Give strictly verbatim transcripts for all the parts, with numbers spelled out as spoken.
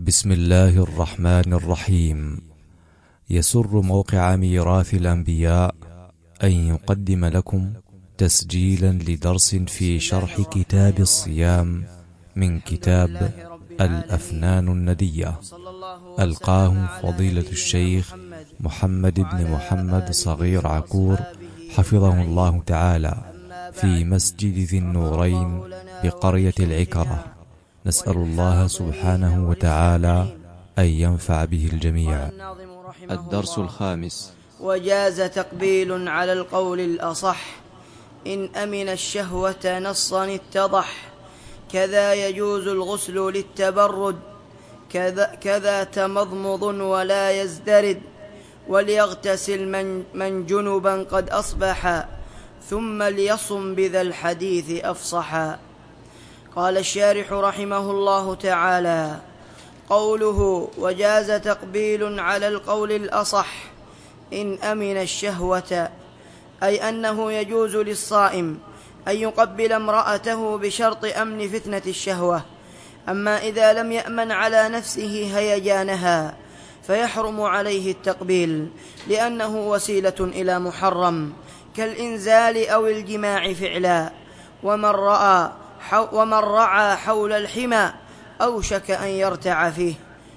بسم الله الرحمن الرحيم. يسر موقع ميراث الأنبياء أن يقدم لكم تسجيلا لدرس في شرح كتاب الصيام من كتاب الأفنان الندية، ألقاه فضيلة الشيخ محمد بن محمد صغير عكور حفظه الله تعالى في مسجد ذي النورين بقرية العكرة. نسأل الله سبحانه وتعالى أن ينفع به الجميع. الدرس الخامس: وجاز تقبيل على القول الأصح إن أمن الشهوة نصا اتضح، كذا يجوز الغسل للتبرد، كذا, كذا تمضمض ولا يزدرد، وليغتسل من, من جنبا قد أصبح، ثم ليصم بذا الحديث أفصحا. قال الشارح رحمه الله تعالى: قوله وجاز تقبيل على القول الأصح إن أمن الشهوة، أي أنه يجوز للصائم أن يقبل امرأته بشرط أمن فتنة الشهوة. أما إذا لم يأمن على نفسه هيجانها فيحرم عليه التقبيل، لأنه وسيلة إلى محرم كالإنزال أو الجماع فعلا. ومن رأى ومن رعى حول الحمى أوشك أن يرتع فيه.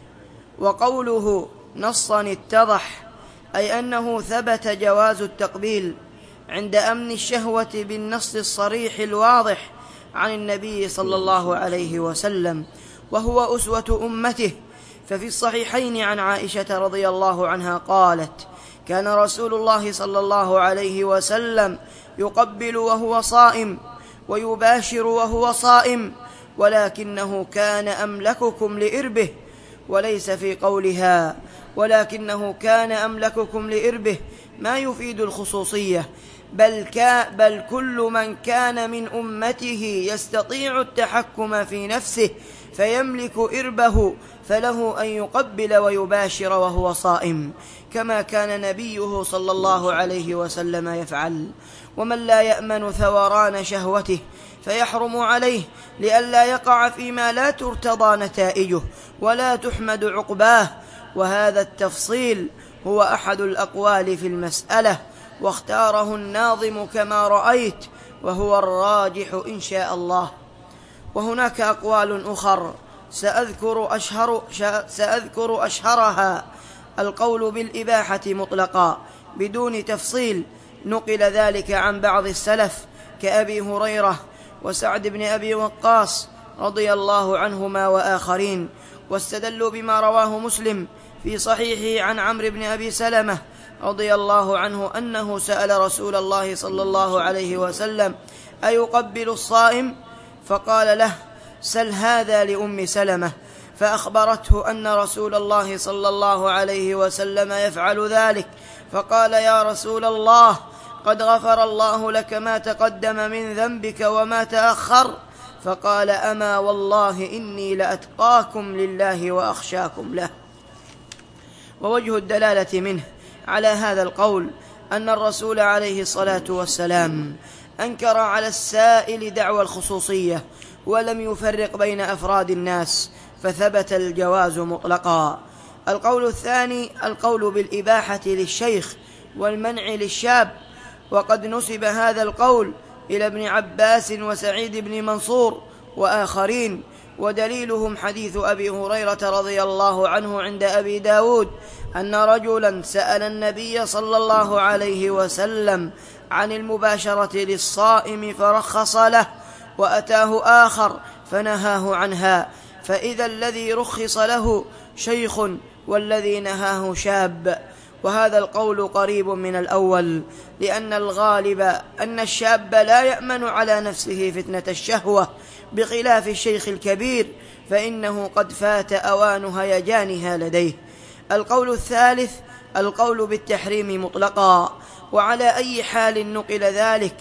وقوله نصا اتضح، أي أنه ثبت جواز التقبيل عند أمن الشهوة بالنص الصريح الواضح عن النبي صلى الله عليه وسلم، وهو أسوة أمته. ففي الصحيحين عن عائشة رضي الله عنها قالت: كان رسول الله صلى الله عليه وسلم يقبل وهو صائم ويباشر وهو صائم، ولكنه كان أملككم لإربه. وليس في قولها ولكنه كان أملككم لإربه ما يفيد الخصوصية، بل, كا بل كل من كان من أمته يستطيع التحكم في نفسه فيملك إربه فله أن يقبل ويباشر وهو صائم، كما كان نبيه صلى الله عليه وسلم يفعل. ومن لا يأمن ثوران شهوته فيحرم عليه لئلا يقع فيما لا ترتضى نتائجه ولا تحمد عقباه. وهذا التفصيل هو أحد الأقوال في المسألة، واختاره الناظم كما رأيت، وهو الراجح إن شاء الله. وهناك أقوال أخر سأذكر, أشهر سأذكر أشهرها: القول بالإباحة مطلقا بدون تفصيل، نقل ذلك عن بعض السلف كأبي هريرة وسعد بن أبي وقاص رضي الله عنهما وآخرين، واستدلوا بما رواه مسلم في صحيحه عن عمرو بن أبي سلمة رضي الله عنه أنه سأل رسول الله صلى الله عليه وسلم: أيقبل الصائم؟ فقال له: سل هذا لأم سلمة. فأخبرته أن رسول الله صلى الله عليه وسلم يفعل ذلك، فقال: يا رسول الله، قد غفر الله لك ما تقدم من ذنبك وما تأخر. فقال: أما والله إني لأتقاكم لله وأخشاكم له. ووجه الدلالة منه على هذا القول أن الرسول عليه الصلاة والسلام أنكر على السائل دعوى الخصوصية ولم يفرق بين أفراد الناس، فثبت الجواز مطلقا. القول الثاني القول بالإباحة للشيخ والمنع للشاب، وقد نسب هذا القول إلى ابن عباس وسعيد بن منصور وآخرين، ودليلهم حديث أبي هريرة رضي الله عنه عند أبي داود أن رجلا سأل النبي صلى الله عليه وسلم عن المباشرة للصائم فرخص له، وأتاه آخر فنهاه عنها، فإذا الذي رخص له شيخ والذي نهاه شاب. وهذا القول قريب من الأول، لأن الغالب أن الشاب لا يأمن على نفسه فتنة الشهوة، بخلاف الشيخ الكبير فإنه قد فات أوان هيجانها لديه. القول الثالث القول بالتحريم مطلقا، وعلى أي حال نقل ذلك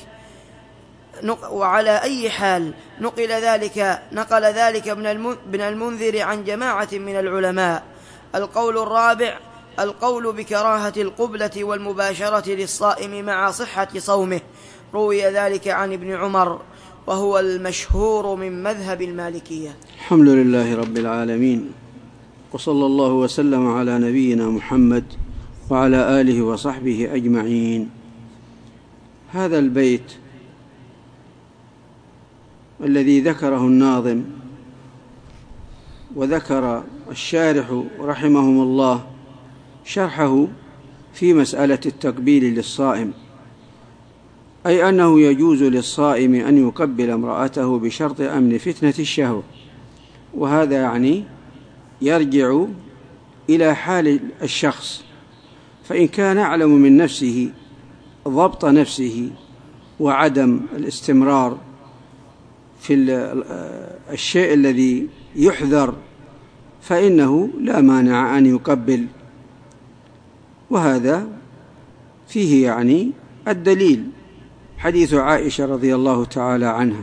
وعلى أي حال نقل ذلك نقل ذلك ابن المنذر عن جماعة من العلماء. القول الرابع القول بكراهة القبلة والمباشرة للصائم مع صحة صومه، روي ذلك عن ابن عمر، وهو المشهور من مذهب المالكية. الحمد لله رب العالمين، وصلى الله وسلم على نبينا محمد وعلى آله وصحبه أجمعين. هذا البيت الذي ذكره الناظم وذكر الشارح رحمهم الله شرحه في مسألة التقبيل للصائم، أي أنه يجوز للصائم أن يقبل امرأته بشرط أمن فتنة الشهوة، وهذا يعني يرجع إلى حال الشخص، فإن كان يعلم من نفسه ضبط نفسه وعدم الاستمرار في الشيء الذي يحذر فإنه لا مانع أن يقبل، وهذا فيه يعني الدليل حديث عائشة رضي الله تعالى عنها.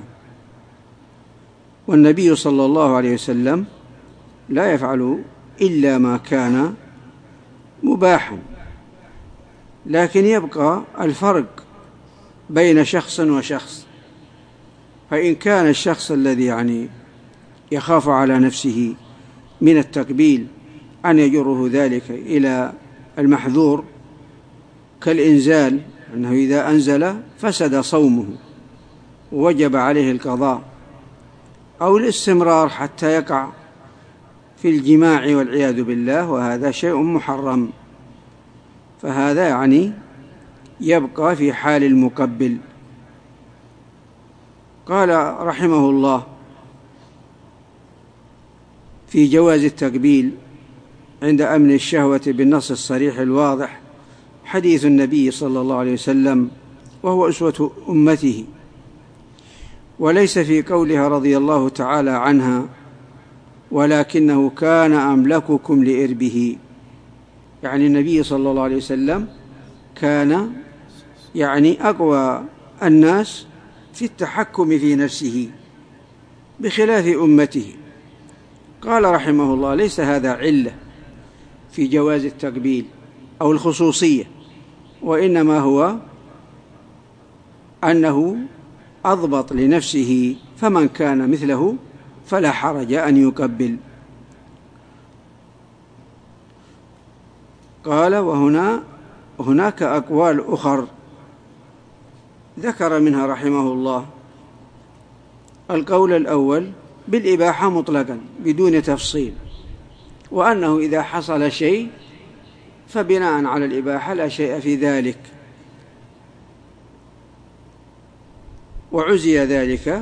والنبي صلى الله عليه وسلم لا يفعل إلا ما كان مباحا، لكن يبقى الفرق بين شخص وشخص، فإن كان الشخص الذي يعني يخاف على نفسه من التقبيل أن يجره ذلك إلى المحذور كالإنزال، أنه إذا أنزل فسد صومه ووجب عليه القضاء، أو الاستمرار حتى يقع في الجماع والعياذ بالله، وهذا شيء محرم، فهذا يعني يبقى في حال المقبل. قال رحمه الله في جواز التقبيل عند أمن الشهوة بالنص الصريح الواضح حديث النبي صلى الله عليه وسلم، وهو أسوة أمته، وليس في قولها رضي الله تعالى عنها ولكنه كان أملككم لإربه، يعني النبي صلى الله عليه وسلم كان يعني أقوى الناس في التحكم في نفسه بخلاف أمته. قال رحمه الله ليس هذا علة في جواز التقبيل أو الخصوصية، وإنما هو أنه أضبط لنفسه، فمن كان مثله فلا حرج أن يقبل. قال وهنا هناك أقوال أخر ذكر منها رحمه الله. القول الأول بالإباحة مطلقا بدون تفصيل، وأنه إذا حصل شيء فبناء على الإباحة لا شيء في ذلك، وعزي ذلك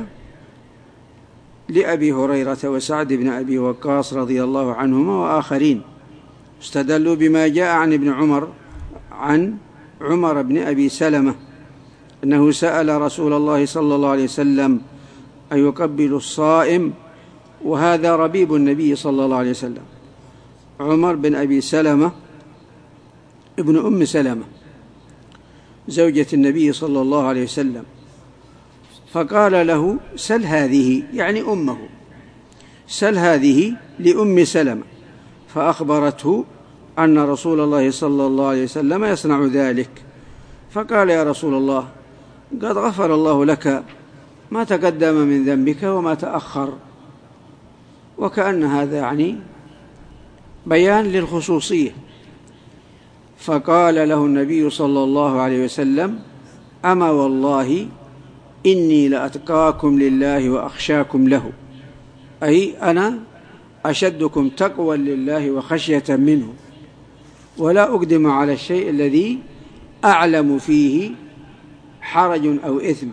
لأبي هريرة وسعد بن أبي وقاص رضي الله عنهما وآخرين، استدلوا بما جاء عن ابن عمر عن عمر بن أبي سلمة أنه سأل رسول الله صلى الله عليه وسلم أيقبل الصائم، وهذا ربيب النبي صلى الله عليه وسلم عمر بن أبي سلمة ابن أم سلمة زوجة النبي صلى الله عليه وسلم، فقال له سل هذه، يعني أمه، سل هذه لأم سلمة، فأخبرته أن رسول الله صلى الله عليه وسلم يصنع ذلك، فقال يا رسول الله قد غفر الله لك ما تقدم من ذنبك وما تأخر، وكأن هذا يعني بيان للخصوصية. فقال له النبي صلى الله عليه وسلم أما والله إني لأتقاكم لله وأخشاكم له، أي أنا أشدكم تقوى لله وخشية منه، ولا أقدم على الشيء الذي أعلم فيه حرج أو إثم.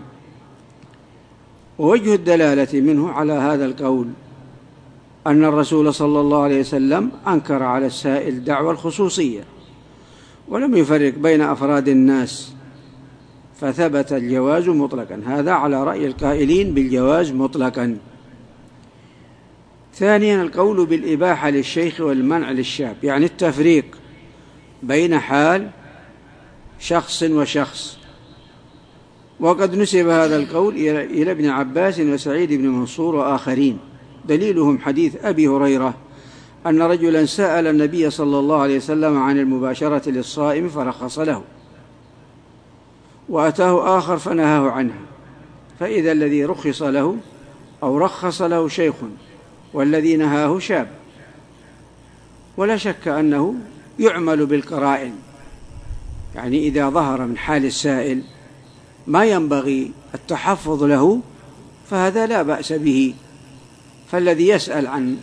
ووجه الدلالة منه على هذا القول أن الرسول صلى الله عليه وسلم أنكر على السائل دعوى الخصوصية ولم يفرق بين أفراد الناس، فثبت الجواز مطلقا، هذا على رأي القائلين بالجواز مطلقا. ثانيا القول بالإباحة للشيخ والمنع للشاب، يعني التفريق بين حال شخص وشخص، وقد نسب هذا القول إلى ابن عباس وسعيد بن منصور وآخرين، دليلهم حديث أبي هريرة أن رجلا سأل النبي صلى الله عليه وسلم عن المباشرة للصائم فرخص له، وأتاه آخر فنهاه عنها، فإذا الذي رخص له أو رخص له شيخ والذي نهاه شاب، ولا شك أنه يعمل بالقرائن، يعني إذا ظهر من حال السائل ما ينبغي التحفظ له فهذا لا بأس به. فالذي يسأل عن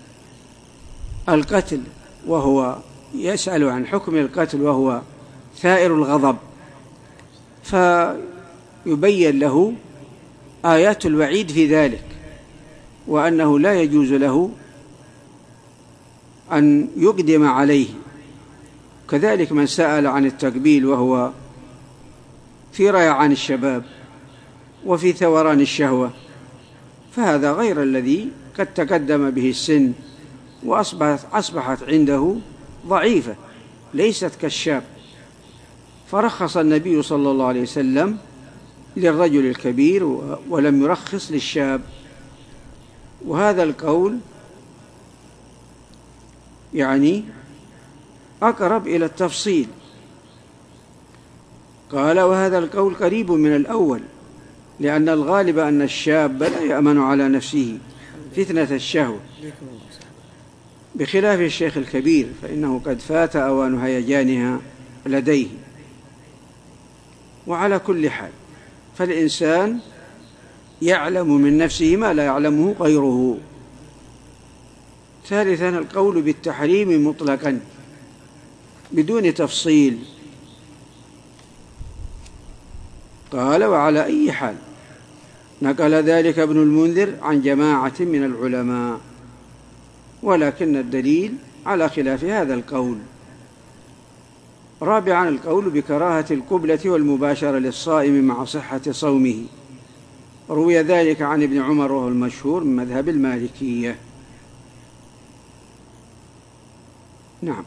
القتل وهو يسأل عن حكم القتل وهو ثائر الغضب فيبين له آيات الوعيد في ذلك، وأنه لا يجوز له أن يقدم عليه. كذلك من سأل عن التقبيل وهو في ريعان الشباب وفي ثوران الشهوة فهذا غير الذي قد تقدم به السن وأصبحت أصبحت عنده ضعيفة ليست كالشاب، فرخص النبي صلى الله عليه وسلم للرجل الكبير ولم يرخص للشاب. وهذا القول يعني أقرب إلى التفصيل. قال وهذا القول قريب من الأول، لأن الغالب أن الشاب لا يأمن على نفسه فتنة الشهوة، بخلاف الشيخ الكبير فإنه قد فات أوان هيجانها لديه. وعلى كل حال فالإنسان يعلم من نفسه ما لا يعلمه غيره. ثالثا القول بالتحريم مطلقا بدون تفصيل. قال وعلى أي حال نقل ذلك ابن المنذر عن جماعة من العلماء، ولكن الدليل على خلاف هذا القول. رابعا القول بكراهة القبلة والمباشرة للصائم مع صحة صومه، روي ذلك عن ابن عمر وهو المشهور من مذهب المالكية. نعم.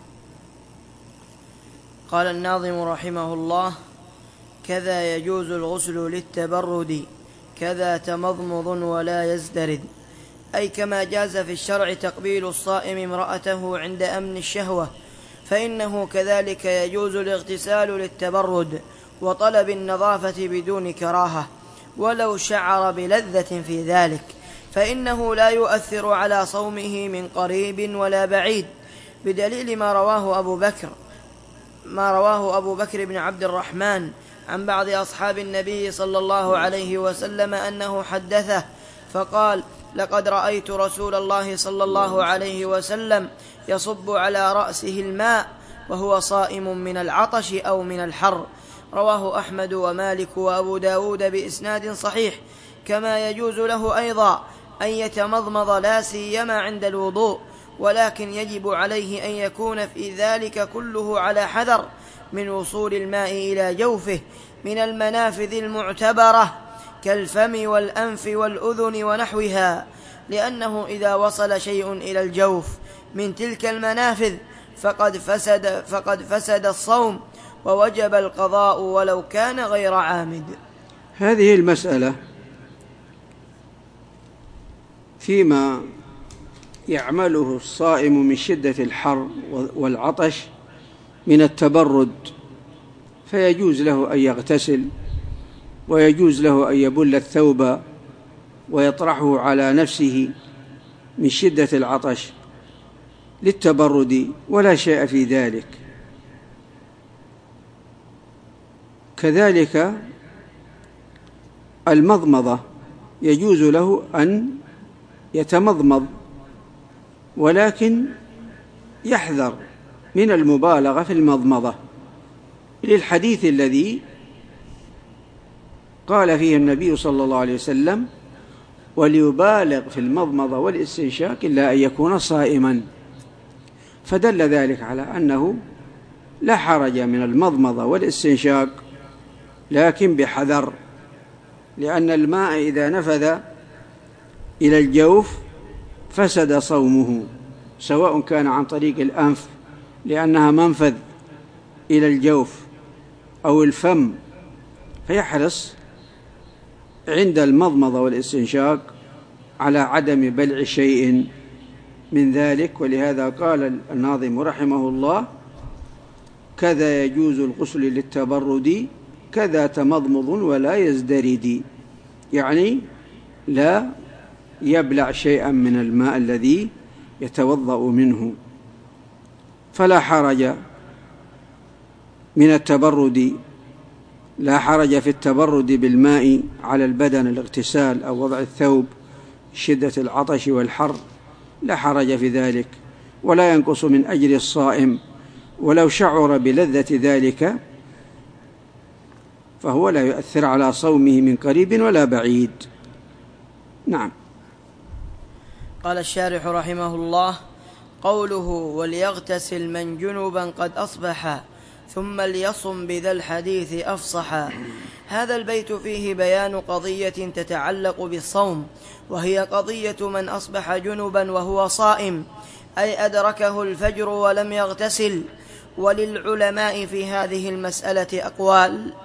قال الناظم رحمه الله: كذا يجوز الغسل للتبرد، كذا تمضمض ولا يزدرد، أي كما جاز في الشرع تقبيل الصائم امرأته عند أمن الشهوة، فإنه كذلك يجوز الاغتسال للتبرد وطلب النظافة بدون كراهة، ولو شعر بلذة في ذلك، فإنه لا يؤثر على صومه من قريب ولا بعيد، بدليل ما رواه أبو بكر ما رواه أبو بكر بن عبد الرحمن عن بعض أصحاب النبي صلى الله عليه وسلم أنه حدثه فقال: لقد رأيت رسول الله صلى الله عليه وسلم يصب على رأسه الماء وهو صائم من العطش أو من الحر. رواه أحمد ومالك وأبو داود بإسناد صحيح. كما يجوز له أيضا أن يتمضمض لا سيما عند الوضوء، ولكن يجب عليه أن يكون في ذلك كله على حذر من وصول الماء إلى جوفه من المنافذ المعتبرة كالفم والأنف والأذن ونحوها، لأنه إذا وصل شيء إلى الجوف من تلك المنافذ فقد فسد, فقد فسد الصوم ووجب القضاء ولو كان غير عامد. هذه المسألة فيما يعمله الصائم من شدة الحر والعطش من التبرد، فيجوز له أن يغتسل، ويجوز له أن يبل الثوب ويطرحه على نفسه من شدة العطش للتبرد، ولا شيء في ذلك. كذلك المضمضة يجوز له أن يتمضمض، ولكن يحذر من المبالغة في المضمضة، للحديث الذي قال فيه النبي صلى الله عليه وسلم: وليبالغ في المضمضة والاستنشاق إلا أن يكون صائما. فدل ذلك على أنه لا حرج من المضمضة والاستنشاق، لكن بحذر، لأن الماء إذا نفذ إلى الجوف فسد صومه، سواء كان عن طريق الأنف لأنها منفذ إلى الجوف أو الفم، فيحرص عند المضمضة والاستنشاق على عدم بلع شيء من ذلك. ولهذا قال الناظم رحمه الله: كذا يجوز الغسل للتبرد، كذا تمضمض ولا يزدرد، يعني لا يبلع شيئا من الماء الذي يتوضأ منه. فلا حرج من التبرد لا حرج في التبرد بالماء على البدن، الاغتسال أو وضع الثوب شدة العطش والحر، لا حرج في ذلك، ولا ينقص من أجر الصائم، ولو شعر بلذة ذلك فهو لا يؤثر على صومه من قريب ولا بعيد. نعم. قال الشارح رحمه الله: قوله وليغتسل من جنبا قد أصبح ثم ليصم بذا الحديث أفصحا. هذا البيت فيه بيان قضية تتعلق بالصوم، وهي قضية من أصبح جنبا وهو صائم، أي أدركه الفجر ولم يغتسل. وللعلماء في هذه المسألة أقوال.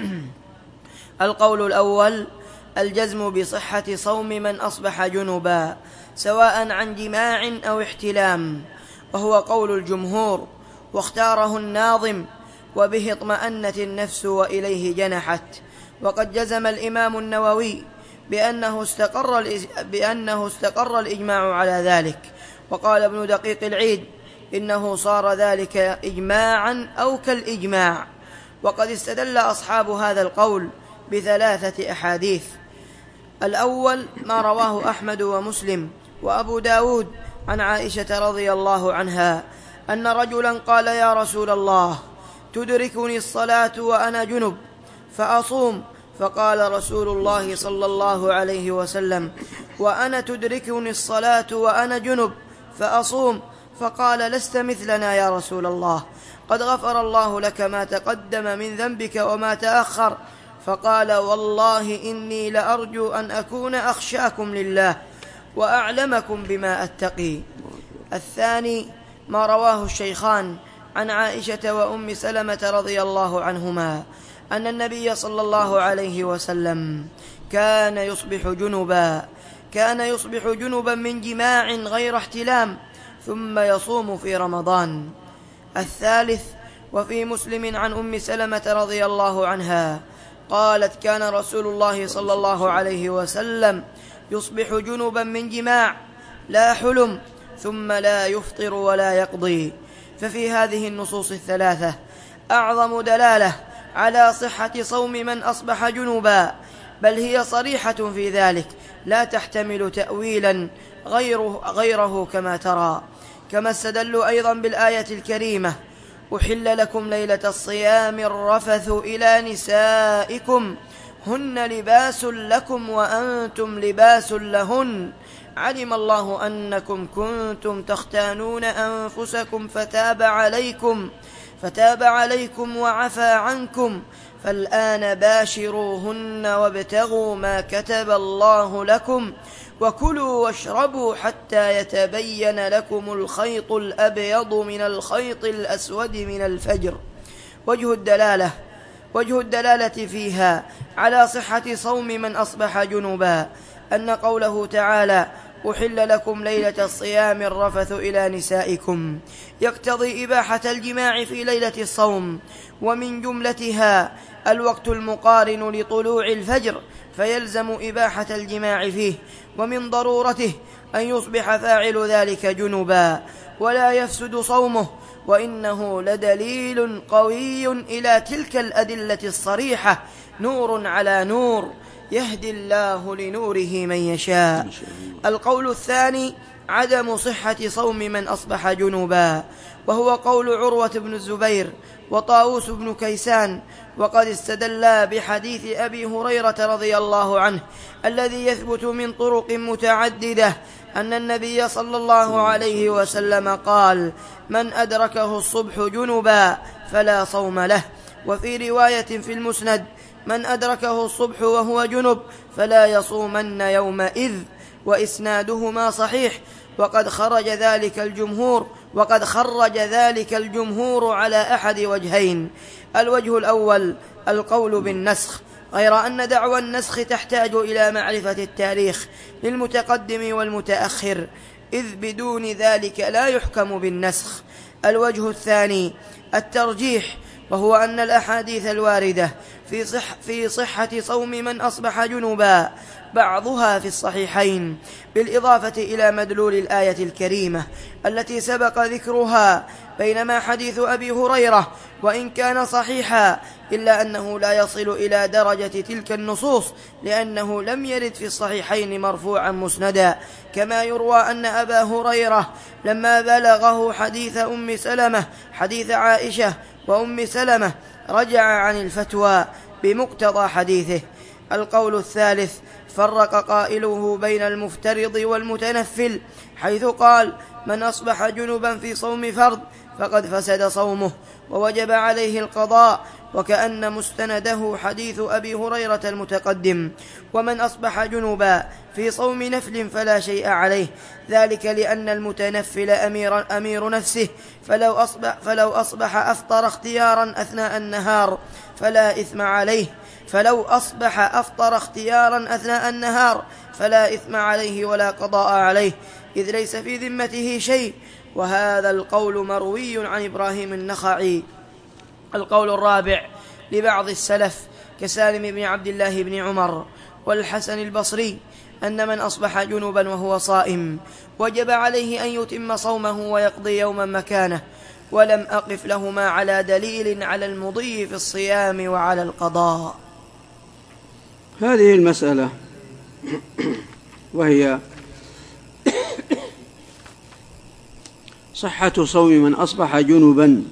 القول الأول: الجزم بصحة صوم من أصبح جنبا سواء عن جماع أو احتلام، وهو قول الجمهور، واختاره الناظم، وبه اطمأنت النفس وإليه جنحت. وقد جزم الإمام النووي بأنه استقر, بأنه استقر الإجماع على ذلك. وقال ابن دقيق العيد: إنه صار ذلك إجماعا أو كالإجماع. وقد استدل أصحاب هذا القول بثلاثة أحاديث. الأول ما رواه أحمد ومسلم وأبو داود عن عائشة رضي الله عنها أن رجلا قال: يا رسول الله، تدركني الصلاة وأنا جنب فأصوم؟ فقال رسول الله صلى الله عليه وسلم: وأنا تدركني الصلاة وأنا جنب فأصوم؟ فقال: لست مثلنا يا رسول الله، قد غفر الله لك ما تقدم من ذنبك وما تأخر. فقال: والله إني لأرجو أن أكون أخشاكم لله وأعلمكم بما أتقي. الثاني ما رواه الشيخان عن عائشة وأم سلمة رضي الله عنهما أن النبي صلى الله عليه وسلم كان يصبح جنبا كان يصبح جنبا من جماع غير احتلام ثم يصوم في رمضان. الثالث وفي مسلم عن أم سلمة رضي الله عنها قالت: كان رسول الله صلى الله عليه وسلم يصبح جنبا من جماع لا حلم ثم لا يفطر ولا يقضي. ففي هذه النصوص الثلاثة أعظم دلالة على صحة صوم من أصبح جنبا، بل هي صريحة في ذلك لا تحتمل تأويلا غيره, غيره كما ترى. كما استدلوا أيضا بالآية الكريمة: أحل لكم ليلة الصيام الرفث إلى نسائكم هن لباس لكم وأنتم لباس لهن علم الله أنكم كنتم تختانون أنفسكم فتاب عليكم فتاب عليكم وعفى عنكم فالآن باشروهن وابتغوا ما كتب الله لكم وكلوا واشربوا حتى يتبين لكم الخيط الأبيض من الخيط الأسود من الفجر. وجه الدلالة وجه الدلالة فيها على صحة صوم من أصبح جنبا أن قوله تعالى: أحل لكم ليلة الصيام الرفث إلى نسائكم يقتضي إباحة الجماع في ليلة الصوم، ومن جملتها الوقت المقارن لطلوع الفجر، فيلزم إباحة الجماع فيه، ومن ضرورته أن يصبح فاعل ذلك جنبا ولا يفسد صومه. وإنه لدليل قوي إلى تلك الأدلة الصريحة، نور على نور، يهدي الله لنوره من يشاء. القول الثاني عدم صحة صوم من أصبح جنبا، وهو قول عروة بن الزبير وطاووس بن كيسان، وقد استدلا بحديث أبي هريرة رضي الله عنه الذي يثبت من طرق متعددة أن النبي صلى الله عليه وسلم قال: من أدركه الصبح جنبا فلا صوم له. وفي رواية في المسند: من أدركه الصبح وهو جنب فلا يصومن يومئذ، وإسنادهما صحيح. وقد خرج ذلك الجمهور وقد خرج ذلك الجمهور على أحد وجهين: الوجه الأول القول بالنسخ، غير أن دعوى النسخ تحتاج إلى معرفة التاريخ للمتقدم والمتأخر، إذ بدون ذلك لا يحكم بالنسخ. الوجه الثاني الترجيح، وهو أن الأحاديث الواردة في, صح في صحة صوم من أصبح جنبا، بعضها في الصحيحين، بالإضافة إلى مدلول الآية الكريمة التي سبق ذكرها، بينما حديث أبي هريرة وإن كان صحيحا إلا أنه لا يصل إلى درجة تلك النصوص، لأنه لم يرد في الصحيحين مرفوعا مسندا، كما يروى أن أبا هريرة لما بلغه حديث أم سلمة حديث عائشة وأم سلمة رجع عن الفتوى بمقتضى حديثه. القول الثالث: فرق قائله بين المفترض والمتنفل، حيث قال: من أصبح جنبا في صوم فرض فقد فسد صومه ووجب عليه القضاء، وكأن مستنده حديث أبي هريرة المتقدم: ومن أصبح جنبا في صوم نفل فلا شيء عليه، ذلك لأن المتنفل أمير, أمير نفسه، فلو أصبح, فلو أصبح أفطر اختيارا أثناء النهار فلا إثم عليه فلو أصبح أفطر اختيارا أثناء النهار فلا إثم عليه ولا قضاء عليه، إذ ليس في ذمته شيء، وهذا القول مروي عن إبراهيم النخعي. القول الرابع: لبعض السلف كسالم بن عبد الله بن عمر والحسن البصري أن من أصبح جنبا وهو صائم وجب عليه أن يتم صومه ويقضي يوما مكانه، ولم أقف لهما على دليل على المضي في الصيام وعلى القضاء. هذه المسألة وهي صحة صوم من أصبح جنبا،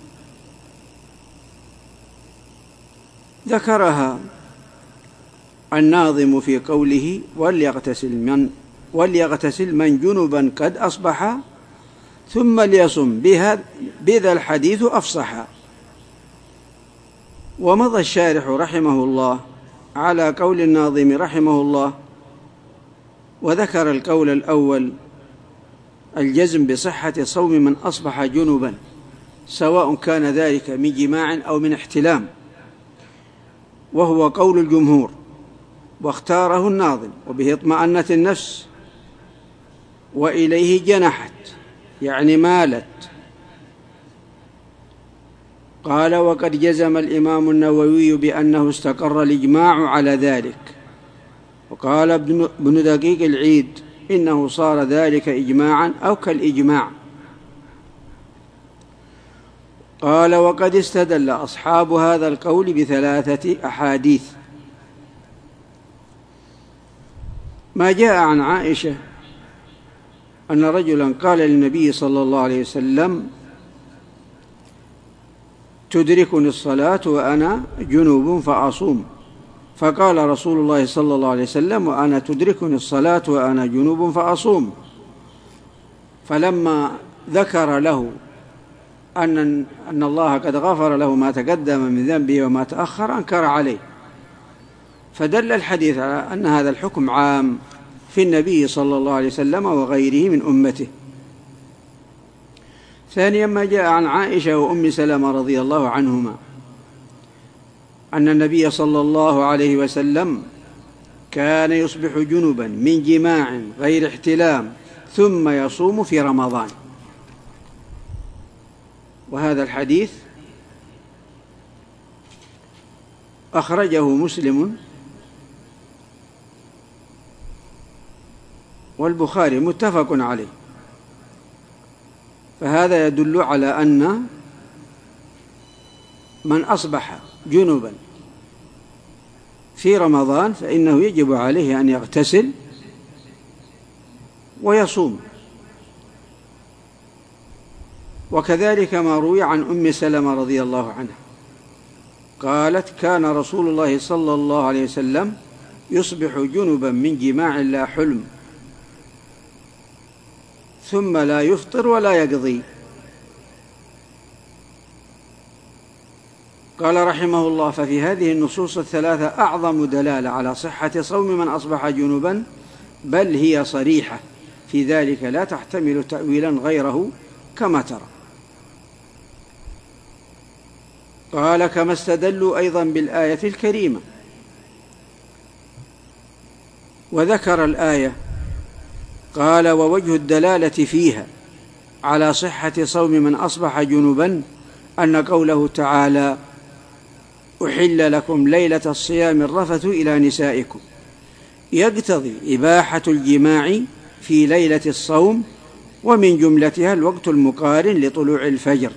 ذكرها الناظم في قوله: وليغتسل من, وليغتسل من جنبا قد أصبح ثم ليصم بذا الحديث أفصح. ومضى الشارح رحمه الله على قول الناظم رحمه الله، وذكر القول الأول الجزم بصحة صوم من أصبح جنبا، سواء كان ذلك من جماع أو من احتلام، وهو قول الجمهور، واختاره الناظم، وبه اطمأنت النفس وإليه جنحت، يعني مالت. قال: وقد جزم الإمام النووي بأنه استقر الإجماع على ذلك. وقال ابن دقيق العيد: إنه صار ذلك إجماعا أو كالإجماع. قال: وقد استدل أصحاب هذا القول بثلاثة أحاديث: ما جاء عن عائشة أن رجلا قال للنبي صلى الله عليه وسلم: تدركني الصلاة وأنا جنوب فأصوم، فقال رسول الله صلى الله عليه وسلم: وأنا تدركني الصلاة وأنا جنوب فأصوم. فلما ذكر له أن أن الله قد غفر له ما تقدم من ذنبه وما تأخر أنكر عليه، فدل الحديث على أن هذا الحكم عام في النبي صلى الله عليه وسلم وغيره من أمته. ثانيا: ما جاء عن عائشة وأم سلمة رضي الله عنهما أن النبي صلى الله عليه وسلم كان يصبح جنبا من جماع غير احتلام ثم يصوم في رمضان، وهذا الحديث أخرجه مسلم والبخاري متفق عليه، فهذا يدل على أن من أصبح جنبا في رمضان فإنه يجب عليه أن يغتسل ويصوم. وكذلك ما روي عن أم سلمة رضي الله عنها قالت: كان رسول الله صلى الله عليه وسلم يصبح جنبا من جماع لا حلم ثم لا يفطر ولا يقضي. قال رحمه الله: ففي هذه النصوص الثلاثة أعظم دلالة على صحة صوم من أصبح جنبا، بل هي صريحة في ذلك لا تحتمل تأويلا غيره كما ترى. قال: كما استدلوا أيضا بالآية الكريمة، وذكر الآية. قال: ووجه الدلالة فيها على صحة صوم من أصبح جنبا أن قوله تعالى: أحل لكم ليلة الصيام الرفث إلى نسائكم، يقتضي إباحة الجماع في ليلة الصوم، ومن جملتها الوقت المقارن لطلوع الفجر،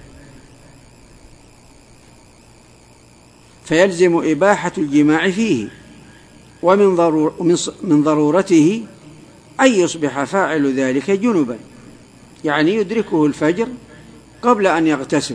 فيلزم إباحة الجماع فيه، ومن ضرور من ضرورته أن يصبح فاعل ذلك جنبا، يعني يدركه الفجر قبل أن يغتسل،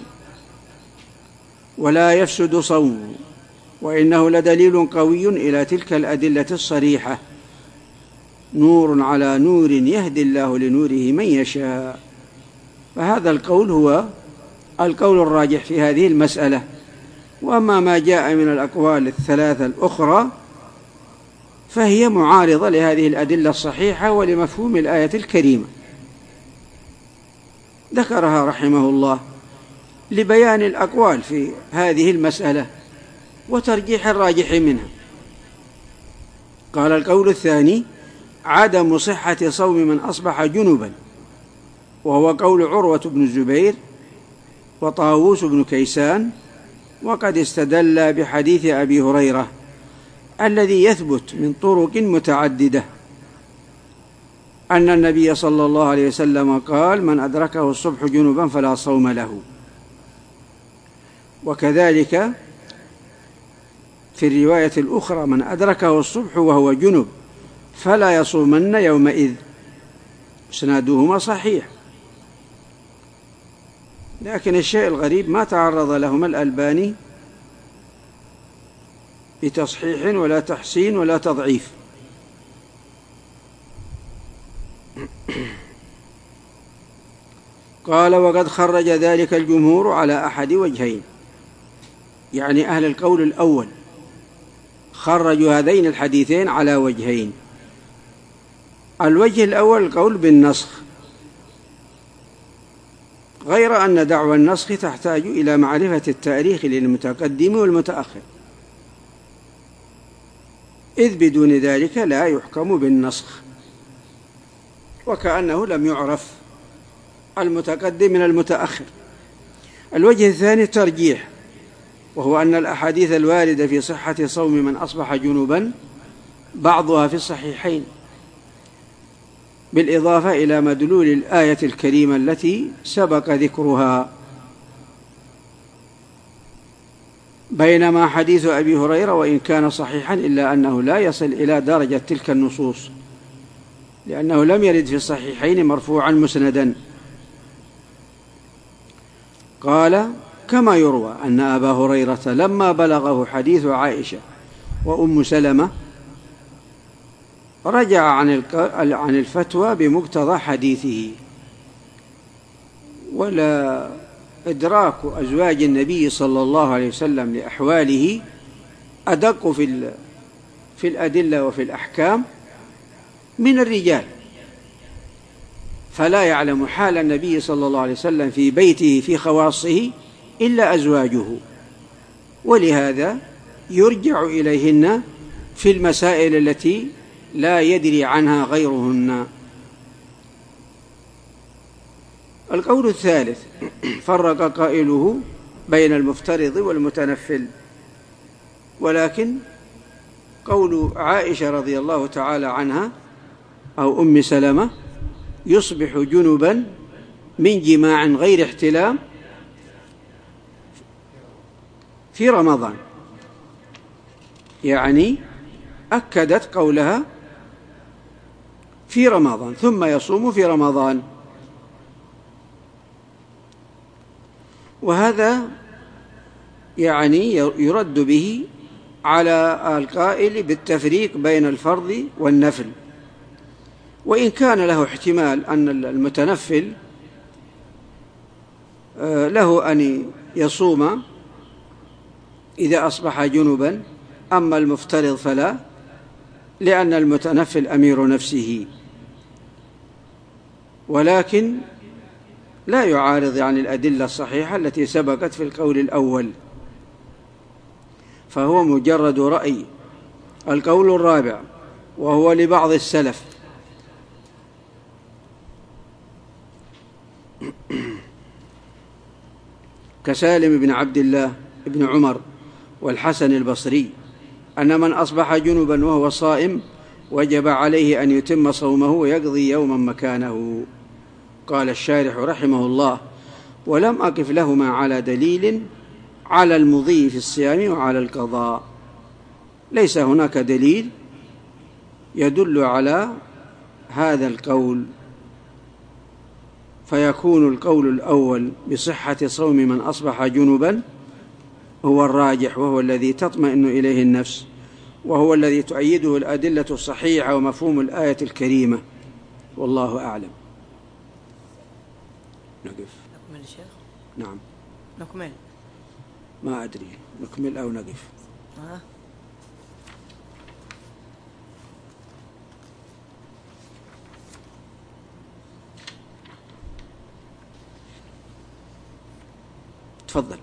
ولا يفسد صومه. وإنه لدليل قوي إلى تلك الأدلة الصريحة، نور على نور يهدي الله لنوره من يشاء. فهذا القول هو القول الراجح في هذه المسألة. وأما ما جاء من الأقوال الثلاثة الأخرى فهي معارضة لهذه الأدلة الصحيحة ولمفهوم الآية الكريمة، ذكرها رحمه الله لبيان الأقوال في هذه المسألة وترجيح الراجح منها. قال: القول الثاني عدم صحة صوم من أصبح جنبا، وهو قول عروة بن الزبير وطاووس بن كيسان، وقد استدل بحديث أبي هريرة الذي يثبت من طرق متعددة أن النبي صلى الله عليه وسلم قال: من أدركه الصبح جنبا فلا صوم له. وكذلك في الرواية الأخرى: من أدركه الصبح وهو جنب فلا يصومن يومئذ. إسنادهما صحيح، لكن الشيء الغريب ما تعرض لهما الألباني بتصحيح ولا تحسين ولا تضعيف. قال: وقد خرج ذلك الجمهور على أحد وجهين، يعني أهل القول الأول خرجوا هذين الحديثين على وجهين. الوجه الأول القول بالنسخ، غير أن دعوى النسخ تحتاج إلى معرفة التاريخ للمتقدم والمتأخر، إذ بدون ذلك لا يحكم بالنسخ، وكأنه لم يعرف المتقدم من المتأخر. الوجه الثاني ترجيح، وهو أن الأحاديث الواردة في صحة صوم من أصبح جنوبا بعضها في الصحيحين، بالإضافة إلى مدلول الآية الكريمة التي سبق ذكرها. بينما حديث أبي هريرة وإن كان صحيحا إلا أنه لا يصل إلى درجة تلك النصوص، لأنه لم يرد في الصحيحين مرفوعا مسندا. قال: كما يروى أن أبا هريرة لما بلغه حديث عائشة وأم سلمة رجع عن الفتوى بمقتضى حديثه. ولا إدراك أزواج النبي صلى الله عليه وسلم لأحواله أدق في في الأدلة وفي الأحكام من الرجال، فلا يعلم حال النبي صلى الله عليه وسلم في بيته في خواصه إلا أزواجه، ولهذا يرجع إليهن في المسائل التي لا يدري عنها غيرهن. القول الثالث فرق قائله بين المفترض والمتنفل، ولكن قول عائشة رضي الله تعالى عنها أو أم سلمة يصبح جنبا من جماع غير احتلام في رمضان، يعني أكدت قولها في رمضان ثم يصوم في رمضان. وهذا يعني يرد به على القائل بالتفريق بين الفرض والنفل، وإن كان له احتمال أن المتنفل له أن يصوم إذا أصبح جنبا، أما المفترض فلا، لأن المتنفل أمير نفسه، ولكن لا يعارض عن الأدلة الصحيحة التي سبقت في القول الأول، فهو مجرد رأي. القول الرابع وهو لبعض السلف كسالم بن عبد الله بن عمر والحسن البصري أن من أصبح جنبا وهو صائم وجب عليه أن يتم صومه ويقضي يوما مكانه. قال الشارح رحمه الله: ولم أقف لهما على دليل على المضي في الصيام وعلى القضاء. ليس هناك دليل يدل على هذا القول، فيكون القول الأول بصحة صوم من أصبح جنبا هو الراجح، وهو الذي تطمئن إليه النفس، وهو الذي تؤيده الأدلة الصحيحة ومفهوم الآية الكريمة، والله أعلم. نقف. نكمل الشيخ؟ نعم نكمل. ما أدري نكمل أو نقف. ها؟ تفضل.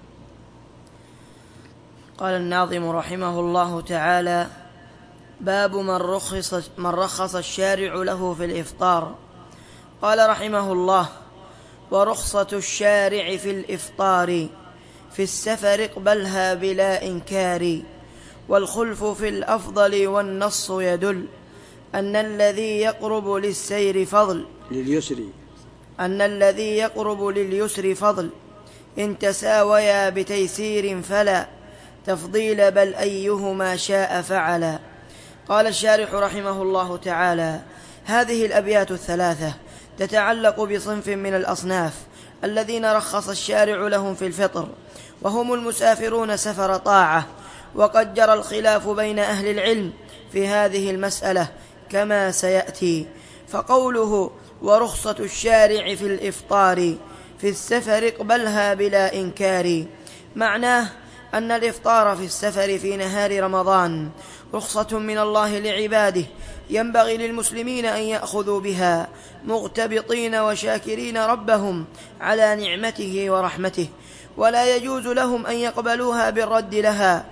قال الناظم رحمه الله تعالى: باب من رخص, من رخص الشارع له في الإفطار. قال رحمه الله: ورخصة الشارع في الإفطار في السفر اقبلها بلا إنكار، والخلف في الأفضل والنص يدل أن الذي يقرب للسير فضل لليسر أن الذي يقرب لليسر فضل إن تساويا بتيسير فلا تفضيل بل أيهما شاء فعلا. قال الشارح رحمه الله تعالى: هذه الأبيات الثلاثة تتعلق بصنف من الأصناف الذين رخص الشارع لهم في الفطر، وهم المسافرون سفر طاعة. وقد جرى الخلاف بين أهل العلم في هذه المسألة كما سيأتي. فقوله ورخصة الشارع في الإفطار في السفر اقبلها بلا إنكار، معناه أن الإفطار في السفر في نهار رمضان رخصة من الله لعباده، ينبغي للمسلمين أن يأخذوا بها مغتبطين وشاكرين ربهم على نعمته ورحمته، ولا يجوز لهم أن يقبلوها بالرد لها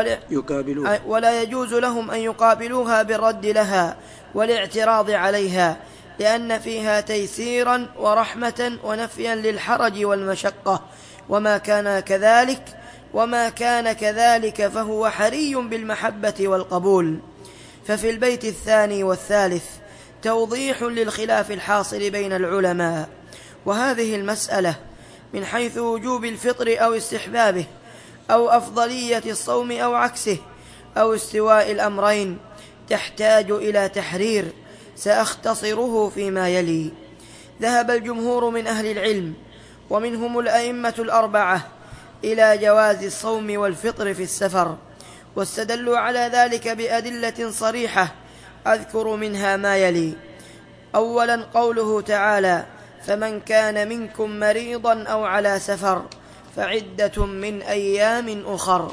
ولا يجوز لهم أن يقابلوها بالرد لها والاعتراض عليها، لأن فيها تيسيرا ورحمة ونفيا للحرج والمشقة، وما كان كذلك وما كان كذلك فهو حري بالمحبة والقبول. ففي البيت الثاني والثالث توضيح للخلاف الحاصل بين العلماء، وهذه المسألة من حيث وجوب الفطر أو استحبابه أو أفضلية الصوم أو عكسه أو استواء الأمرين تحتاج إلى تحرير، سأختصره فيما يلي. ذهب الجمهور من أهل العلم ومنهم الأئمة الأربعة إلى جواز الصوم والفطر في السفر، واستدلوا على ذلك بأدلة صريحة، أذكر منها ما يلي. أولا قوله تعالى: فمن كان منكم مريضا أو على سفر فعدة من أيام أخر.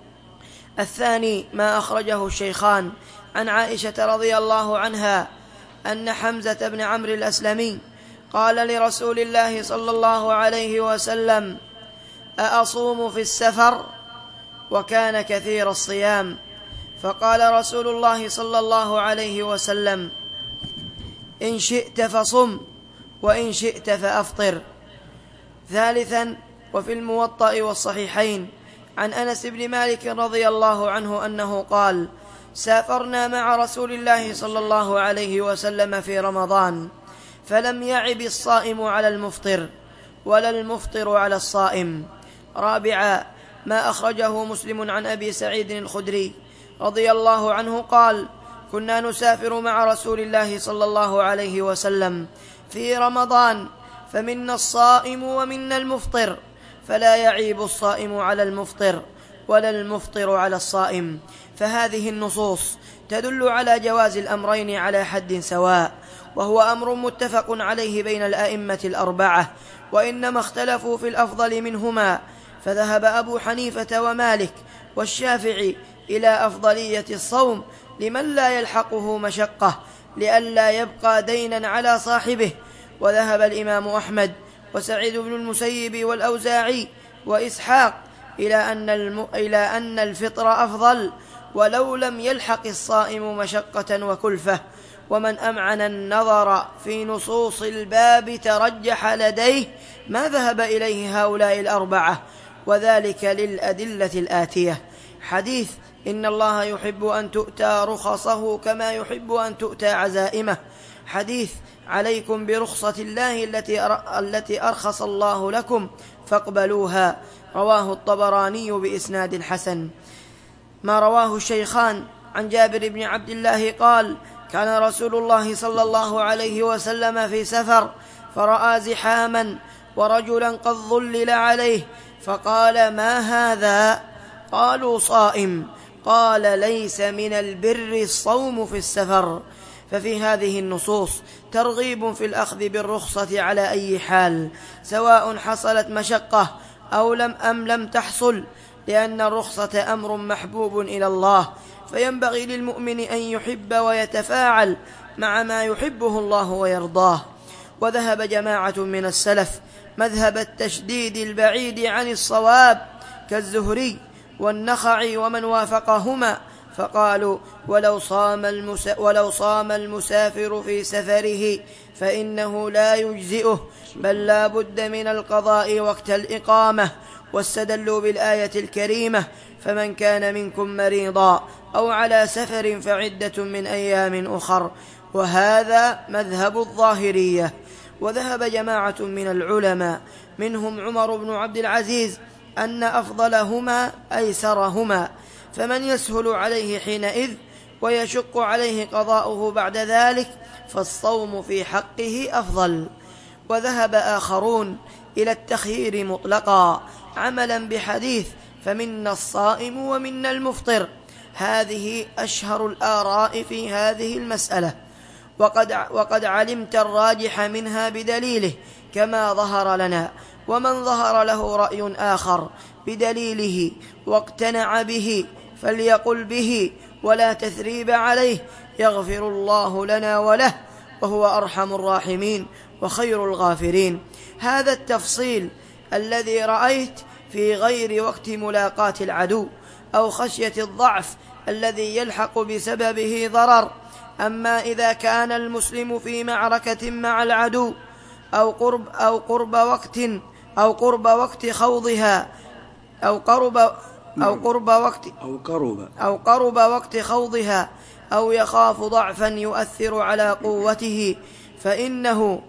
الثاني ما أخرجه الشيخان عن عائشة رضي الله عنها أن حمزة بن عمرو الأسلمي قال لرسول الله صلى الله عليه وسلم: أأصوم في السفر؟ وكان كثير الصيام، فقال رسول الله صلى الله عليه وسلم: إن شئت فصم وإن شئت فأفطر. ثالثا وفي الموطأ والصحيحين عن أنس بن مالك رضي الله عنه أنه قال: سافرنا مع رسول الله صلى الله عليه وسلم في رمضان، فلم يعب الصائم على المفطر ولا المفطر على الصائم. رابعا ما أخرجه مسلم عن أبي سعيد الخدري رضي الله عنه قال: كنا نسافر مع رسول الله صلى الله عليه وسلم في رمضان، فمنا الصائم ومنا المفطر، فلا يعيب الصائم على المفطر ولا المفطر على الصائم. فهذه النصوص تدل على جواز الأمرين على حد سواء، وهو أمر متفق عليه بين الأئمة الأربعة، وإنما اختلفوا في الأفضل منهما، فذهب أبو حنيفة ومالك والشافعي إلى أفضلية الصوم لمن لا يلحقه مشقة لئلا يبقى دينا على صاحبه، وذهب الإمام أحمد وسعيد بن المسيب والأوزاعي وإسحاق إلى أن, الم... إلى أن الفطر أفضل ولو لم يلحق الصائم مشقة وكلفة. ومن أمعن النظر في نصوص الباب ترجح لديه ما ذهب إليه هؤلاء الأربعة، وذلك للأدلة الآتية: حديث إن الله يحب أن تؤتى رخصه كما يحب أن تؤتى عزائمه. حديث عليكم برخصة الله التي التي أرخص الله لكم فاقبلوها، رواه الطبراني بإسناد حسن. ما رواه الشيخان عن جابر بن عبد الله قال: كان رسول الله صلى الله عليه وسلم في سفر فرأى زحاما ورجلا قد ظلل عليه فقال: ما هذا؟ قالوا: صائم. قال: ليس من البر الصوم في السفر. ففي هذه النصوص ترغيب في الأخذ بالرخصة على أي حال، سواء حصلت مشقة أو لم أم لم تحصل، لأن الرخصة أمر محبوب إلى الله، فينبغي للمؤمن أن يحب ويتفاعل مع ما يحبه الله ويرضاه. وذهب جماعة من السلف مذهب التشديد البعيد عن الصواب كالزهري والنخعي ومن وافقهما، فقالوا: ولو صام, المسا ولو صام المسافر في سفره فإنه لا يجزئه، بل لا بد من القضاء وقت الإقامة. واستدلوا بالآية الكريمة: فمن كان منكم مريضا أو على سفر فعدة من أيام أخر. وهذا مذهب الظاهرية. وذهب جماعة من العلماء منهم عمر بن عبد العزيز أن أفضلهما أيسرهما، فمن يسهل عليه حينئذ ويشق عليه قضاؤه بعد ذلك فالصوم في حقه أفضل. وذهب آخرون إلى التخيير مطلقا عملا بحديث: فمنا الصائم ومنا المفطر. هذه أشهر الآراء في هذه المسألة، وقد, وقد علمت الراجح منها بدليله كما ظهر لنا. ومن ظهر له رأي آخر بدليله واقتنع به فليقل به ولا تثريب عليه، يغفر الله لنا وله، وهو أرحم الراحمين وخير الغافرين. هذا التفصيل الذي رأيت في غير وقت ملاقاة العدو أو خشية الضعف الذي يلحق بسببه ضرر. أما إذا كان المسلم في معركة مع العدو أو قرب أو قرب وقت أو قرب وقت خوضها أو قرب أو قرب وقت أو قرب أو قرب وقت خوضها أو يخاف ضعفا يؤثر على قوته فإنه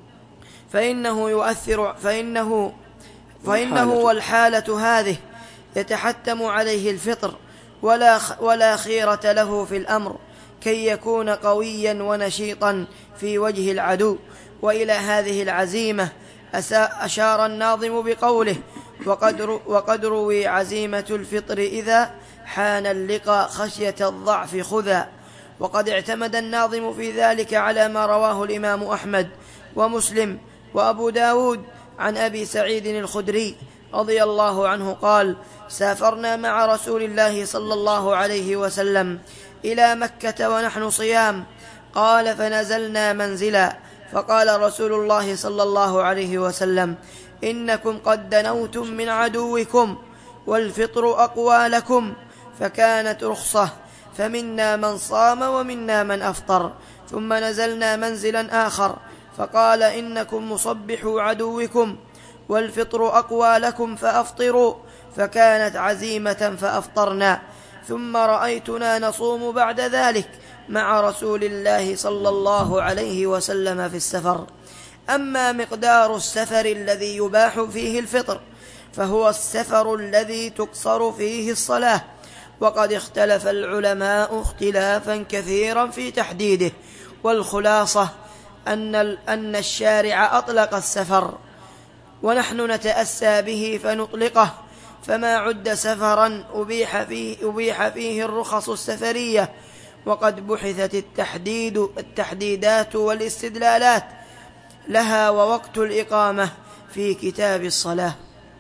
فإنه يؤثر فإنه فإنه والحالة هذه يتحتم عليه الفطر ولا ولا خيرة له في الأمر كي يكون قويا ونشيطا في وجه العدو. وإلى هذه العزيمة أشار الناظم بقوله: وقد, وقد روي عزيمة الفطر إذا حان اللقاء خشية الضعف خذا. وقد اعتمد الناظم في ذلك على ما رواه الإمام أحمد ومسلم وأبو داود عن أبي سعيد الخدري رضي الله عنه قال: سافرنا مع رسول الله صلى الله عليه وسلم إلى مكة ونحن صيام. قال: فنزلنا منزلا، فقال رسول الله صلى الله عليه وسلم: إنكم قد دنوتم من عدوكم والفطر أقوى لكم. فكانت رخصة، فمنا من صام ومنا من أفطر. ثم نزلنا منزلا آخر، فقال: إنكم مصبحوا عدوكم والفطر أقوى لكم فأفطروا. فكانت عزيمة فأفطرنا. ثم رأيتنا نصوم بعد ذلك مع رسول الله صلى الله عليه وسلم في السفر. أما مقدار السفر الذي يباح فيه الفطر فهو السفر الذي تقصر فيه الصلاة، وقد اختلف العلماء اختلافا كثيرا في تحديده. والخلاصة أن, أن الشارع أطلق السفر ونحن نتأسى به فنطلقه، فما عد سفرا أبيح فيه, أبيح فيه الرخص السفرية. وقد بحثت التحديد التحديدات والاستدلالات لها ووقت الإقامة في كتاب الصلاة.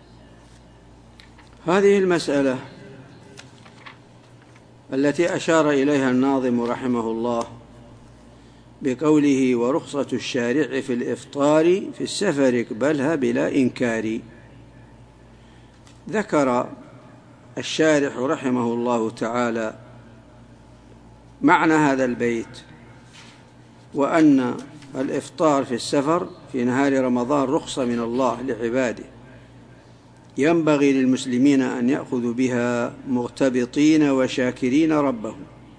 هذه المسألة التي أشار إليها الناظم رحمه الله بقوله: ورخصة الشارع في الإفطار في السفر اقبلها بلا إنكار. ذكر الشارح رحمه الله تعالى معنى هذا البيت، وأن الإفطار في السفر في نهار رمضان رخصة من الله لعباده، ينبغي للمسلمين أن يأخذوا بها مغتبطين وشاكرين ربهم.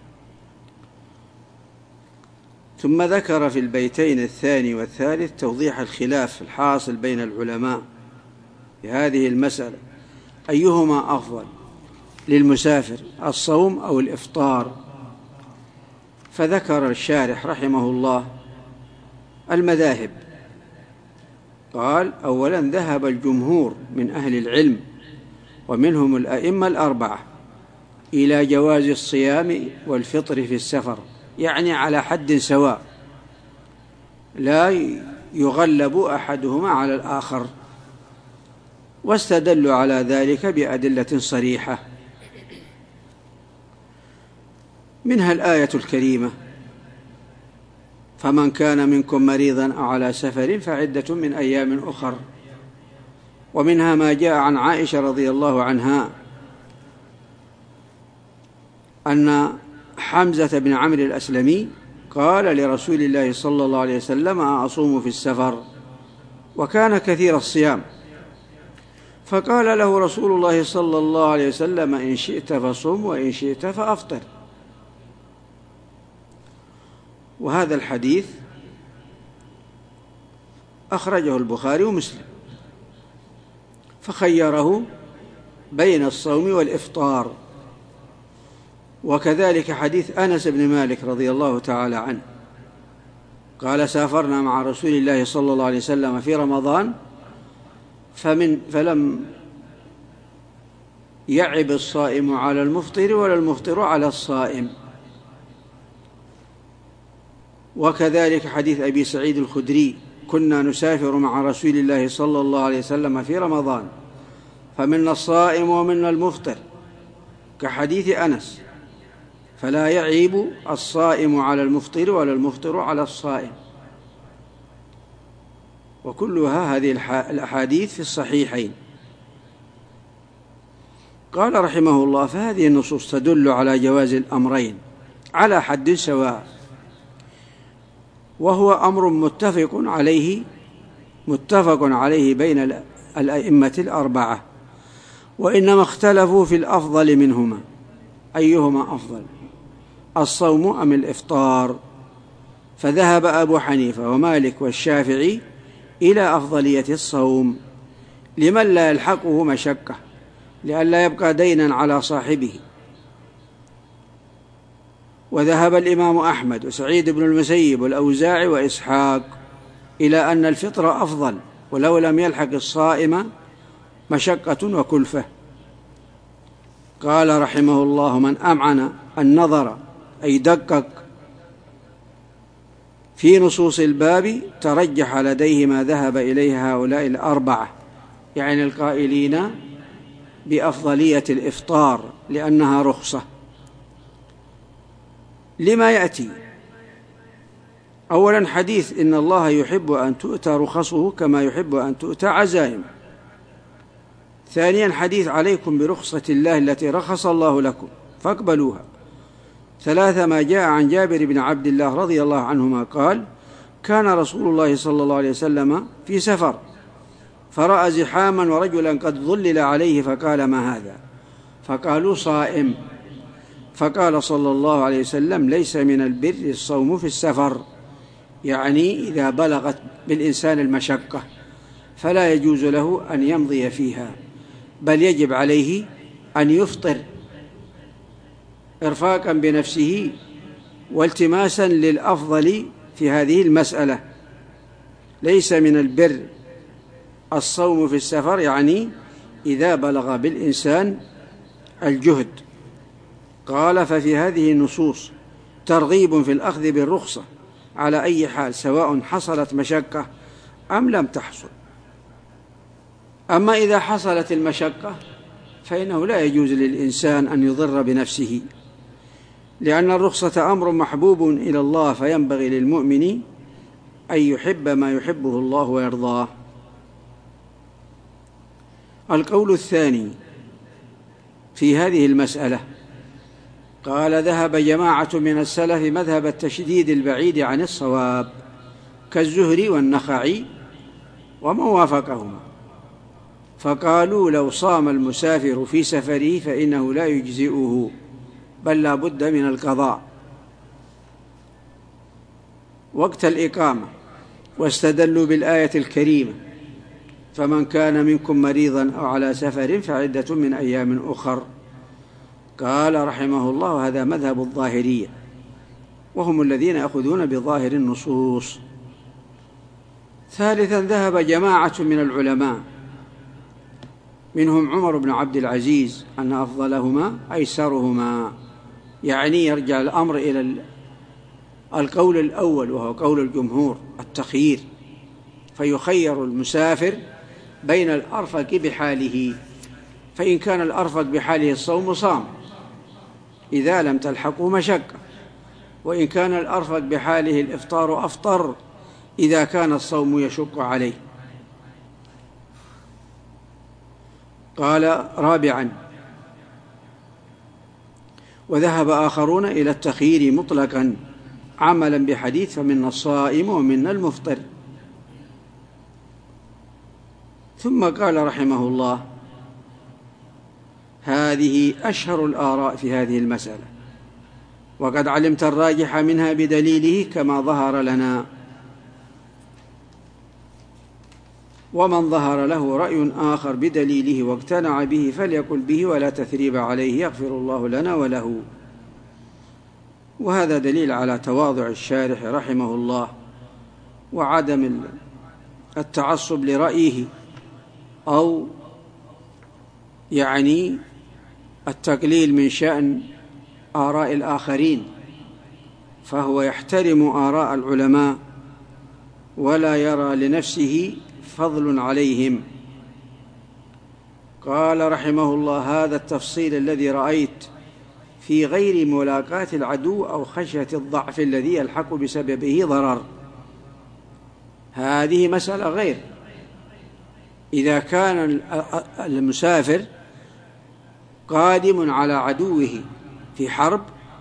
ثم ذكر في البيتين الثاني والثالث توضيح الخلاف الحاصل بين العلماء في هذه المسألة، أيهما أفضل للمسافر، الصوم أو الإفطار؟ فذكر الشارح رحمه الله المذاهب. قال: أولا ذهب الجمهور من أهل العلم ومنهم الأئمة الأربعة إلى جواز الصيام والفطر في السفر، يعني على حد سواء، لا يغلب أحدهما على الآخر، واستدلوا على ذلك بأدلة صريحة، منها الآية الكريمة: فمن كان منكم مريضا أو على سفر فعدة من أيام أخر. ومنها ما جاء عن عائشة رضي الله عنها أن حمزة بن عمرو الأسلمي قال لرسول الله صلى الله عليه وسلم: أصوم في السفر؟ وكان كثير الصيام، فقال له رسول الله صلى الله عليه وسلم: إن شئت فصم وإن شئت فأفطر. وهذا الحديث أخرجه البخاري ومسلم، فخيره بين الصوم والإفطار. وكذلك حديث أنس بن مالك رضي الله تعالى عنه قال: سافرنا مع رسول الله صلى الله عليه وسلم في رمضان فمن فلم يعب الصائم على المفطر ولا المفطر على الصائم. وكذلك حديث أبي سعيد الخدري: كنا نسافر مع رسول الله صلى الله عليه وسلم في رمضان فمنا الصائم ومنا المفطر، كحديث أنس، فلا يعيب الصائم على المفطر ولا المفطر على الصائم. وكلها هذه الأحاديث في الصحيحين. قال رحمه الله: فهذه النصوص تدل على جواز الأمرين على حد سواء، وهو أمر متفق عليه متفق عليه بين الأئمة الأربعة، وإنما اختلفوا في الأفضل منهما، أيهما أفضل، الصوم أم الإفطار؟ فذهب أبو حنيفة ومالك والشافعي إلى أفضلية الصوم لمن لا يلحقه مشقة، لئلا يبقى دينا على صاحبه. وذهب الإمام أحمد وسعيد بن المسيب والأوزاعي وإسحاق إلى أن الفطر أفضل ولو لم يلحق الصائم مشقة وكلفة. قال رحمه الله: من أمعن النظر أي دقق في نصوص الباب ترجح لديه ما ذهب إليه هؤلاء الأربعة، يعني القائلين بأفضلية الإفطار لأنها رخصة لما يأتي. أولا حديث: إن الله يحب أن تؤتى رخصه كما يحب أن تؤتى عزائمه. ثانيا حديث: عليكم برخصة الله التي رخص الله لكم فاقبلوها. ثلاثة ما جاء عن جابر بن عبد الله رضي الله عنهما قال: كان رسول الله صلى الله عليه وسلم في سفر فرأى زحاما ورجلا قد ظلل عليه فقال: ما هذا؟ فقالوا: صائم. فقال صلى الله عليه وسلم: ليس من البر الصوم في السفر، يعني إذا بلغت بالإنسان المشقة فلا يجوز له أن يمضي فيها، بل يجب عليه أن يفطر إرفاقا بنفسه والتماسا للأفضل في هذه المسألة. ليس من البر الصوم في السفر، يعني إذا بلغ بالإنسان الجهد. قال: ففي هذه النصوص ترغيب في الأخذ بالرخصة على أي حال، سواء حصلت مشقة أم لم تحصل. أما إذا حصلت المشقة فإنه لا يجوز للإنسان أن يضر بنفسه، لأن الرخصة أمر محبوب إلى الله، فينبغي للمؤمن أن يحب ما يحبه الله ويرضاه. القول الثاني في هذه المسألة: قال: ذهب جماعة من السلف مذهب التشديد البعيد عن الصواب كالزهري والنخعي ومن وافقهما، فقالوا لو صام المسافر في سفره فإنه لا يجزئه بل لا بد من القضاء وقت الإقامة، واستدلوا بالآية الكريمة فمن كان منكم مريضا أو على سفر فعدة من أيام أخر. قال رحمه الله هذا مذهب الظاهرية، وهم الذين يأخذون بظاهر النصوص. ثالثا ذهب جماعة من العلماء منهم عمر بن عبد العزيز أن أفضلهما أيسرهما، يعني يرجع الأمر إلى القول الأول وهو قول الجمهور التخيير، فيخير المسافر بين الأرفق بحاله، فإن كان الأرفق بحاله الصوم صام إذا لم تلحقه مشقة، وإن كان الأرفق بحاله الإفطار أفطر إذا كان الصوم يشق عليه. قال رابعا وذهب آخرون إلى التخيير مطلقا عملا بحديث فمنا الصائم ومنا المفطر. ثم قال رحمه الله هذه أشهر الآراء في هذه المسألة، وقد علمت الراجح منها بدليله كما ظهر لنا، ومن ظهر له رأي آخر بدليله واقتنع به فليقل به ولا تثريب عليه يغفر الله لنا وله. وهذا دليل على تواضع الشارح رحمه الله وعدم التعصب لرأيه أو يعني التقليل من شأن آراء الآخرين، فهو يحترم آراء العلماء ولا يرى لنفسه فضل عليهم. قال رحمه الله هذا التفصيل الذي رأيت في غير ملاقاة العدو أو خشية الضعف الذي يلحق بسببه ضرر، هذه مسألة غير. إذا كان المسافر قادم على عدوه في حرب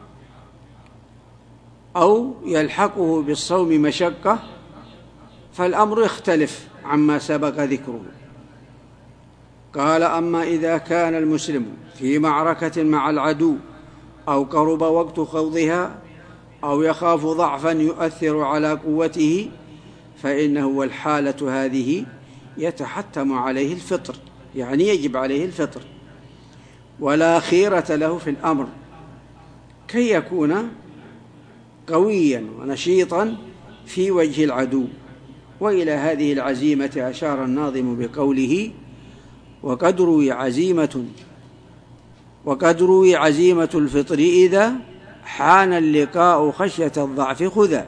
أو يلحقه بالصوم مشقة فالأمر يختلف عما سبق ذكره. قال أما إذا كان المسلم في معركة مع العدو أو قرب وقت خوضها أو يخاف ضعفا يؤثر على قوته فإنه والحالة هذه يتحتم عليه الفطر، يعني يجب عليه الفطر ولا خيرة له في الأمر كي يكون قويا ونشيطا في وجه العدو. وإلى هذه العزيمة أشار الناظم بقوله وقد روي عزيمة وقد روي عزيمة الفطر إذا حان اللقاء خشية الضعف خذا.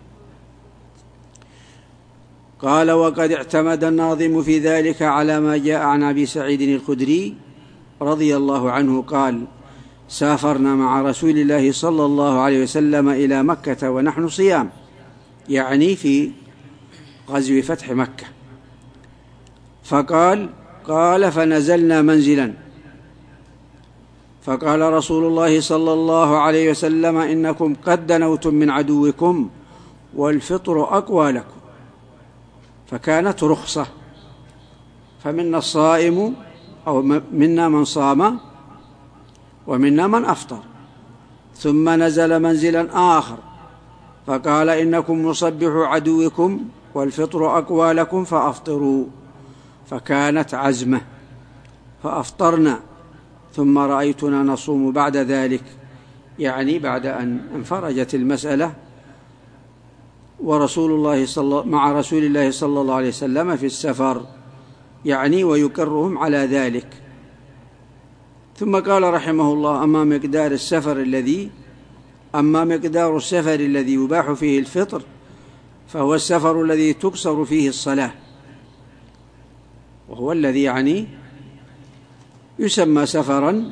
قال وقد اعتمد الناظم في ذلك على ما جاء عن أبي سعيد الخدري رضي الله عنه قال سافرنا مع رسول الله صلى الله عليه وسلم إلى مكة ونحن صيام، يعني في غزو فتح مكة. فقال قال فنزلنا منزلا فقال رسول الله صلى الله عليه وسلم إنكم قد دنوتم من عدوكم والفطر أقوى لكم، فكانت رخصة، فمنا الصائم أو منا من صام ومنا من أفطر. ثم نزل منزلا آخر فقال إنكم مصبح عدوكم والفطر أقوى لكم فأفطروا، فكانت عزمة فأفطرنا. ثم رأيتنا نصوم بعد ذلك، يعني بعد أن انفرجت المسألة ورسول الله صلى مع رسول الله صلى الله عليه وسلم في السفر، يعني ويكرهم على ذلك. ثم قال رحمه الله أما مقدار السفر الذي أما مقدار السفر الذي يباح فيه الفطر فهو السفر الذي تكسر فيه الصلاة، وهو الذي يعني يسمى سفرا.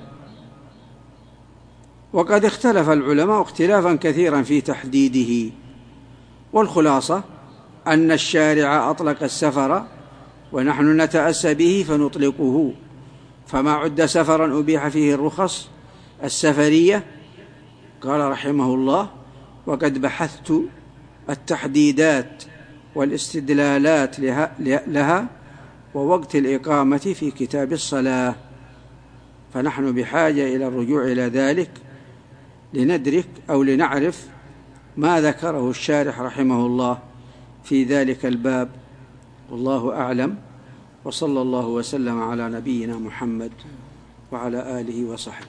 وقد اختلف العلماء اختلافا كثيرا في تحديده، والخلاصة أن الشارع أطلق السفر ونحن نتأسى به فنطلقه، فما عد سفرا أبيح فيه الرخص السفرية. قال رحمه الله وقد بحثت التحديدات والاستدلالات لها, لها ووقت الإقامة في كتاب الصلاة، فنحن بحاجة إلى الرجوع إلى ذلك لندرك أو لنعرف ما ذكره الشارح رحمه الله في ذلك الباب. والله أعلم، وصلى الله وسلم على نبينا محمد وعلى آله وصحبه.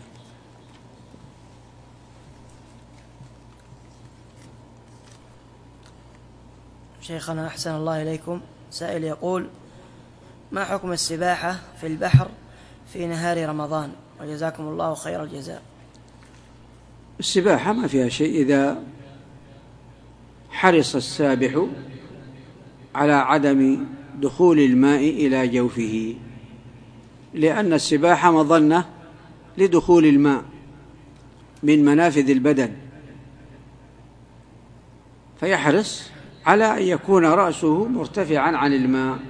شيخنا أحسن الله إليكم، سائل يقول: ما حكم السباحة في البحر في نهار رمضان؟ وجزاكم الله خير الجزاء. السباحة ما فيها شيء إذا حرص السابح على عدم دخول الماء إلى جوفه، لأن السباحة مظنة لدخول الماء من منافذ البدن، فيحرص على أن يكون رأسه مرتفعا عن الماء،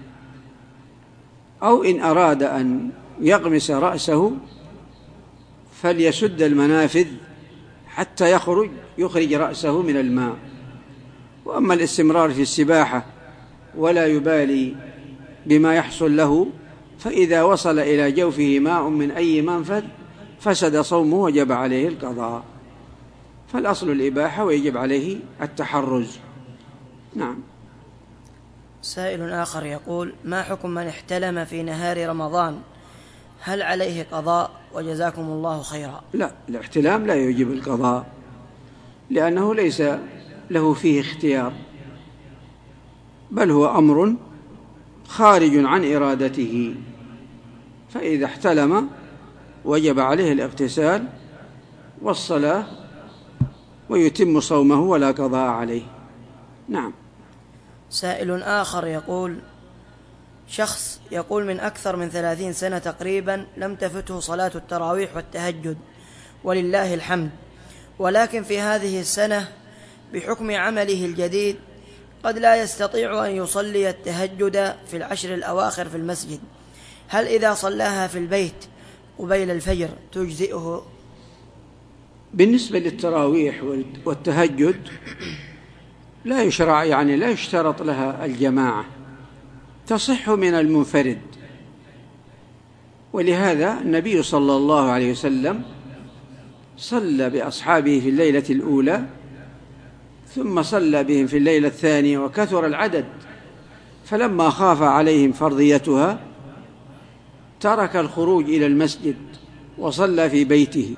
أو إن أراد أن يغمس رأسه فليسد المنافذ حتى يخرج يخرج رأسه من الماء. وأما الاستمرار في السباحة ولا يبالي بما يحصل له، فإذا وصل إلى جوفه ماء من أي منفذ فسد صومه وجب عليه القضاء، فالأصل الإباحة ويجب عليه التحرز. نعم. سائل آخر يقول: ما حكم من احتلم في نهار رمضان؟ هل عليه قضاء؟ وجزاكم الله خيرا. لا، الاحتلام لا يجب القضاء، لأنه ليس له فيه اختيار، بل هو أمر خارج عن إرادته، فإذا احتلم وجب عليه الاغتسال والصلاة ويتم صومه ولا قضاء عليه. نعم. سائل آخر يقول: شخص يقول من أكثر من ثلاثين سنة تقريبا لم تفته صلاة التراويح والتهجد ولله الحمد، ولكن في هذه السنة بحكم عمله الجديد قد لا يستطيع أن يصلي التهجد في العشر الأواخر في المسجد، هل إذا صلاها في البيت قبيل الفجر تجزئه؟ بالنسبة للتراويح والتهجد لا يشرع، يعني لا يشترط لها الجماعة، تصح من المنفرد، ولهذا النبي صلى الله عليه وسلم صلى بأصحابه في الليلة الأولى، ثم صلى بهم في الليلة الثانية وكثر العدد، فلما خاف عليهم فرضيتها ترك الخروج إلى المسجد وصلى في بيته،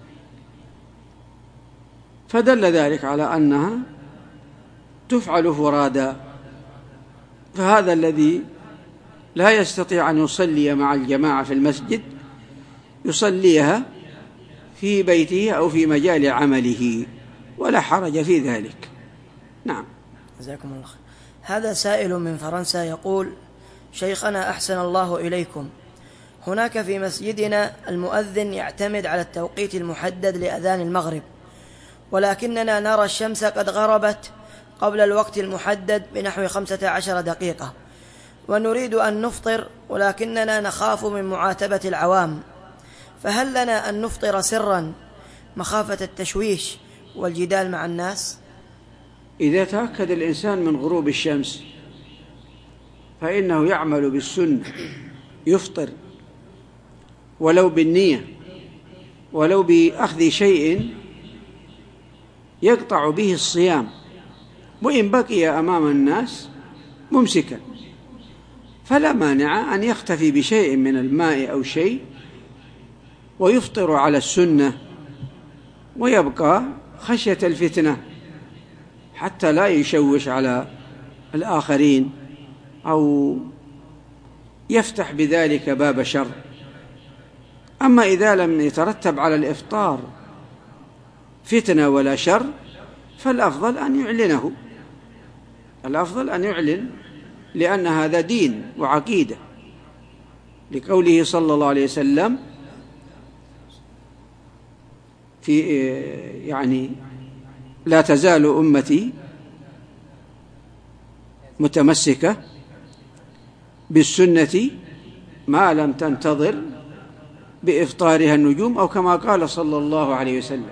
فدل ذلك على أنها تفعل فرادا. فهذا الذي لا يستطيع أن يصلي مع الجماعة في المسجد يصليها في بيته أو في مجال عمله، ولا حرج في ذلك. نعم. جزاكم الله خير. هذا سائل من فرنسا يقول: شيخنا أحسن الله إليكم، هناك في مسجدنا المؤذن يعتمد على التوقيت المحدد لأذان المغرب، ولكننا نرى الشمس قد غربت قبل الوقت المحدد بنحو خمسة عشر دقيقة، ونريد أن نفطر ولكننا نخاف من معاتبة العوام، فهل لنا أن نفطر سرا مخافة التشويش والجدال مع الناس؟ إذا تأكد الإنسان من غروب الشمس فإنه يعمل بالسنة، يفطر ولو بالنية، ولو بأخذ شيء يقطع به الصيام، وإن بقي أمام الناس ممسكا، فلا مانع أن يختفي بشيء من الماء أو شيء ويفطر على السنة، ويبقى خشية الفتنة حتى لا يشوش على الآخرين أو يفتح بذلك باب شر. أما إذا لم يترتب على الإفطار فتنة ولا شر فالأفضل أن يعلنه، الأفضل أن يعلن، لأن هذا دين وعقيدة، لقوله صلى الله عليه وسلم في يعني لا تزال أمتي متمسكة بالسنة ما لم تنتظر بإفطارها النجوم، أو كما قال صلى الله عليه وسلم.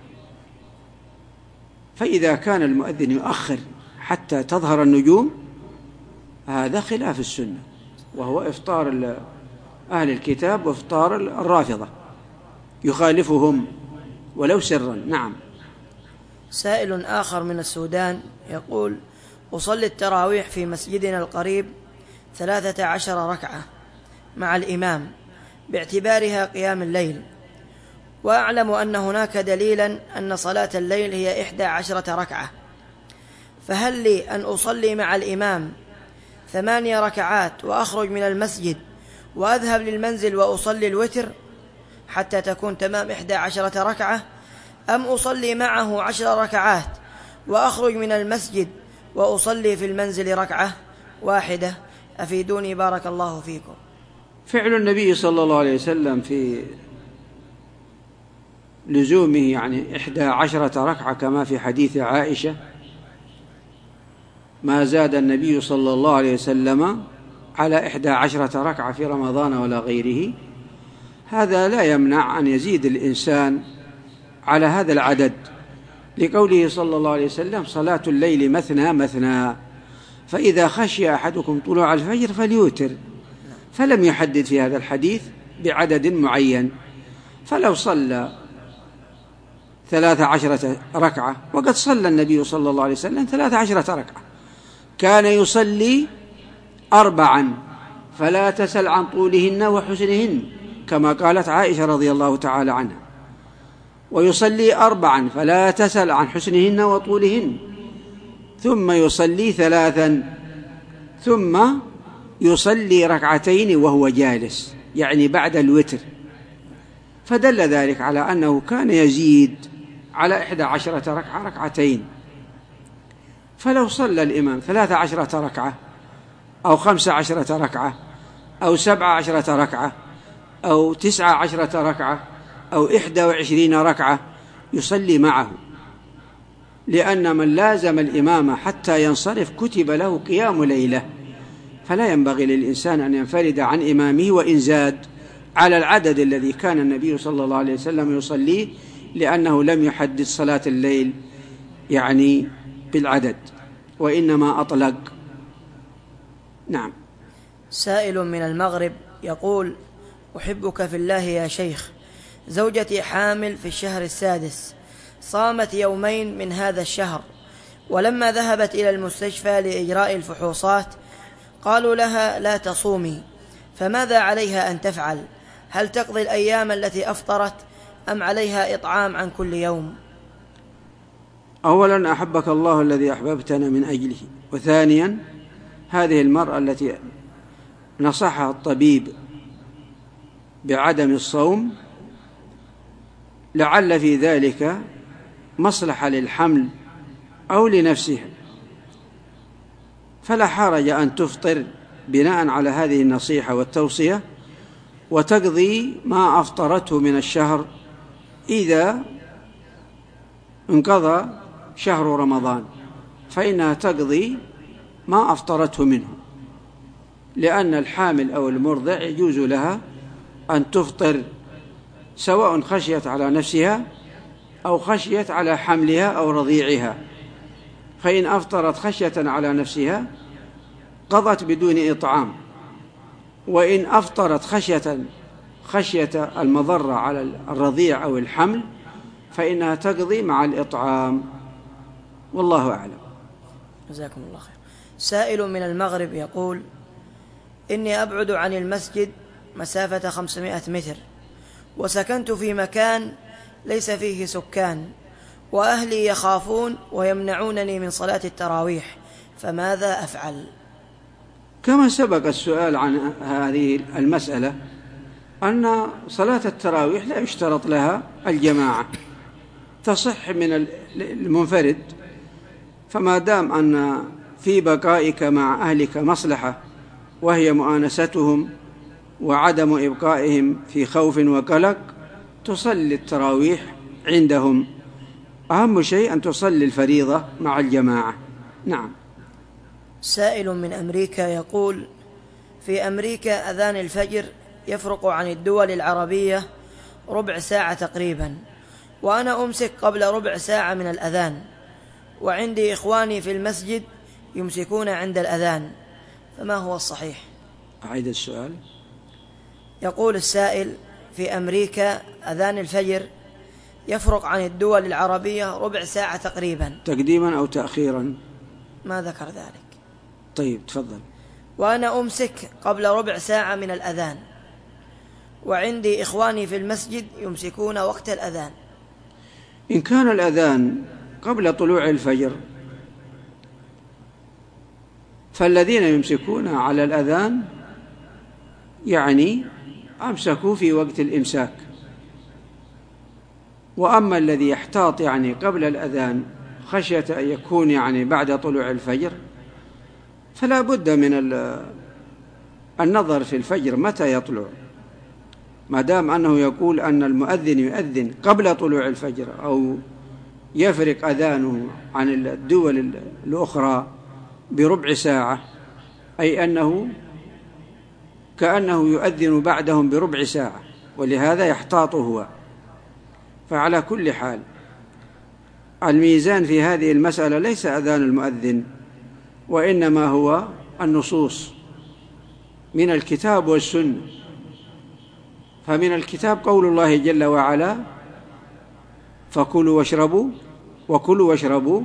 فإذا كان المؤذن يؤخر حتى تظهر النجوم هذا خلاف السنة، وهو إفطار أهل الكتاب وإفطار الرافضة، يخالفهم ولو سرا. نعم. سائل آخر من السودان يقول: أصلي التراويح في مسجدنا القريب ثلاثة عشر ركعة مع الإمام باعتبارها قيام الليل، وأعلم أن هناك دليلا أن صلاة الليل هي إحدى عشرة ركعة، فهل لي أن أصلي مع الإمام ثمانية ركعات وأخرج من المسجد وأذهب للمنزل وأصلي الوتر حتى تكون تمام إحدى عشرة ركعة، أم أصلي معه عشر ركعات وأخرج من المسجد وأصلي في المنزل ركعة واحدة؟ أفيدوني بارك الله فيكم. فعل النبي صلى الله عليه وسلم في لزومه يعني إحدى عشرة ركعة كما في حديث عائشة: ما زاد النبي صلى الله عليه وسلم على إحدى عشرة ركعة في رمضان ولا غيره. هذا لا يمنع أن يزيد الإنسان على هذا العدد، لقوله صلى الله عليه وسلم: صلاة الليل مثنى مثنى، فإذا خشي أحدكم طلوع الفجر فليوتر، فلم يحدد في هذا الحديث بعدد معين. فلو صلى ثلاث عشرة ركعة، وقد صلى النبي صلى الله عليه وسلم ثلاث عشرة ركعة، كان يصلي أربعا فلا تسل عن طولهن وحسنهن كما قالت عائشة رضي الله تعالى عنها، ويصلي أربعا فلا تسل عن حسنهن وطولهن، ثم يصلي ثلاثا، ثم يصلي ركعتين وهو جالس، يعني بعد الوتر. فدل ذلك على أنه كان يزيد على إحدى عشرة ركعة ركعتين. فلو صلى الإمام ثلاث عشرة ركعة أو خمس عشرة ركعة أو سبع عشرة ركعة أو تسع عشرة ركعة أو إحدى وعشرين ركعة يصلي معه، لأن من لازم الإمام حتى ينصرف كتب له قيام ليلة، فلا ينبغي للإنسان أن ينفرد عن إمامه وإن زاد على العدد الذي كان النبي صلى الله عليه وسلم يصليه، لأنه لم يحدد صلاة الليل يعني بالعدد، وإنما أطلق. نعم. سائل من المغرب يقول: أحبك في الله يا شيخ، زوجتي حامل في الشهر السادس، صامت يومين من هذا الشهر، ولما ذهبت إلى المستشفى لإجراء الفحوصات قالوا لها لا تصومي، فماذا عليها أن تفعل؟ هل تقضي الأيام التي أفطرت أم عليها إطعام عن كل يوم؟ أولا أحبك الله الذي أحببتنا من أجله، وثانيا هذه المرأة التي نصحها الطبيب بعدم الصوم لعل في ذلك مصلحة للحمل أو لنفسها، فلا حرج أن تفطر بناء على هذه النصيحة والتوصية، وتقضي ما أفطرته من الشهر إذا انقضى شهر رمضان، فإنها تقضي ما أفطرته منه، لأن الحامل أو المرضع يجوز لها أن تفطر سواء خشيت على نفسها أو خشيت على حملها أو رضيعها. فإن أفطرت خشية على نفسها قضت بدون إطعام، وإن أفطرت خشية خشية المضرة على الرضيع أو الحمل فإنها تقضي مع الإطعام، والله أعلم. جزاكم الله خير. سائل من المغرب يقول: إني أبعد عن المسجد مسافة خمسمائة متر، وسكنت في مكان ليس فيه سكان، وأهلي يخافون ويمنعونني من صلاة التراويح، فماذا أفعل؟ كما سبق السؤال عن هذه المسألة أن صلاة التراويح لا يشترط لها الجماعة، تصح من المنفرد، فما دام أن في بقائك مع أهلك مصلحة وهي مؤانستهم وعدم إبقائهم في خوف وقلق تصلي التراويح عندهم. أهم شيء أن تصلي الفريضة مع الجماعة. نعم. سائل من أمريكا يقول: في أمريكا أذان الفجر يفرق عن الدول العربية ربع ساعة تقريبا، وأنا أمسك قبل ربع ساعة من الأذان، وعندي إخواني في المسجد يمسكون عند الأذان، فما هو الصحيح؟ أعيد السؤال. يقول السائل: في أمريكا أذان الفجر يفرق عن الدول العربية ربع ساعة تقريبا، تقديما أو تأخيرا؟ ما ذكر ذلك. طيب تفضل. وأنا أمسك قبل ربع ساعة من الأذان، وعندي إخواني في المسجد يمسكون وقت الأذان. إن كان الأذان قبل طلوع الفجر فالذين يمسكون على الأذان يعني أمسكوا في وقت الإمساك، وأما الذي يحتاط يعني قبل الأذان خشية أن يكون يعني بعد طلوع الفجر فلا بد من النظر في الفجر متى يطلع، ما دام أنه يقول أن المؤذن يؤذن قبل طلوع الفجر أو يفرق أذانه عن الدول الأخرى بربع ساعة، أي أنه كأنه يؤذن بعدهم بربع ساعة، ولهذا يحتاط هو. فعلى كل حال الميزان في هذه المسألة ليس أذان المؤذن، وإنما هو النصوص من الكتاب والسنة. فمن الكتاب قول الله جل وعلا: فكلوا واشربوا وكلوا واشربوا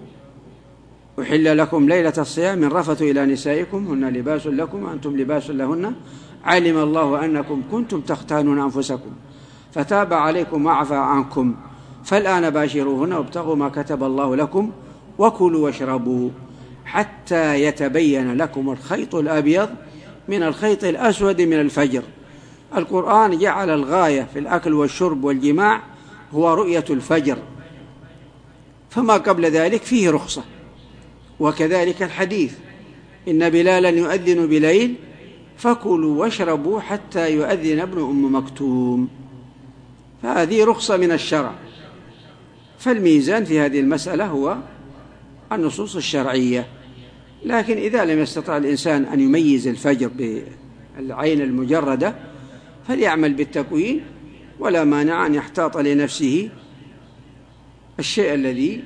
أحل لكم ليلة الصيام الرفث إلى نسائكم هن لباس لكم وأنتم لباس لهن علم الله أنكم كنتم تختانون أنفسكم فتاب عليكم وعفى عنكم فالآن باشروهن وابتغوا ما كتب الله لكم وكلوا واشربوا حتى يتبين لكم الخيط الأبيض من الخيط الأسود من الفجر. القرآن جعل الغاية في الأكل والشرب والجماع هو رؤية الفجر، فما قبل ذلك فيه رخصة. وكذلك الحديث: إن بلالا يؤذن بليل فكلوا واشربوا حتى يؤذن ابن أم مكتوم، فهذه رخصة من الشرع. فالميزان في هذه المسألة هو النصوص الشرعية. لكن إذا لم يستطع الإنسان أن يميز الفجر بالعين المجردة فليعمل بالتكوين، ولا مانع أن يحتاط لنفسه الشيء الذي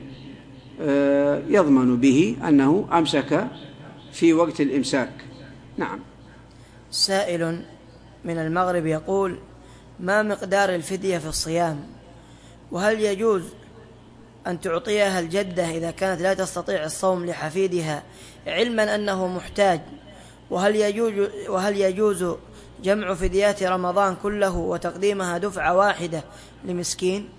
يضمن به أنه أمسك في وقت الإمساك. نعم. سائل من المغرب يقول: ما مقدار الفدية في الصيام؟ وهل يجوز أن تعطيها الجدة إذا كانت لا تستطيع الصوم لحفيدها علما أنه محتاج؟ وهل يجوز, وهل يجوز جمع فديات رمضان كله وتقديمها دفعة واحدة لمسكين؟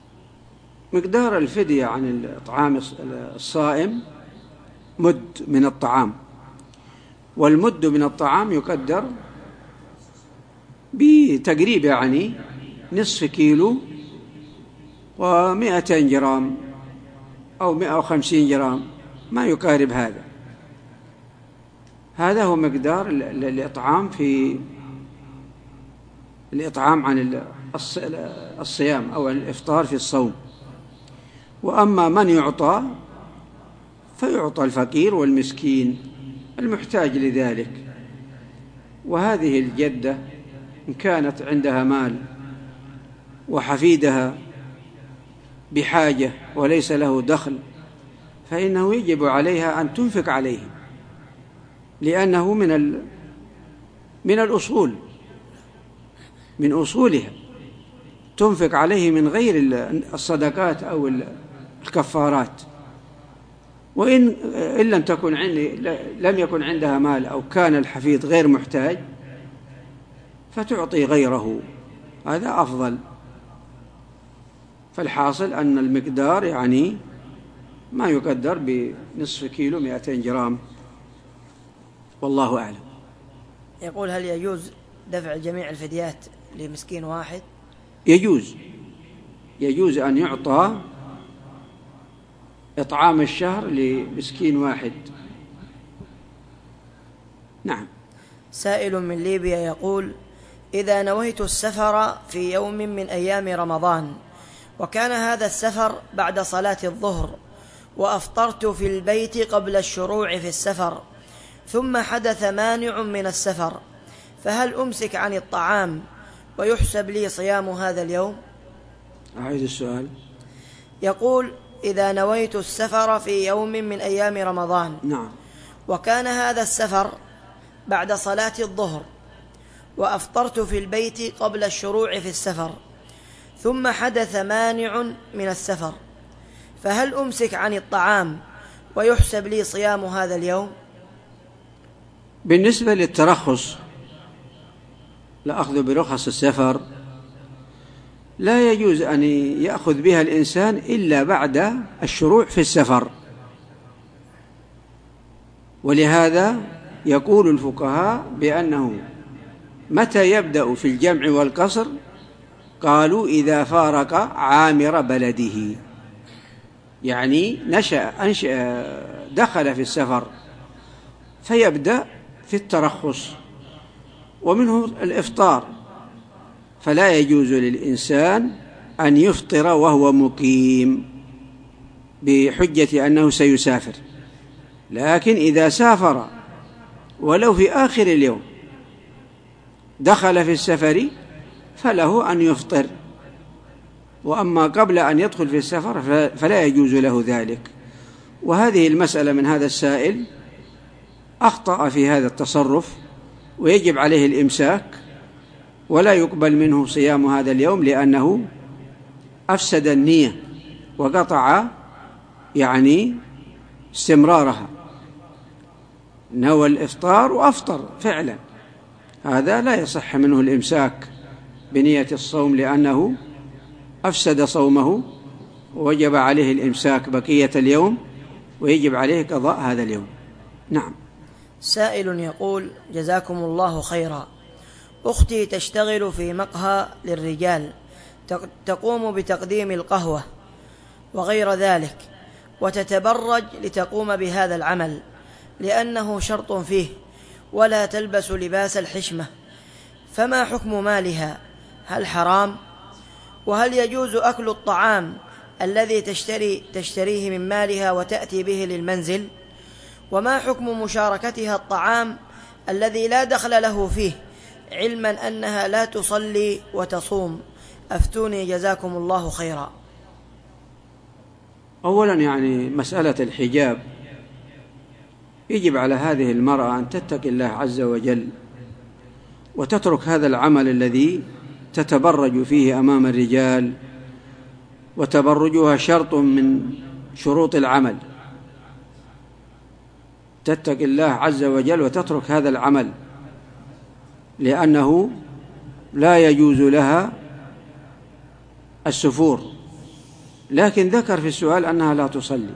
مقدار الفدية عن الإطعام الصائم مد من الطعام، والمد من الطعام يقدر بتقريب يعني نصف كيلو ومئتين جرام أو مئة وخمسين جرام، ما يقارب هذا. هذا هو مقدار الإطعام في الإطعام عن الصيام أو الإفطار في الصوم. وأما من يعطى فيعطى الفقير والمسكين المحتاج لذلك. وهذه الجدة إن كانت عندها مال وحفيدها بحاجة وليس له دخل فإنه يجب عليها أن تنفق عليه، لأنه من ال... من الأصول من أصولها، تنفق عليه من غير الصدقات أو الكفارات. وإن إن لم تكن عندي لم يكن عندها مال أو كان الحفيد غير محتاج فتعطي غيره، هذا أفضل. فالحاصل أن المقدار يعني ما يقدر بنصف كيلو مئتين جرام، والله أعلم. يقول: هل يجوز دفع جميع الفديات لمسكين واحد؟ يجوز يجوز أن يعطى إطعام الشهر لمسكين واحد. نعم. سائل من ليبيا يقول: إذا نويت السفر في يوم من أيام رمضان وكان هذا السفر بعد صلاة الظهر وأفطرت في البيت قبل الشروع في السفر ثم حدث مانع من السفر، فهل أمسك عن الطعام ويحسب لي صيام هذا اليوم؟ أعيد السؤال. يقول: إذا نويت السفر في يوم من أيام رمضان نعم. وكان هذا السفر بعد صلاة الظهر وأفطرت في البيت قبل الشروع في السفر، ثم حدث مانع من السفر، فهل أمسك عن الطعام ويحسب لي صيام هذا اليوم؟ بالنسبة للترخص، لأخذ برخص السفر، لا يجوز أن يأخذ بها الإنسان إلا بعد الشروع في السفر. ولهذا يقول الفقهاء بأنه متى يبدأ في الجمع والقصر؟ قالوا إذا فارق عامر بلده، يعني نشأ أنشأ دخل في السفر فيبدأ في الترخص، ومنه الإفطار، فلا يجوز للإنسان أن يفطر وهو مقيم بحجة أنه سيسافر، لكن إذا سافر ولو في آخر اليوم دخل في السفر فله أن يفطر، وأما قبل أن يدخل في السفر فلا يجوز له ذلك. وهذه المسألة من هذا السائل أخطأ في هذا التصرف، ويجب عليه الإمساك، ولا يقبل منه صيام هذا اليوم، لأنه أفسد النية وقطع يعني استمرارها. نوى الإفطار وأفطر فعلا، هذا لا يصح منه الإمساك بنية الصوم، لأنه أفسد صومه، ووجب عليه الإمساك بقية اليوم، ويجب عليه قضاء هذا اليوم. نعم. سائل يقول: جزاكم الله خيرا، أختي تشتغل في مقهى للرجال، تقوم بتقديم القهوة وغير ذلك، وتتبرج لتقوم بهذا العمل لأنه شرط فيه، ولا تلبس لباس الحشمة، فما حكم مالها؟ هل حرام؟ وهل يجوز أكل الطعام الذي تشتري تشتريه من مالها وتأتي به للمنزل؟ وما حكم مشاركتها الطعام الذي لا دخل له فيه، علما أنها لا تصلي وتصوم؟ أفتوني جزاكم الله خيرا. أولا يعني مسألة الحجاب، يجب على هذه المرأة أن تتقي الله عز وجل وتترك هذا العمل الذي تتبرج فيه أمام الرجال، وتبرجها شرط من شروط العمل. تتقي الله عز وجل وتترك هذا العمل، لأنه لا يجوز لها السفور، لكن ذكر في السؤال أنها لا تصلي،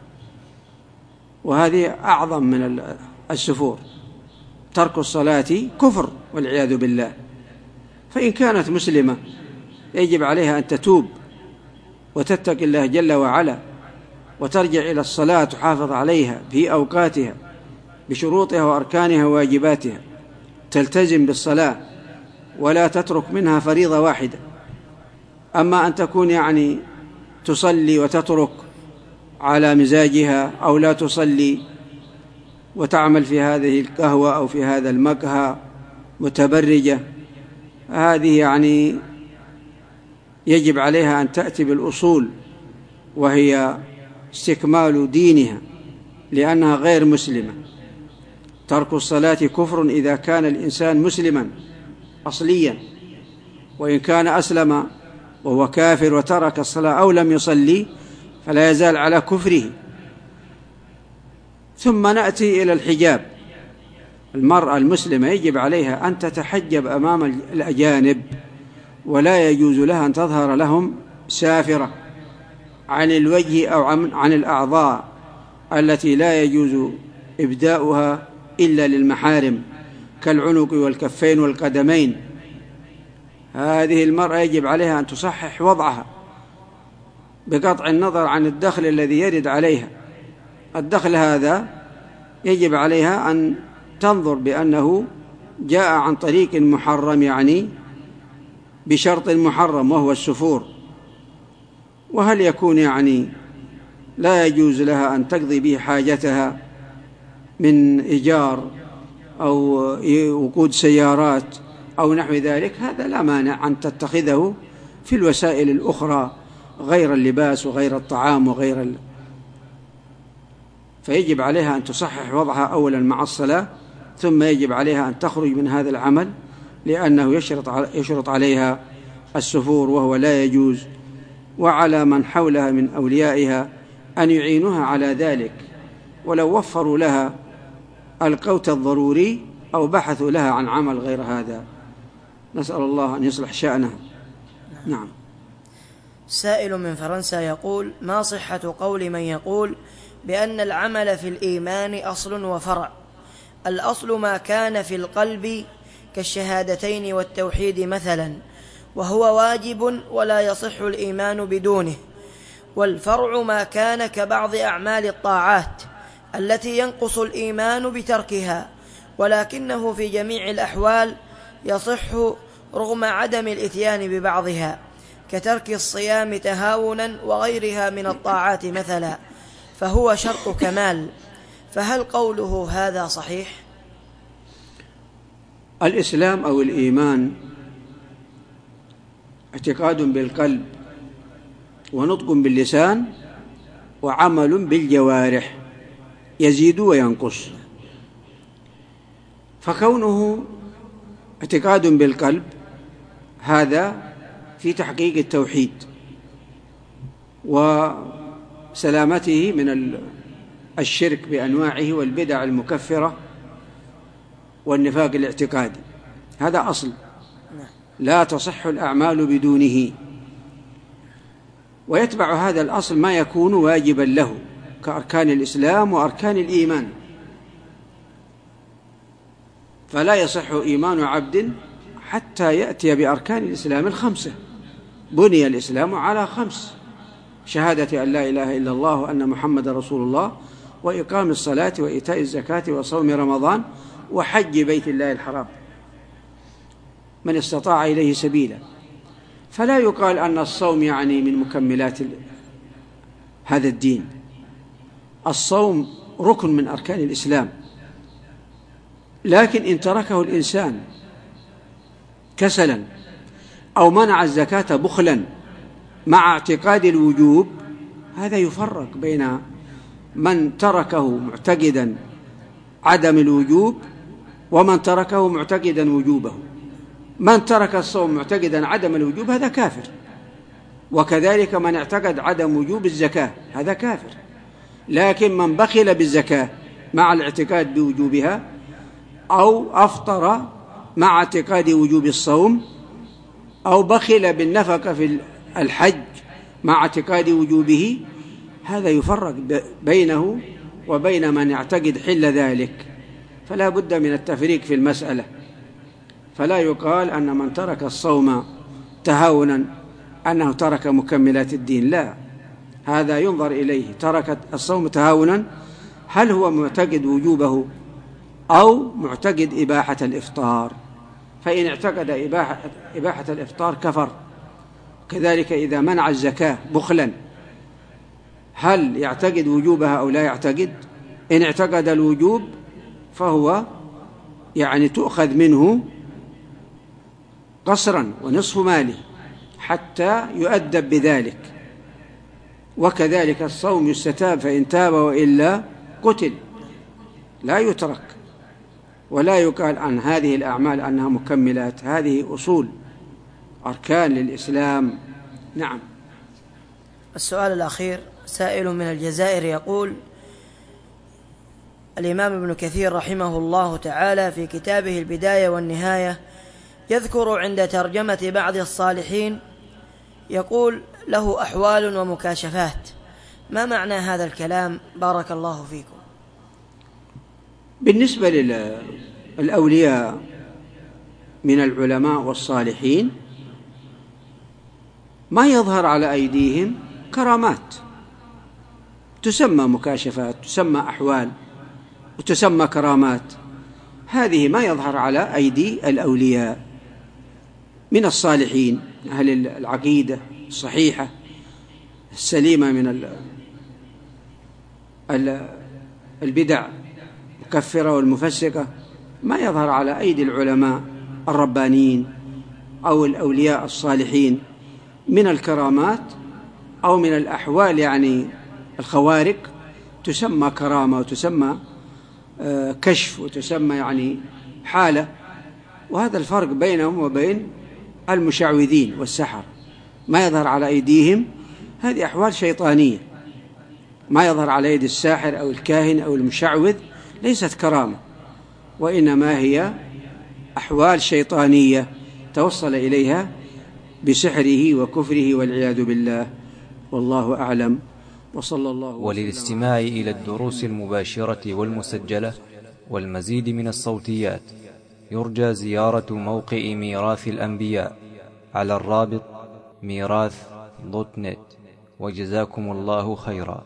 وهذه أعظم من السفور. ترك الصلاة كفر والعياذ بالله. فإن كانت مسلمة يجب عليها أن تتوب وتتقي الله جل وعلا، وترجع إلى الصلاة، تحافظ عليها في أوقاتها بشروطها وأركانها وواجباتها، تلتزم بالصلاة ولا تترك منها فريضة واحدة. أما أن تكون يعني تصلي وتترك على مزاجها، أو لا تصلي وتعمل في هذه القهوة أو في هذا المقهى متبرجة، هذه يعني يجب عليها أن تأتي بالأصول، وهي استكمال دينها، لأنها غير مسلمة. ترك الصلاة كفر إذا كان الإنسان مسلما أصليا، وإن كان أسلم وهو كافر وترك الصلاة أو لم يصلي فلا يزال على كفره. ثم نأتي إلى الحجاب. المرأة المسلمة يجب عليها أن تتحجب أمام الأجانب، ولا يجوز لها أن تظهر لهم سافرة عن الوجه أو عن الأعضاء التي لا يجوز إبداؤها إلا للمحارم، كالعنق والكفين والقدمين. هذه المرأة يجب عليها أن تصحح وضعها بقطع النظر عن الدخل الذي يرد عليها. الدخل هذا يجب عليها أن تنظر بأنه جاء عن طريق محرم، يعني بشرط محرم وهو السفور. وهل يكون يعني لا يجوز لها أن تقضي به حاجتها من إيجار أو وقود سيارات أو نحو ذلك؟ هذا لا مانع أن تتخذه في الوسائل الأخرى غير اللباس وغير الطعام وغير ال... فيجب عليها أن تصحح وضعها أولا مع الصلاة، ثم يجب عليها أن تخرج من هذا العمل لأنه يشرط يشرط عليها السفور وهو لا يجوز، وعلى من حولها من أوليائها أن يعينوها على ذلك، ولو وفروا لها القوت الضروري أو بحثوا لها عن عمل غير هذا. نسأل الله أن يصلح شأنها. نعم. سائل من فرنسا يقول: ما صحة قول من يقول بأن العمل في الإيمان أصل وفرع؟ الأصل ما كان في القلب كالشهادتين والتوحيد مثلا، وهو واجب ولا يصح الإيمان بدونه، والفرع ما كان كبعض أعمال الطاعات التي ينقص الإيمان بتركها، ولكنه في جميع الأحوال يصح رغم عدم الإتيان ببعضها، كترك الصيام تهاونا وغيرها من الطاعات مثلا، فهو شرط كمال، فهل قوله هذا صحيح؟ الإسلام أو الإيمان اعتقاد بالقلب ونطق باللسان وعمل بالجوارح، يزيد وينقص. فكونه اعتقاد بالقلب هذا في تحقيق التوحيد وسلامته من الشرك بأنواعه والبدع المكفرة والنفاق الاعتقادي، هذا أصل لا تصح الأعمال بدونه. ويتبع هذا الأصل ما يكون واجبا له كأركان الإسلام وأركان الإيمان، فلا يصح إيمان عبد حتى يأتي بأركان الإسلام الخمسة. بني الإسلام على خمس: شهادة أن لا إله إلا الله وأن محمد رسول الله، وإقام الصلاة وإيتاء الزكاة وصوم رمضان وحج بيت الله الحرام من استطاع إليه سبيلا. فلا يقال أن الصوم يعني من مكملات هذا الدين. الصوم ركن من أركان الإسلام، لكن إن تركه الإنسان كسلا أو منع الزكاة بخلا مع اعتقاد الوجوب، هذا يفرق بين من تركه معتقدا عدم الوجوب ومن تركه معتقدا وجوبه. من ترك الصوم معتقدا عدم الوجوب هذا كافر، وكذلك من اعتقد عدم وجوب الزكاة هذا كافر. لكن من بخل بالزكاة مع الاعتقاد بوجوبها أو أفطر مع اعتقاد وجوب الصوم أو بخل بالنفقة في الحج مع اعتقاد وجوبه، هذا يفرق بينه وبين من يعتقد حل ذلك. فلا بد من التفريق في المسألة. فلا يقال أن من ترك الصوم تهاونا أنه ترك مكملات الدين، لا، هذا ينظر إليه. ترك الصوم تهاونا، هل هو معتقد وجوبه أو معتقد إباحة الإفطار؟ فإن اعتقد إباحة, إباحة الإفطار كفر. كذلك إذا منع الزكاة بخلا، هل يعتقد وجوبها أو لا يعتقد؟ إن اعتقد الوجوب فهو يعني تؤخذ منه قصرا ونصف ماله حتى يؤدب بذلك. وكذلك الصوم يستتاب، فإن تاب وإلا قتل، لا يترك. ولا يقال عن هذه الأعمال أنها مكملات، هذه أصول أركان للإسلام. نعم. السؤال الأخير، سائل من الجزائر يقول: الإمام ابن كثير رحمه الله تعالى في كتابه البداية والنهاية يذكر عند ترجمة بعض الصالحين يقول له أحوال ومكاشفات، ما معنى هذا الكلام؟ بارك الله فيكم. بالنسبة للأولياء من العلماء والصالحين ما يظهر على أيديهم كرامات، تسمى مكاشفات، تسمى أحوال، وتسمى كرامات. هذه ما يظهر على أيدي الأولياء من الصالحين، أهل العقيدة الصحيحة السليمة من البدع المكفرة والمفسقة، ما يظهر على أيدي العلماء الربانيين أو الأولياء الصالحين من الكرامات أو من الأحوال، يعني الخوارق، تسمى كرامة وتسمى كشف وتسمى يعني حالة. وهذا الفرق بينهم وبين المشعوذين والسحر. ما يظهر على أيديهم هذه أحوال شيطانية، ما يظهر على يد الساحر أو الكاهن أو المشعوذ ليست كرامة، وإنما هي أحوال شيطانية توصل إليها بسحره وكفره والعياذ بالله، والله أعلم. وصلى الله وسلم. وللاستماع إلى الدروس المباشرة والمسجلة والمزيد من الصوتيات يرجى زيارة موقع ميراث الأنبياء على الرابط ميراث دوت نت. وجزاكم الله خيرا.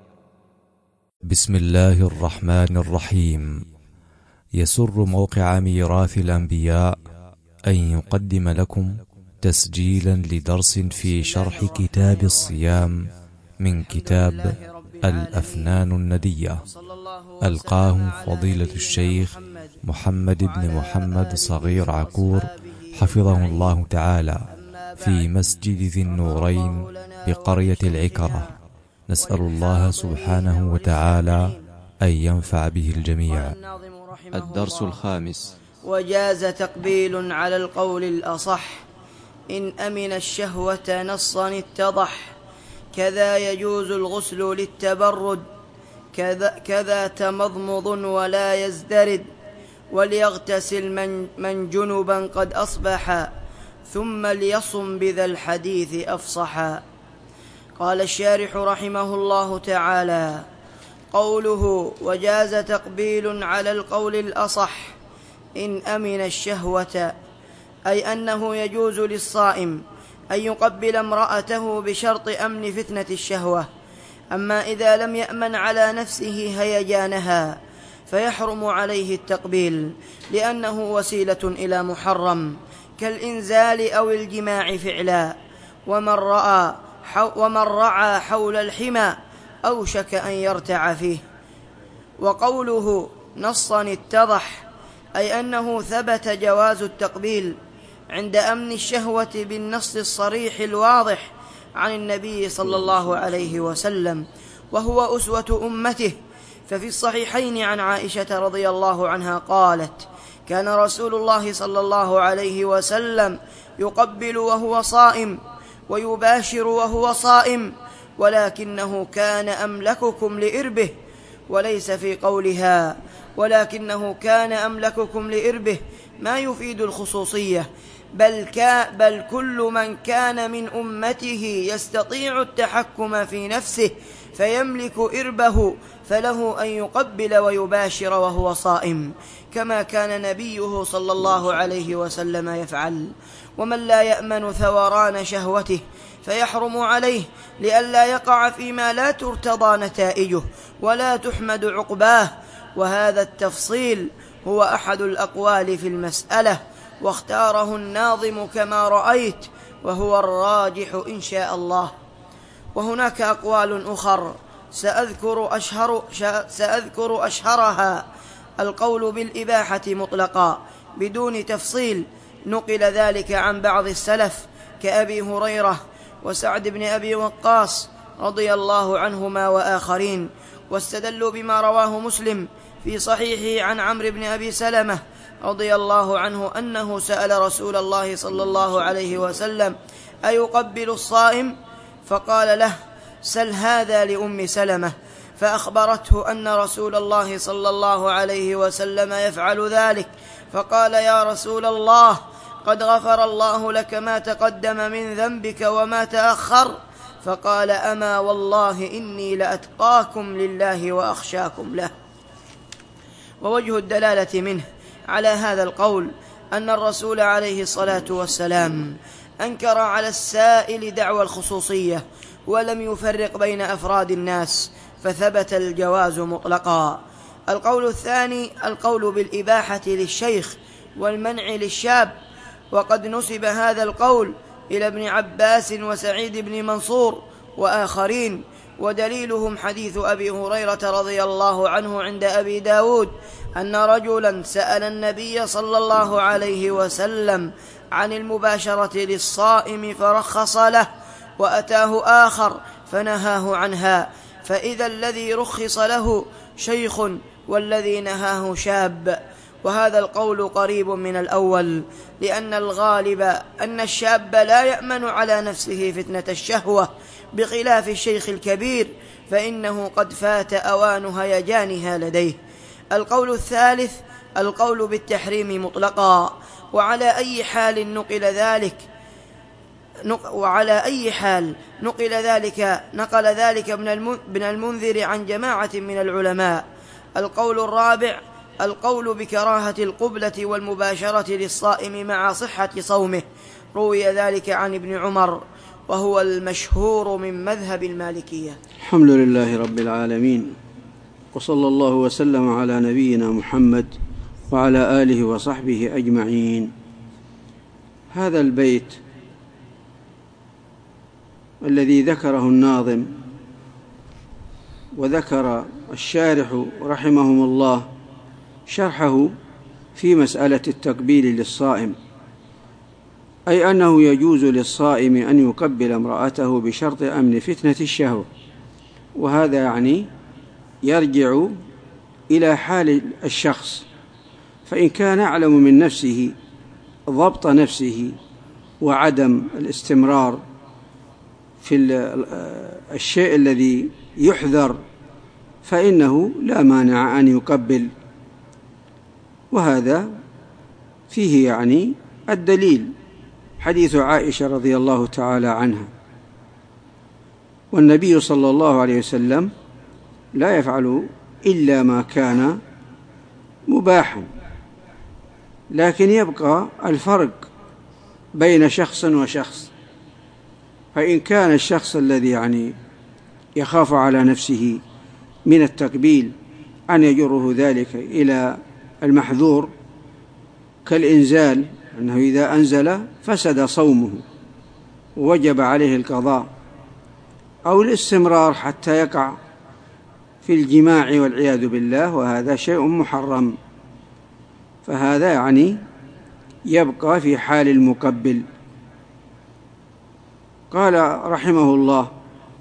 بسم الله الرحمن الرحيم. يسر موقع ميراث الأنبياء أن يقدم لكم تسجيلا لدرس في شرح كتاب الصيام من كتاب الأفنان الندية، ألقاه فضيلة الشيخ محمد بن محمد صغير عكور حفظه الله تعالى في مسجد ذي النورين بقرية العكرة. نسأل الله سبحانه وتعالى أن ينفع به الجميع. الدرس الخامس. وجاز تقبيل على القول الأصح إن أمن الشهوة نصا اتضح، كذا يجوز الغسل للتبرد، كذا, كذا تمضمض ولا يزدرد، وليغتسل من, من جنبا قد أصبح، ثم ليصم بذا الحديث أفصحا. قال الشارح رحمه الله تعالى: قوله وجاز تقبيل على القول الأصح إن أمن الشهوة، أي أنه يجوز للصائم أن يقبل امرأته بشرط أمن فتنة الشهوة. أما إذا لم يأمن على نفسه هيجانها فيحرم عليه التقبيل، لأنه وسيلة إلى محرم كالإنزال أو الجماع فعلا. ومن رأى ومن رعى حول الحمى أوشك أن يرتع فيه. وقوله نصا اتضح، أي أنه ثبت جواز التقبيل عند أمن الشهوة بالنص الصريح الواضح عن النبي صلى الله عليه وسلم، وهو أسوة أمته. ففي الصحيحين عن عائشة رضي الله عنها قالت: كان رسول الله صلى الله عليه وسلم يقبل وهو صائم ويباشر وهو صائم، ولكنه كان أملككم لإربه. وليس في قولها ولكنه كان أملككم لإربه ما يفيد الخصوصية، بل, كا بل كل من كان من أمته يستطيع التحكم في نفسه فيملك إربه فله أن يقبل ويباشر وهو صائم، كما كان نبيه صلى الله عليه وسلم يفعل. ومن لا يأمن ثوران شهوته فيحرم عليه لئلا يقع فيما لا ترتضى نتائجه ولا تحمد عقباه. وهذا التفصيل هو أحد الأقوال في المسألة، واختاره الناظم كما رأيت، وهو الراجح إن شاء الله. وهناك أقوال أخر سأذكر, أشهر سأذكر أشهرها: القول بالإباحة مطلقا بدون تفصيل، نقل ذلك عن بعض السلف كأبي هريرة وسعد بن أبي وقاص رضي الله عنهما وآخرين، واستدلوا بما رواه مسلم في صحيحه عن عمرو بن أبي سلمة رضي الله عنه أنه سأل رسول الله صلى الله عليه وسلم: أيقبل الصائم؟ فقال له: سل هذا لأم سلمة. فأخبرته أن رسول الله صلى الله عليه وسلم يفعل ذلك، فقال: يا رسول الله، قد غفر الله لك ما تقدم من ذنبك وما تأخر. فقال: أما والله إني لأتقاكم لله وأخشاكم له. ووجه الدلالة منه على هذا القول أن الرسول عليه الصلاة والسلام أنكر على السائل دعوى الخصوصية ولم يفرق بين أفراد الناس، فثبت الجواز مطلقا. القول الثاني القول بالإباحة للشيخ والمنع للشاب، وقد نسب هذا القول إلى ابن عباس وسعيد بن منصور وآخرين، ودليلهم حديث أبي هريرة رضي الله عنه عند أبي داود أن رجلا سأل النبي صلى الله عليه وسلم عن المباشرة للصائم فرخص له، وأتاه آخر فنهاه عنها، فإذا الذي رخص له شيخ والذي نهاه شاب. وهذا القول قريب من الأول، لأن الغالب أن الشاب لا يأمن على نفسه فتنة الشهوة، بخلاف الشيخ الكبير فإنه قد فات أوان هيجانها لديه. القول الثالث القول بالتحريم مطلقا، وعلى أي حال نقل ذلك وعلى أي حال نقل ذلك نقل ذلك ابن المنذر عن جماعة من العلماء. القول الرابع القول بكراهة القبلة والمباشرة للصائم مع صحة صومه، روي ذلك عن ابن عمر، وهو المشهور من مذهب المالكية. الحمد لله رب العالمين، وصلى الله وسلم على نبينا محمد وعلى آله وصحبه أجمعين. هذا البيت الذي ذكره الناظم وذكر الشارح رحمهم الله شرحه في مسألة التقبيل للصائم، أي أنه يجوز للصائم أن يقبل امرأته بشرط أمن فتنة الشهوة، وهذا يعني يرجع إلى حال الشخص، فإن كان يعلم من نفسه ضبط نفسه وعدم الاستمرار في الشيء الذي يحذر فإنه لا مانع أن يقبل، وهذا فيه يعني الدليل حديث عائشة رضي الله تعالى عنها. والنبي صلى الله عليه وسلم لا يفعل إلا ما كان مباحا، لكن يبقى الفرق بين شخص وشخص، فإن كان الشخص الذي يعني يخاف على نفسه من التقبيل أن يجره ذلك إلى المحذور كالإنزال، أنه إذا أنزل فسد صومه ووجب عليه القضاء، أو الاستمرار حتى يقع في الجماع والعياذ بالله، وهذا شيء محرم، فهذا يعني يبقى في حال المقبل. قال رحمه الله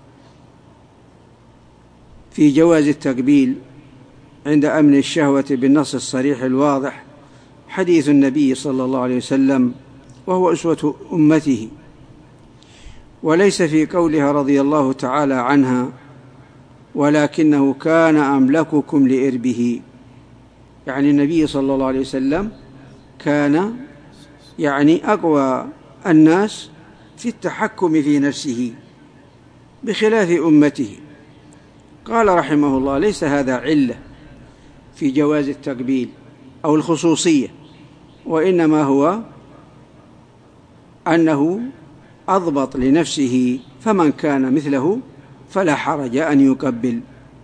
في جواز التقبيل عند أمن الشهوة بالنص الصريح الواضح حديث النبي صلى الله عليه وسلم، وهو أسوة أمته، وليس في قولها رضي الله تعالى عنها ولكنه كان أملككم لإربه، يعني النبي صلى الله عليه وسلم كان يعني أقوى الناس في التحكم في نفسه بخلاف أمته. قال رحمه الله ليس هذا علة في جواز التقبيل أو الخصوصية، وإنما هو أنه أضبط لنفسه، فمن كان مثله فلا حرج أن يقبل.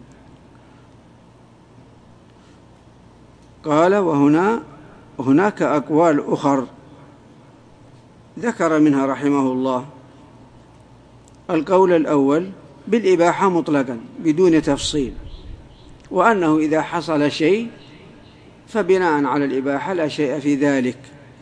قال وهنا هناك أقوال أخر ذكر منها رحمه الله. القول الأول بالإباحة مطلقا بدون تفصيل، وأنه إذا حصل شيء فبناء على الإباحة لا شيء في ذلك،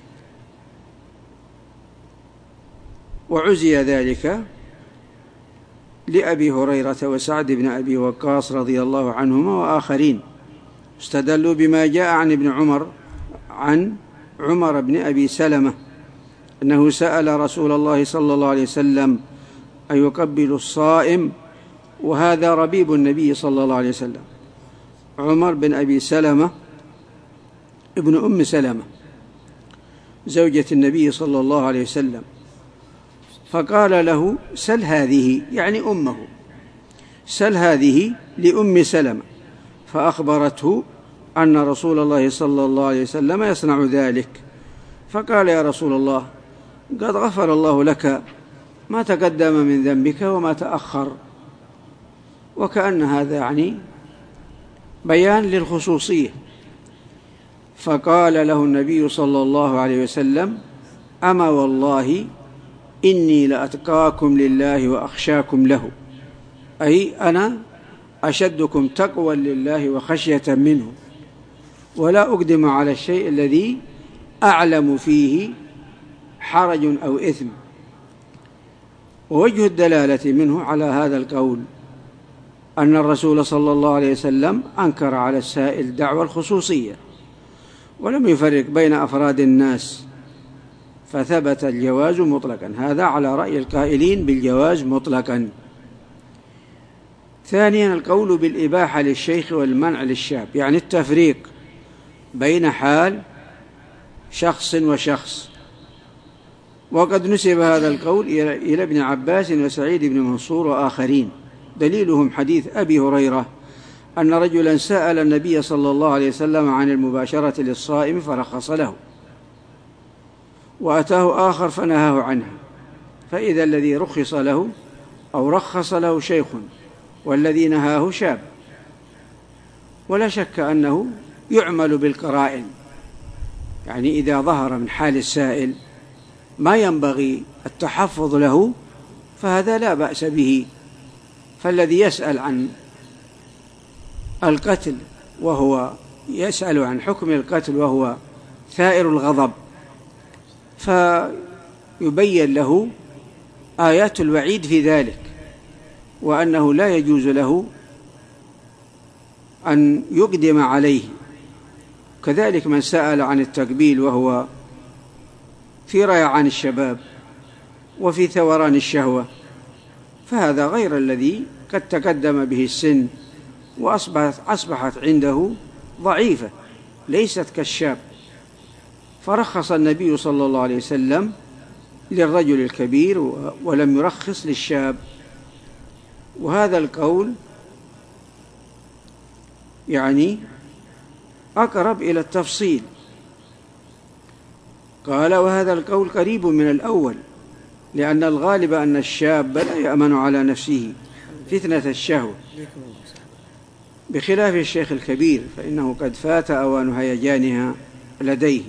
وعزي ذلك لأبي هريرة وسعد بن أبي وقاص رضي الله عنهما وآخرين، استدلوا بما جاء عن ابن عمر عن عمر بن أبي سلمة أنه سأل رسول الله صلى الله عليه وسلم أيقبل الصائم، وهذا ربيب النبي صلى الله عليه وسلم عمر بن أبي سلمة ابن أم سلمة زوجة النبي صلى الله عليه وسلم، فقال له سل هذه، يعني أمه، سل هذه لأم سلمة، فأخبرته أن رسول الله صلى الله عليه وسلم يصنع ذلك، فقال يا رسول الله قد غفر الله لك ما تقدم من ذنبك وما تأخر، وكأن هذا يعني بيان للخصوصية. فقال له النبي صلى الله عليه وسلم أما والله إني لأتقاكم لله وأخشاكم له، أي أنا أشدكم تقوى لله وخشية منه، ولا أقدم على الشيء الذي أعلم فيه حرج أو إثم. ووجه الدلالة منه على هذا القول أن الرسول صلى الله عليه وسلم أنكر على السائل دعوى الخصوصية ولم يفرق بين أفراد الناس، فثبت الجواز مطلقا. هذا على رأي القائلين بالجواز مطلقا. ثانيا القول بالإباحة للشيخ والمنع للشاب، يعني التفريق بين حال شخص وشخص. وقد نسب هذا القول إلى ابن عباس وسعيد بن منصور وآخرين، دليلهم حديث أبي هريرة أن رجلا سأل النبي صلى الله عليه وسلم عن المباشرة للصائم فرخص له، وأتاه آخر فنهاه عنها، فإذا الذي رخص له أو رخص له شيخ والذي نهاه شاب. ولا شك أنه يعمل بالقرائن، يعني إذا ظهر من حال السائل ما ينبغي التحفظ له فهذا لا بأس به. فالذي يسأل عن القتل وهو يسأل عن حكم القتل وهو ثائر الغضب فيبين له آيات الوعيد في ذلك، وأنه لا يجوز له أن يقدم عليه. كذلك من سأل عن التقبيل وهو في ريعان الشباب وفي ثوران الشهوة فهذا غير الذي قد تقدم به السن وأصبحت أصبحت عنده ضعيفة ليست كالشاب، فرخص النبي صلى الله عليه وسلم للرجل الكبير ولم يرخص للشاب. وهذا القول يعني أقرب إلى التفصيل. قال وهذا القول قريب من الأول، لأن الغالب أن الشاب لا يأمن على نفسه فتنة الشهوة، بخلاف الشيخ الكبير فإنه قد فات أوان هيجانها لديه.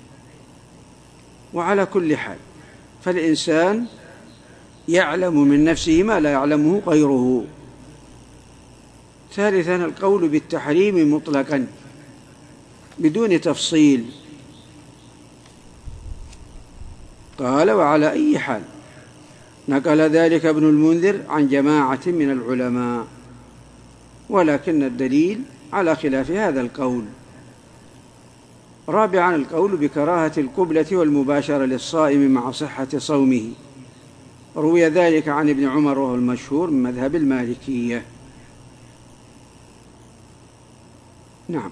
وعلى كل حال فالإنسان يعلم من نفسه ما لا يعلمه غيره. ثالثا القول بالتحريم مطلقا بدون تفصيل. قال وعلى أي حال، نقل ذلك ابن المنذر عن جماعة من العلماء، ولكن الدليل على خلاف هذا القول. رابعا القول بكراهة القبلة والمباشرة للصائم مع صحة صومه، روي ذلك عن ابن عمر وهو المشهور من مذهب المالكية. نعم.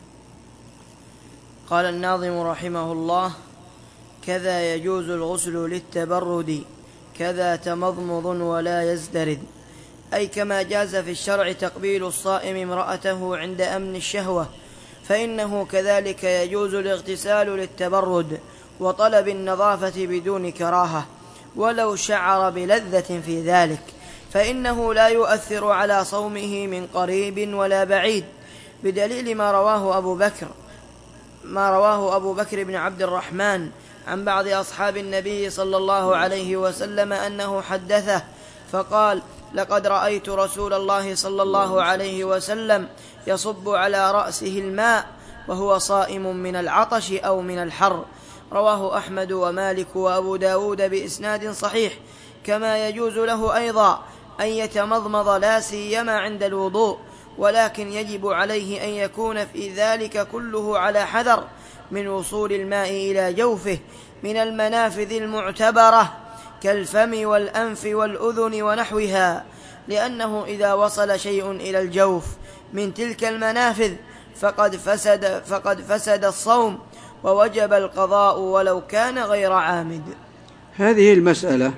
قال الناظم رحمه الله: كذا يجوز الغسل للتبرد، كذا تمضمض ولا يزدرد. أي كما جاز في الشرع تقبيل الصائم امرأته عند أمن الشهوة، فإنه كذلك يجوز الاغتسال للتبرد وطلب النظافة بدون كراهة، ولو شعر بلذة في ذلك، فإنه لا يؤثر على صومه من قريب ولا بعيد، بدليل ما رواه أبو بكر ما رواه أبو بكر بن عبد الرحمن عن بعض أصحاب النبي صلى الله عليه وسلم أنه حدثه فقال: لقد رأيت رسول الله صلى الله عليه وسلم يصب على رأسه الماء وهو صائم من العطش أو من الحر. رواه أحمد ومالك وأبو داود بإسناد صحيح. كما يجوز له أيضا أن يتمضمض لا سيما عند الوضوء، ولكن يجب عليه أن يكون في ذلك كله على حذر من وصول الماء إلى جوفه من المنافذ المعتبرة كالفم والأنف والأذن ونحوها، لأنه إذا وصل شيء إلى الجوف من تلك المنافذ فقد فسد, فقد فسد الصوم ووجب القضاء ولو كان غير عامد. هذه المسألة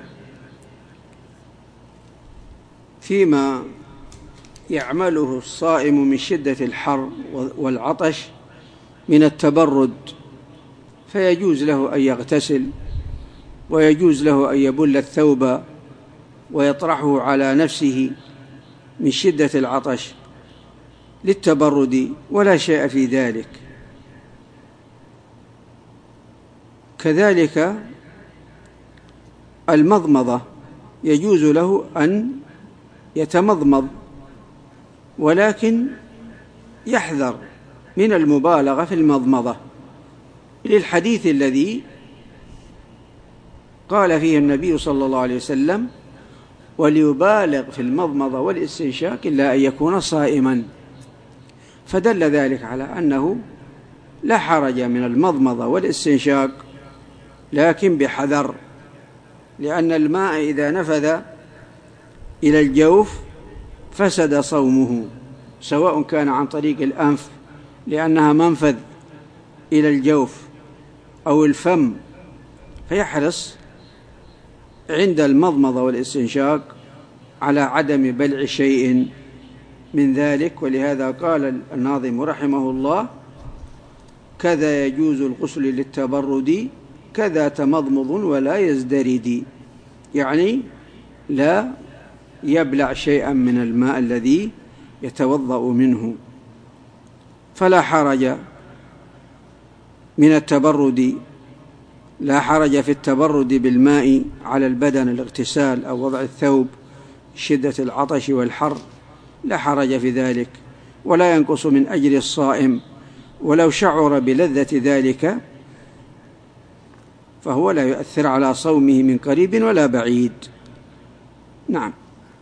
فيما يعمله الصائم من شدة الحر والعطش من التبرد، فيجوز له أن يغتسل، ويجوز له أن يبل الثوب ويطرحه على نفسه من شدة العطش للتبرد، ولا شيء في ذلك. كذلك المضمضة يجوز له أن يتمضمض، ولكن يحذر من المبالغة في المضمضة، للحديث الذي قال فيه النبي صلى الله عليه وسلم: وليبالغ في المضمضة والاستنشاق إلا أن يكون صائما. فدل ذلك على أنه لا حرج من المضمضة والاستنشاق، لكن بحذر، لأن الماء إذا نفذ إلى الجوف فسد صومه، سواء كان عن طريق الأنف لأنها منفذ إلى الجوف أو الفم، فيحرص عند المضمضة والاستنشاق على عدم بلع شيء من ذلك. ولهذا قال الناظم رحمه الله: كذا يجوز الغسل للتبرد كذا تمضمض ولا يزدرد، يعني لا يبلع شيئا من الماء الذي يتوضأ منه. فلا حرج من التبرد، لا حرج في التبرد بالماء على البدن، الاغتسال أو وضع الثوب شدة العطش والحر، لا حرج في ذلك، ولا ينقص من أجر الصائم، ولو شعر بلذة ذلك فهو لا يؤثر على صومه من قريب ولا بعيد. نعم.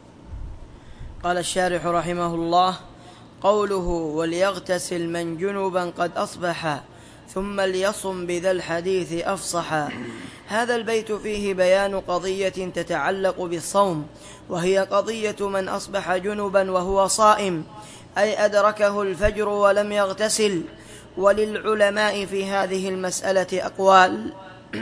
قال الشارح رحمه الله: قوله وليغتسل من جنبا قد أصبح ثم ليصم بذا الحديث أفصحا، هذا البيت فيه بيان قضية تتعلق بالصوم، وهي قضية من أصبح جنبا وهو صائم، أي أدركه الفجر ولم يغتسل. وللعلماء في هذه المسألة أقوال.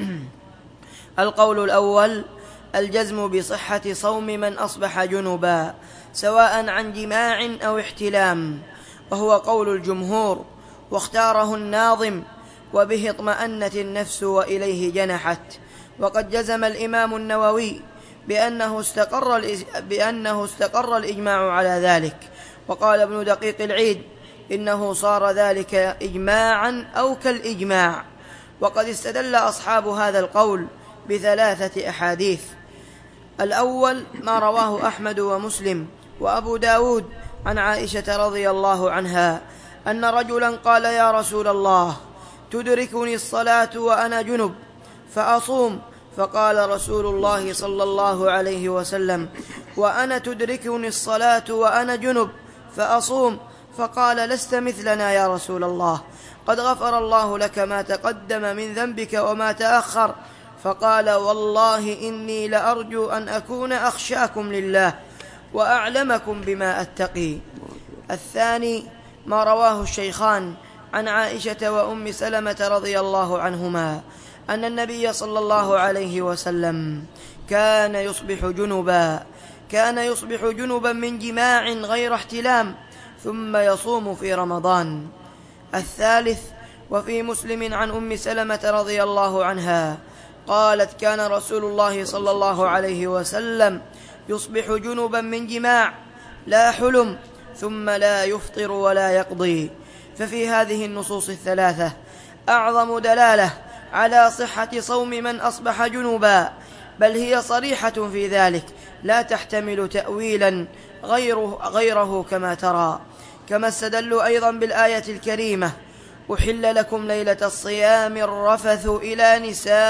القول الأول: الجزم بصحة صوم من أصبح جنبا سواء عن جماع أو احتلام، وهو قول الجمهور، واختاره الناظم، وبه اطمأنت النفس وإليه جنحت. وقد جزم الإمام النووي بأنه استقر, بأنه استقر الإجماع على ذلك. وقال ابن دقيق العيد: إنه صار ذلك إجماعا أو كالإجماع. وقد استدل أصحاب هذا القول بثلاثة أحاديث. الأول ما رواه أحمد ومسلم وأبو داود عن عائشة رضي الله عنها أن رجلا قال: يا رسول الله، تدركني الصلاة وأنا جنب فأصوم؟ فقال رسول الله صلى الله عليه وسلم: وأنا تدركني الصلاة وأنا جنب فأصوم؟ فقال: لست مثلنا يا رسول الله، قد غفر الله لك ما تقدم من ذنبك وما تأخر. فقال: والله إني لأرجو أن أكون أخشاكم لله وأعلمكم بما أتقي. الثاني ما رواه الشيخان عن عائشة وأم سلمة رضي الله عنهما أن النبي صلى الله عليه وسلم كان يصبح جنبا كان يصبح جنبا من جماع غير احتلام ثم يصوم في رمضان. الثالث وفي مسلم عن أم سلمة رضي الله عنها قالت: كان رسول الله صلى الله عليه وسلم يصبح جنبا من جماع لا حلم ثم لا يفطر ولا يقضي. ففي هذه النصوص الثلاثة أعظم دلالة على صحة صوم من أصبح جنبا، بل هي صريحة في ذلك لا تحتمل تأويلا غيره, غيره كما ترى. كما استدلوا أيضا بالآية الكريمة: أحل لكم ليلة الصيام الرفث إلى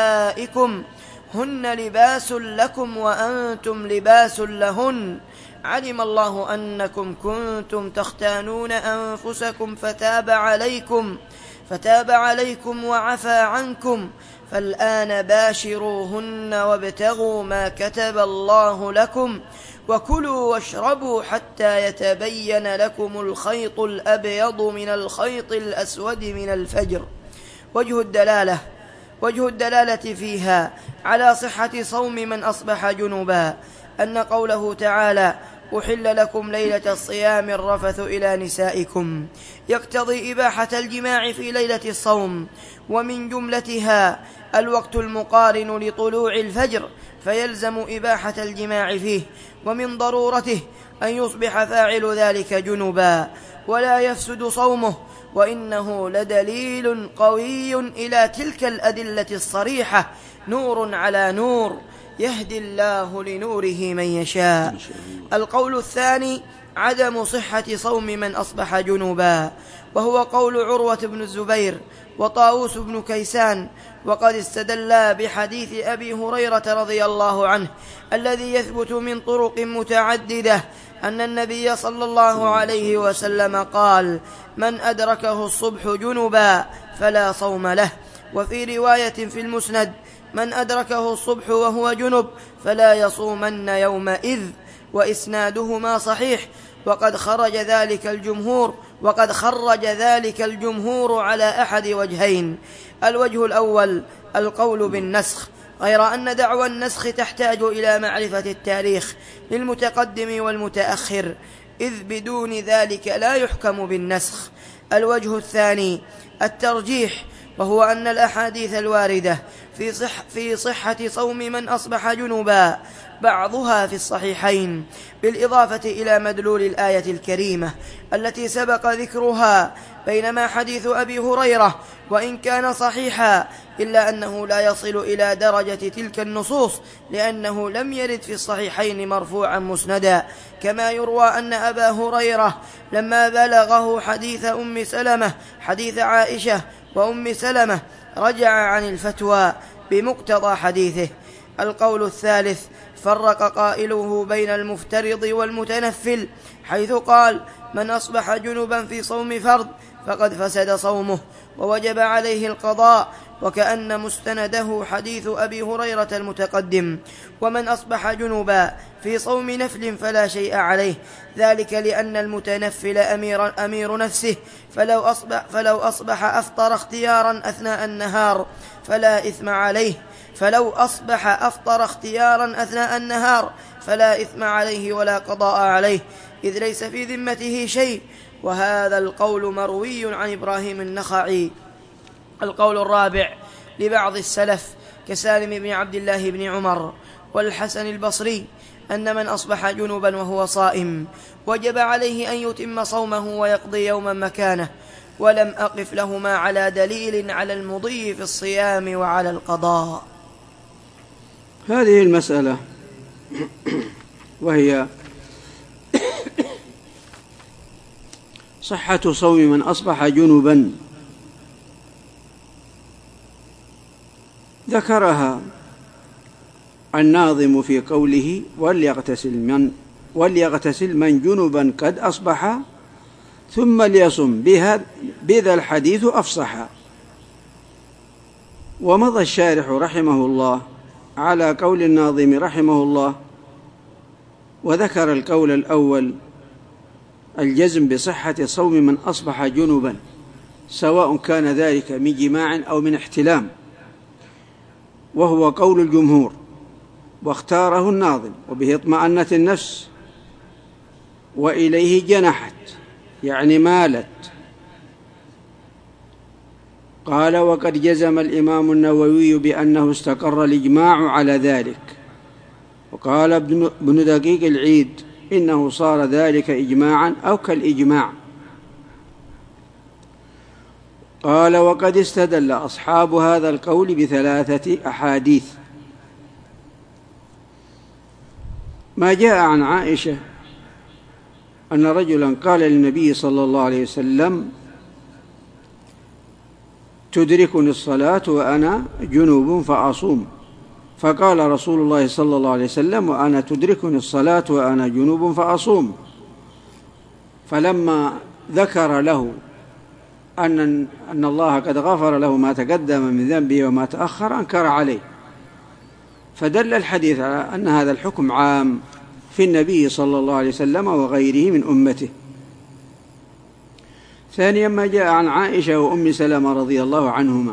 نسائكم هن لباس لكم وأنتم لباس لهن علم الله أنكم كنتم تختانون أنفسكم فتاب عليكم فتاب عليكم وعفى عنكم فالآن باشروهن وابتغوا ما كتب الله لكم وكلوا واشربوا حتى يتبين لكم الخيط الأبيض من الخيط الأسود من الفجر. وجه الدلالة وجه الدلالة فيها على صحة صوم من أصبح جنبا أن قوله تعالى: أحل لكم ليلة الصيام الرفث إلى نسائكم، يقتضي إباحة الجماع في ليلة الصوم، ومن جملتها الوقت المقارن لطلوع الفجر، فيلزم إباحة الجماع فيه، ومن ضرورته أن يصبح فاعل ذلك جنبا ولا يفسد صومه. وإنه لدليل قوي إلى تلك الأدلة الصريحة، نور على نور، يهدي الله لنوره من يشاء. القول الثاني عدم صحة صوم من أصبح جنبا، وهو قول عروة بن الزبير وطاووس بن كيسان، وقد استدلا بحديث أبي هريرة رضي الله عنه الذي يثبت من طرق متعددة أن النبي صلى الله عليه وسلم قال: من أدركه الصبح جنبا فلا صوم له. وفي رواية في المسند: من أدركه الصبح وهو جنب فلا يصومن يومئذ، وإسنادهما صحيح. وقد خرج ذلك الجمهور وقد خرج ذلك الجمهور على أحد وجهين: الوجه الأول القول بالنسخ، غير أن دعوى النسخ تحتاج إلى معرفة التاريخ للمتقدم والمتأخر، إذ بدون ذلك لا يحكم بالنسخ. الوجه الثاني الترجيح، وهو أن الأحاديث الواردة في, صح في صحة صوم من أصبح جنبا بعضها في الصحيحين، بالإضافة إلى مدلول الآية الكريمة التي سبق ذكرها، بينما حديث أبي هريرة وإن كان صحيحا إلا أنه لا يصل إلى درجة تلك النصوص، لأنه لم يرد في الصحيحين مرفوعا مسندا، كما يروى أن أبا هريرة لما بلغه حديث أم سلمة حديث عائشة وأم سلمة رجع عن الفتوى بمقتضى حديثه. القول الثالث فرق قائله بين المفترض والمتنفل، حيث قال: من أصبح جنبا في صوم فرض فقد فسد صومه ووجب عليه القضاء، وكأن مستنده حديث أبي هريرة المتقدم: ومن أصبح جنبا في صوم نفل فلا شيء عليه، ذلك لأن المتنفل أمير, أمير نفسه، فلو أصبح, فلو أصبح أفطر اختيارا أثناء النهار فلا إثم عليه فلو أصبح أفطر اختيارا أثناء النهار فلا إثم عليه ولا قضاء عليه، إذ ليس في ذمته شيء. وهذا القول مروي عن إبراهيم النخعي. القول الرابع لبعض السلف كسالم بن عبد الله بن عمر والحسن البصري أن من أصبح جنبا وهو صائم وجب عليه أن يتم صومه ويقضي يوما مكانه، ولم أقف لهما على دليل على المضي في الصيام وعلى القضاء. هذه المسألة وهي صحة صوم من أصبح جنبا ذكرها الناظم في قوله: وليغتسل من, وليغتسل من جنبا قد أصبح ثم ليصم بذا الحديث أفصح. ومضى الشارح رحمه الله على قول الناظم رحمه الله، وذكر القول الأول الجزم بصحة صوم من أصبح جنبا، سواء كان ذلك من جماع أو من احتلام، وهو قول الجمهور، واختاره الناظم، وبه اطمأنت النفس وإليه جنحت، يعني مالت. قال: وقد جزم الإمام النووي بأنه استقر الإجماع على ذلك. وقال ابن دقيق العيد: إنه صار ذلك إجماعا أو كالإجماع. قال: وقد استدل أصحاب هذا القول بثلاثة أحاديث: ما جاء عن عائشة أن رجلا قال للنبي صلى الله عليه وسلم: تدركني الصلاة وأنا جنوب فأصوم، فقال رسول الله صلى الله عليه وسلم: وأنا تدركني الصلاة وأنا جنوب فأصوم. فلما ذكر له أن أن الله قد غفر له ما تقدم من ذنبه وما تأخر أنكر عليه، فدل الحديث على أن هذا الحكم عام في النبي صلى الله عليه وسلم وغيره من أمته. ثانيا، ما جاء عن عائشة وأم سلمة رضي الله عنهما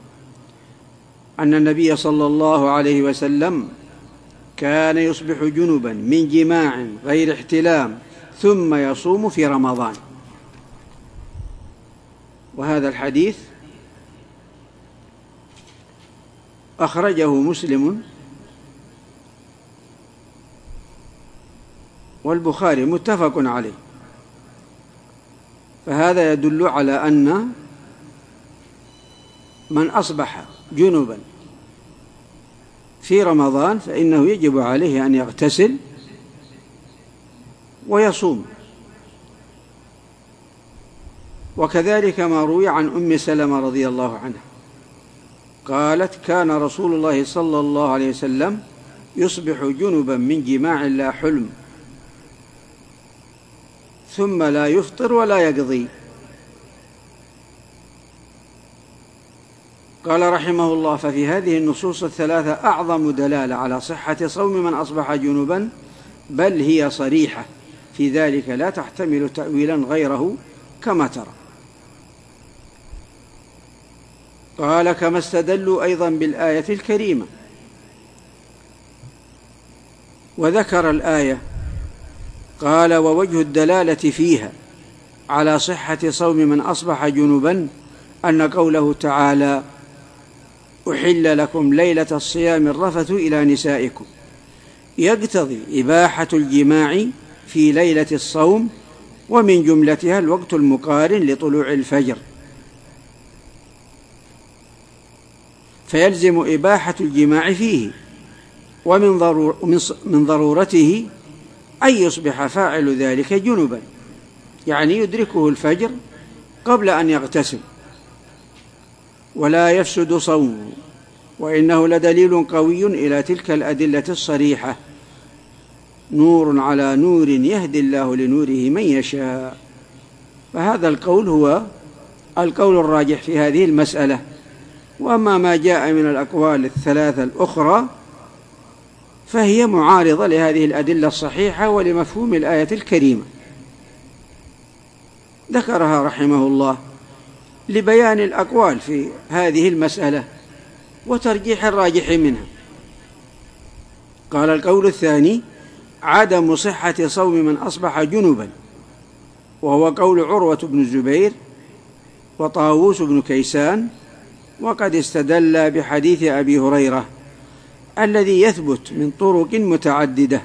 أن النبي صلى الله عليه وسلم كان يصبح جنبا من جماع غير احتلام ثم يصوم في رمضان. وهذا الحديث أخرجه مسلم والبخاري متفق عليه، فهذا يدل على أن من أصبح جنبا في رمضان فإنه يجب عليه أن يغتسل ويصوم وكذلك ما روي عن أم سلمة رضي الله عنها قالت: كان رسول الله صلى الله عليه وسلم يصبح جنبا من جماع لا حلم، ثم لا يفطر ولا يقضي. قال رحمه الله: ففي هذه النصوص الثلاثة أعظم دلالة على صحة صوم من أصبح جنبا، بل هي صريحة في ذلك لا تحتمل تأويلا غيره كما ترى. قال: كما استدلوا أيضا بالآية الكريمة، وذكر الآية. قال: ووجه الدلالة فيها على صحة صوم من أصبح جنبا أن قوله تعالى: أحل لكم ليلة الصيام الرفث إلى نسائكم، يقتضي إباحة الجماع في ليلة الصوم، ومن جملتها الوقت المقارن لطلوع الفجر، فيلزم إباحة الجماع فيه، ومن ضرور من ضرورته أن يصبح فاعل ذلك جنبا، يعني يدركه الفجر قبل أن يغتسل ولا يفسد صومه. وإنه لدليل قوي إلى تلك الأدلة الصريحة، نور على نور يهدي الله لنوره من يشاء. فهذا القول هو القول الراجح في هذه المسألة. وأما ما جاء من الأقوال الثلاثة الأخرى فهي معارضة لهذه الأدلة الصحيحة ولمفهوم الآية الكريمة، ذكرها رحمه الله لبيان الأقوال في هذه المسألة وترجيح الراجح منها. قال: القول الثاني عدم صحة صوم من أصبح جنبا، وهو قول عروة بن الزبير وطاووس بن كيسان، وقد استدل بحديث أبي هريرة الذي يثبت من طرق متعددة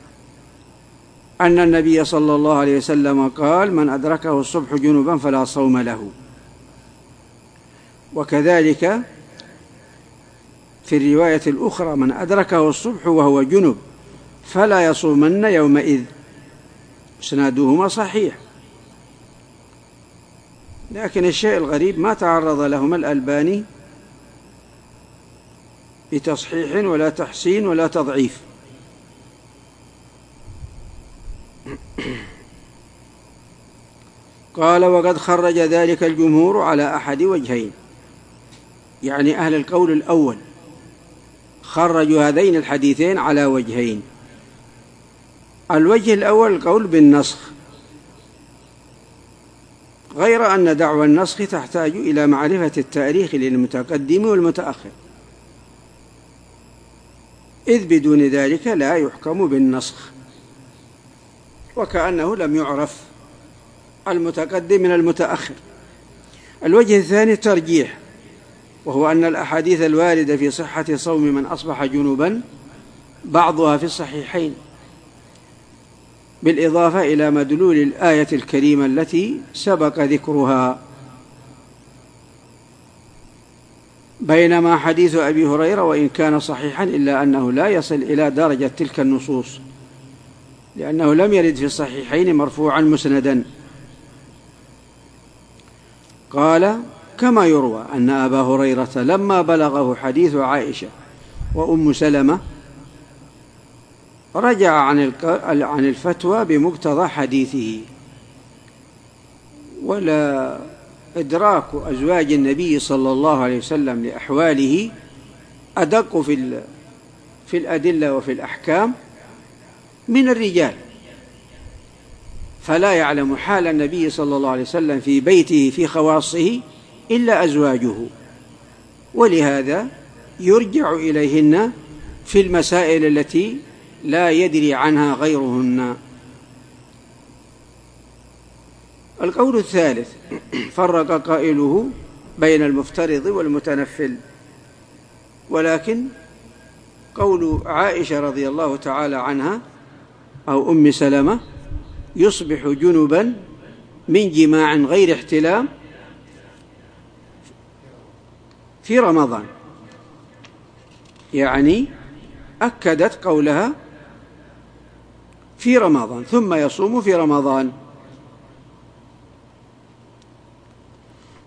أن النبي صلى الله عليه وسلم قال: من أدركه الصبح جنبا فلا صوم له. وكذلك في الرواية الأخرى: من أدركه الصبح وهو جنب فلا يصومن يومئذ. إسنادهما صحيح، لكن الشيء الغريب ما تعرض لهما الألباني بتصحيح ولا تحسين ولا تضعيف. قال: وقد خرج ذلك الجمهور على أحد وجهين، يعني أهل القول الأول خرجوا هذين الحديثين على وجهين. الوجه الأول القول بالنسخ، غير أن دعوى النسخ تحتاج إلى معرفة التاريخ للمتقدم والمتأخر، إذ بدون ذلك لا يحكم بالنسخ، وكأنه لم يعرف المتقدم من المتأخر. الوجه الثاني ترجيح، وهو أن الأحاديث الواردة في صحة صوم من أصبح جنوبا بعضها في الصحيحين، بالإضافة إلى مدلول الآية الكريمة التي سبق ذكرها. بينما حديث أبي هريرة وإن كان صحيحا إلا أنه لا يصل إلى درجة تلك النصوص، لأنه لم يرد في الصحيحين مرفوعا مسندا. قال: كما يروى أن أبا هريرة لما بلغه حديث عائشة وأم سلمة رجع عن الفتوى بمقتضى حديثه، ولا إدراك أزواج النبي صلى الله عليه وسلم لأحواله أدق في في الأدلة وفي الأحكام من الرجال، فلا يعلم حال النبي صلى الله عليه وسلم في بيته في خواصه إلا أزواجه، ولهذا يرجع إليهن في المسائل التي لا يدري عنها غيرهن. القول الثالث فرق قائله بين المفترض والمتنفل، ولكن قول عائشة رضي الله تعالى عنها أو أم سلمة يصبح جنبا من جماع غير احتلام في رمضان، يعني أكدت قولها في رمضان ثم يصوم في رمضان.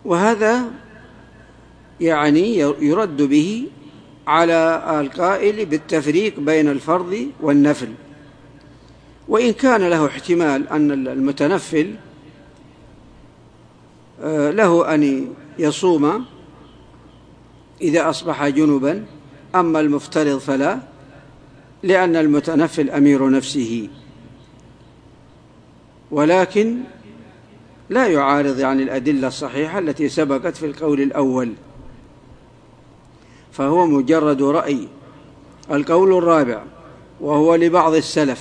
وهذا يعني يرد به على القائل بالتفريق بين الفرض والنفل، وإن كان له احتمال أن المتنفل له أن يصوم إذا أصبح جنبا، أما المفترض فلا، لأن المتنفل أمير نفسه، ولكن لا يعارض عن الأدلة الصحيحة التي سبقت في القول الأول، فهو مجرد رأي. القول الرابع وهو لبعض السلف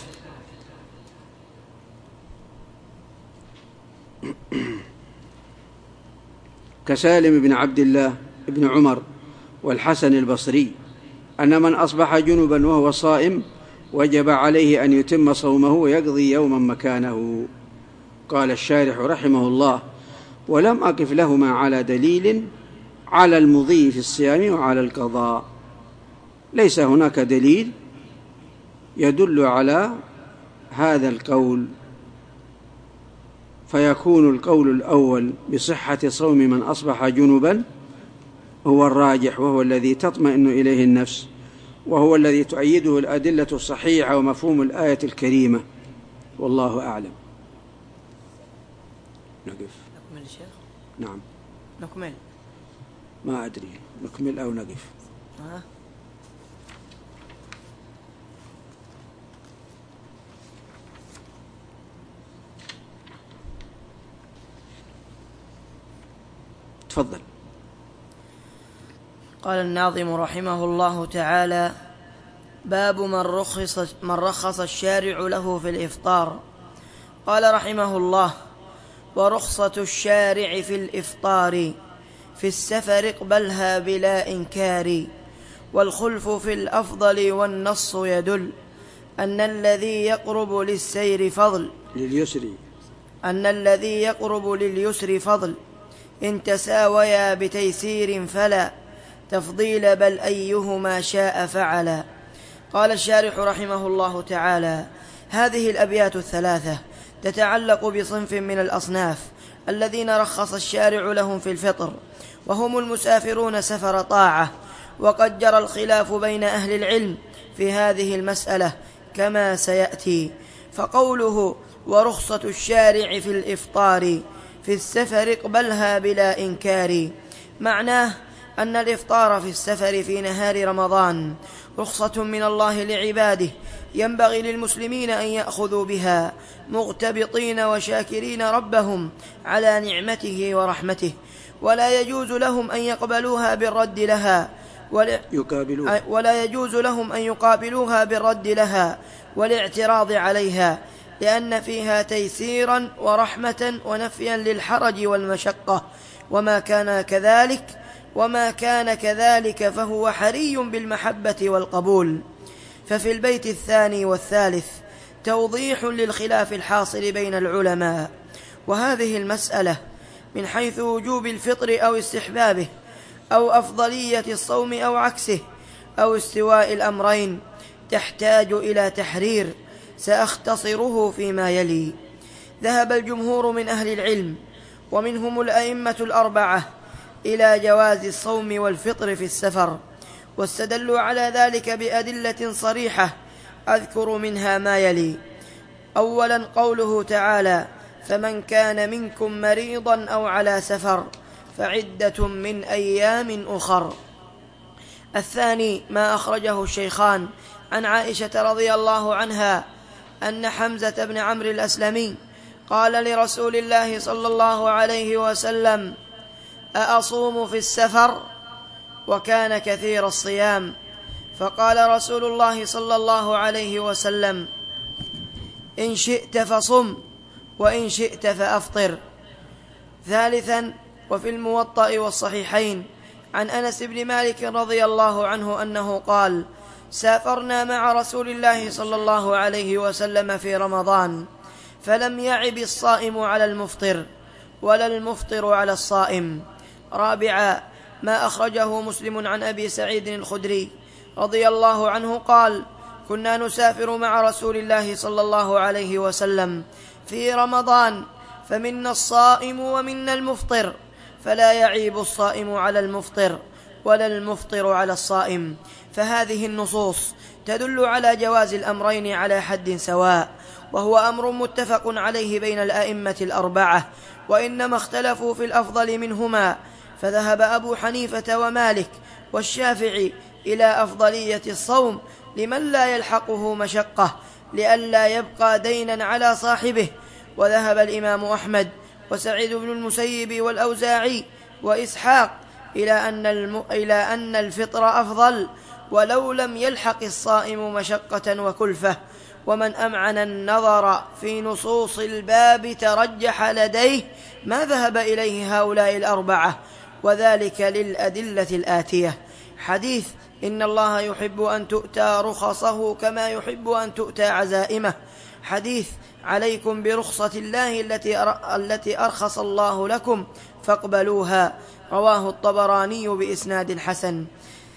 كسالم بن عبد الله بن عمر والحسن البصري أن من أصبح جنبا وهو صائم وجب عليه أن يتم صومه ويقضي يوما مكانه. قال الشارح رحمه الله: ولم أقف لهما على دليل على المضي في الصيام وعلى القضاء. ليس هناك دليل يدل على هذا القول، فيكون القول الأول بصحة صوم من أصبح جنبا هو الراجح، وهو الذي تطمئن إليه النفس، وهو الذي تؤيده الأدلة الصحيحة ومفهوم الآية الكريمة، والله أعلم. نقف. نكمل الشيخ؟ نعم نكمل. ما أدري نكمل أو نقف. ها؟ تفضل. قال الناظم رحمه الله تعالى: باب من رخص, من رخص الشارع له في الإفطار. قال رحمه الله: ورخصة الشارع في الإفطار في السفر اقبلها بلا إنكار، والخلف في الأفضل والنص يدل أن الذي يقرب للسير فضل لليسر أن الذي يقرب لليسر فضل إن تساويا بتيسير فلا تفضيل، بل أيهما شاء فعلا. قال الشارح رحمه الله تعالى: هذه الأبيات الثلاثة تتعلق بصنف من الأصناف الذين رخص الشارع لهم في الفطر، وهم المسافرون سفر طاعة. وقد جرى الخلاف بين أهل العلم في هذه المسألة كما سيأتي. فقوله ورخصة الشارع في الإفطار في السفر اقبلها بلا إنكار، معناه أن الإفطار في السفر في نهار رمضان رخصة من الله لعباده، ينبغي للمسلمين أن يأخذوا بها مغتبطين وشاكرين ربهم على نعمته ورحمته، ولا يجوز لهم أن يقبلوها بالرد لها ولا يجوز لهم أن يقابلوها بالرد لها والاعتراض عليها، لأن فيها تيسيرا ورحمة ونفيا للحرج والمشقة، وما كان كذلك وما كان كذلك فهو حري بالمحبة والقبول. ففي البيت الثاني والثالث توضيح للخلاف الحاصل بين العلماء، وهذه المسألة من حيث وجوب الفطر أو استحبابه أو أفضلية الصوم أو عكسه أو استواء الأمرين تحتاج إلى تحرير، سأختصره فيما يلي. ذهب الجمهور من أهل العلم ومنهم الأئمة الأربعة إلى جواز الصوم والفطر في السفر، واستدلوا على ذلك بأدلة صريحة، أذكر منها ما يلي. أولا قوله تعالى: فمن كان منكم مريضا أو على سفر فعدة من أيام أخر. الثاني ما أخرجه الشيخان عن عائشة رضي الله عنها أن حمزة بن عمرو الأسلمي قال لرسول الله صلى الله عليه وسلم: أأصوم في السفر؟ وكان كثير الصيام، فقال رسول الله صلى الله عليه وسلم: إن شئت فصم وإن شئت فأفطر. ثالثا وفي الموطأ والصحيحين عن أنس بن مالك رضي الله عنه أنه قال: سافرنا مع رسول الله صلى الله عليه وسلم في رمضان، فلم يعب الصائم على المفطر ولا المفطر على الصائم. رابعا ما أخرجه مسلم عن أبي سعيد الخدري رضي الله عنه قال: كنا نسافر مع رسول الله صلى الله عليه وسلم في رمضان، فمنا الصائم ومنا المفطر، فلا يعيب الصائم على المفطر ولا المفطر على الصائم. فهذه النصوص تدل على جواز الأمرين على حد سواء، وهو أمر متفق عليه بين الأئمة الأربعة، وإنما اختلفوا في الأفضل منهما، فذهب أبو حنيفة ومالك والشافعي إلى أفضلية الصوم لمن لا يلحقه مشقة لئلا يبقى دينا على صاحبه. وذهب الإمام أحمد وسعيد بن المسيب والأوزاعي وإسحاق إلى أن, الم... إلى أن الفطر أفضل ولو لم يلحق الصائم مشقة وكلفة. ومن أمعن النظر في نصوص الباب ترجح لديه ما ذهب إليه هؤلاء الأربعة، وذلك للأدلة الآتية: حديث إن الله يحب أن تؤتى رخصه كما يحب أن تؤتى عزائمه، حديث عليكم برخصة الله التي التي أرخص الله لكم فاقبلوها، رواه الطبراني بإسناد حسن.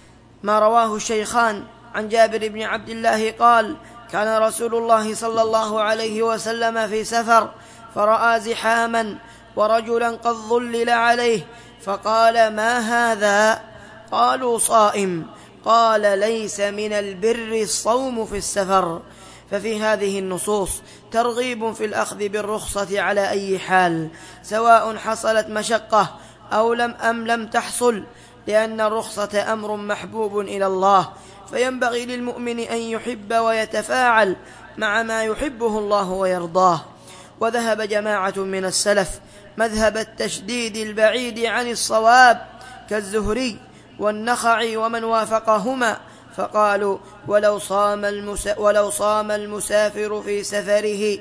ما رواه الشيخان عن جابر بن عبد الله قال: كان رسول الله صلى الله عليه وسلم في سفر فرأى زحاما ورجلا قد ظلل عليه فقال: ما هذا؟ قالوا: صائم. قال: ليس من البر الصوم في السفر. ففي هذه النصوص ترغيب في الأخذ بالرخصة على أي حال، سواء حصلت مشقة أو لم أم لم تحصل، لأن الرخصة أمر محبوب إلى الله، فينبغي للمؤمن أن يحب ويتفاعل مع ما يحبه الله ويرضاه. وذهب جماعة من السلف مذهب التشديد البعيد عن الصواب كالزهري والنخعي ومن وافقهما، فقالوا: ولو صام, المسا ولو صام المسافر في سفره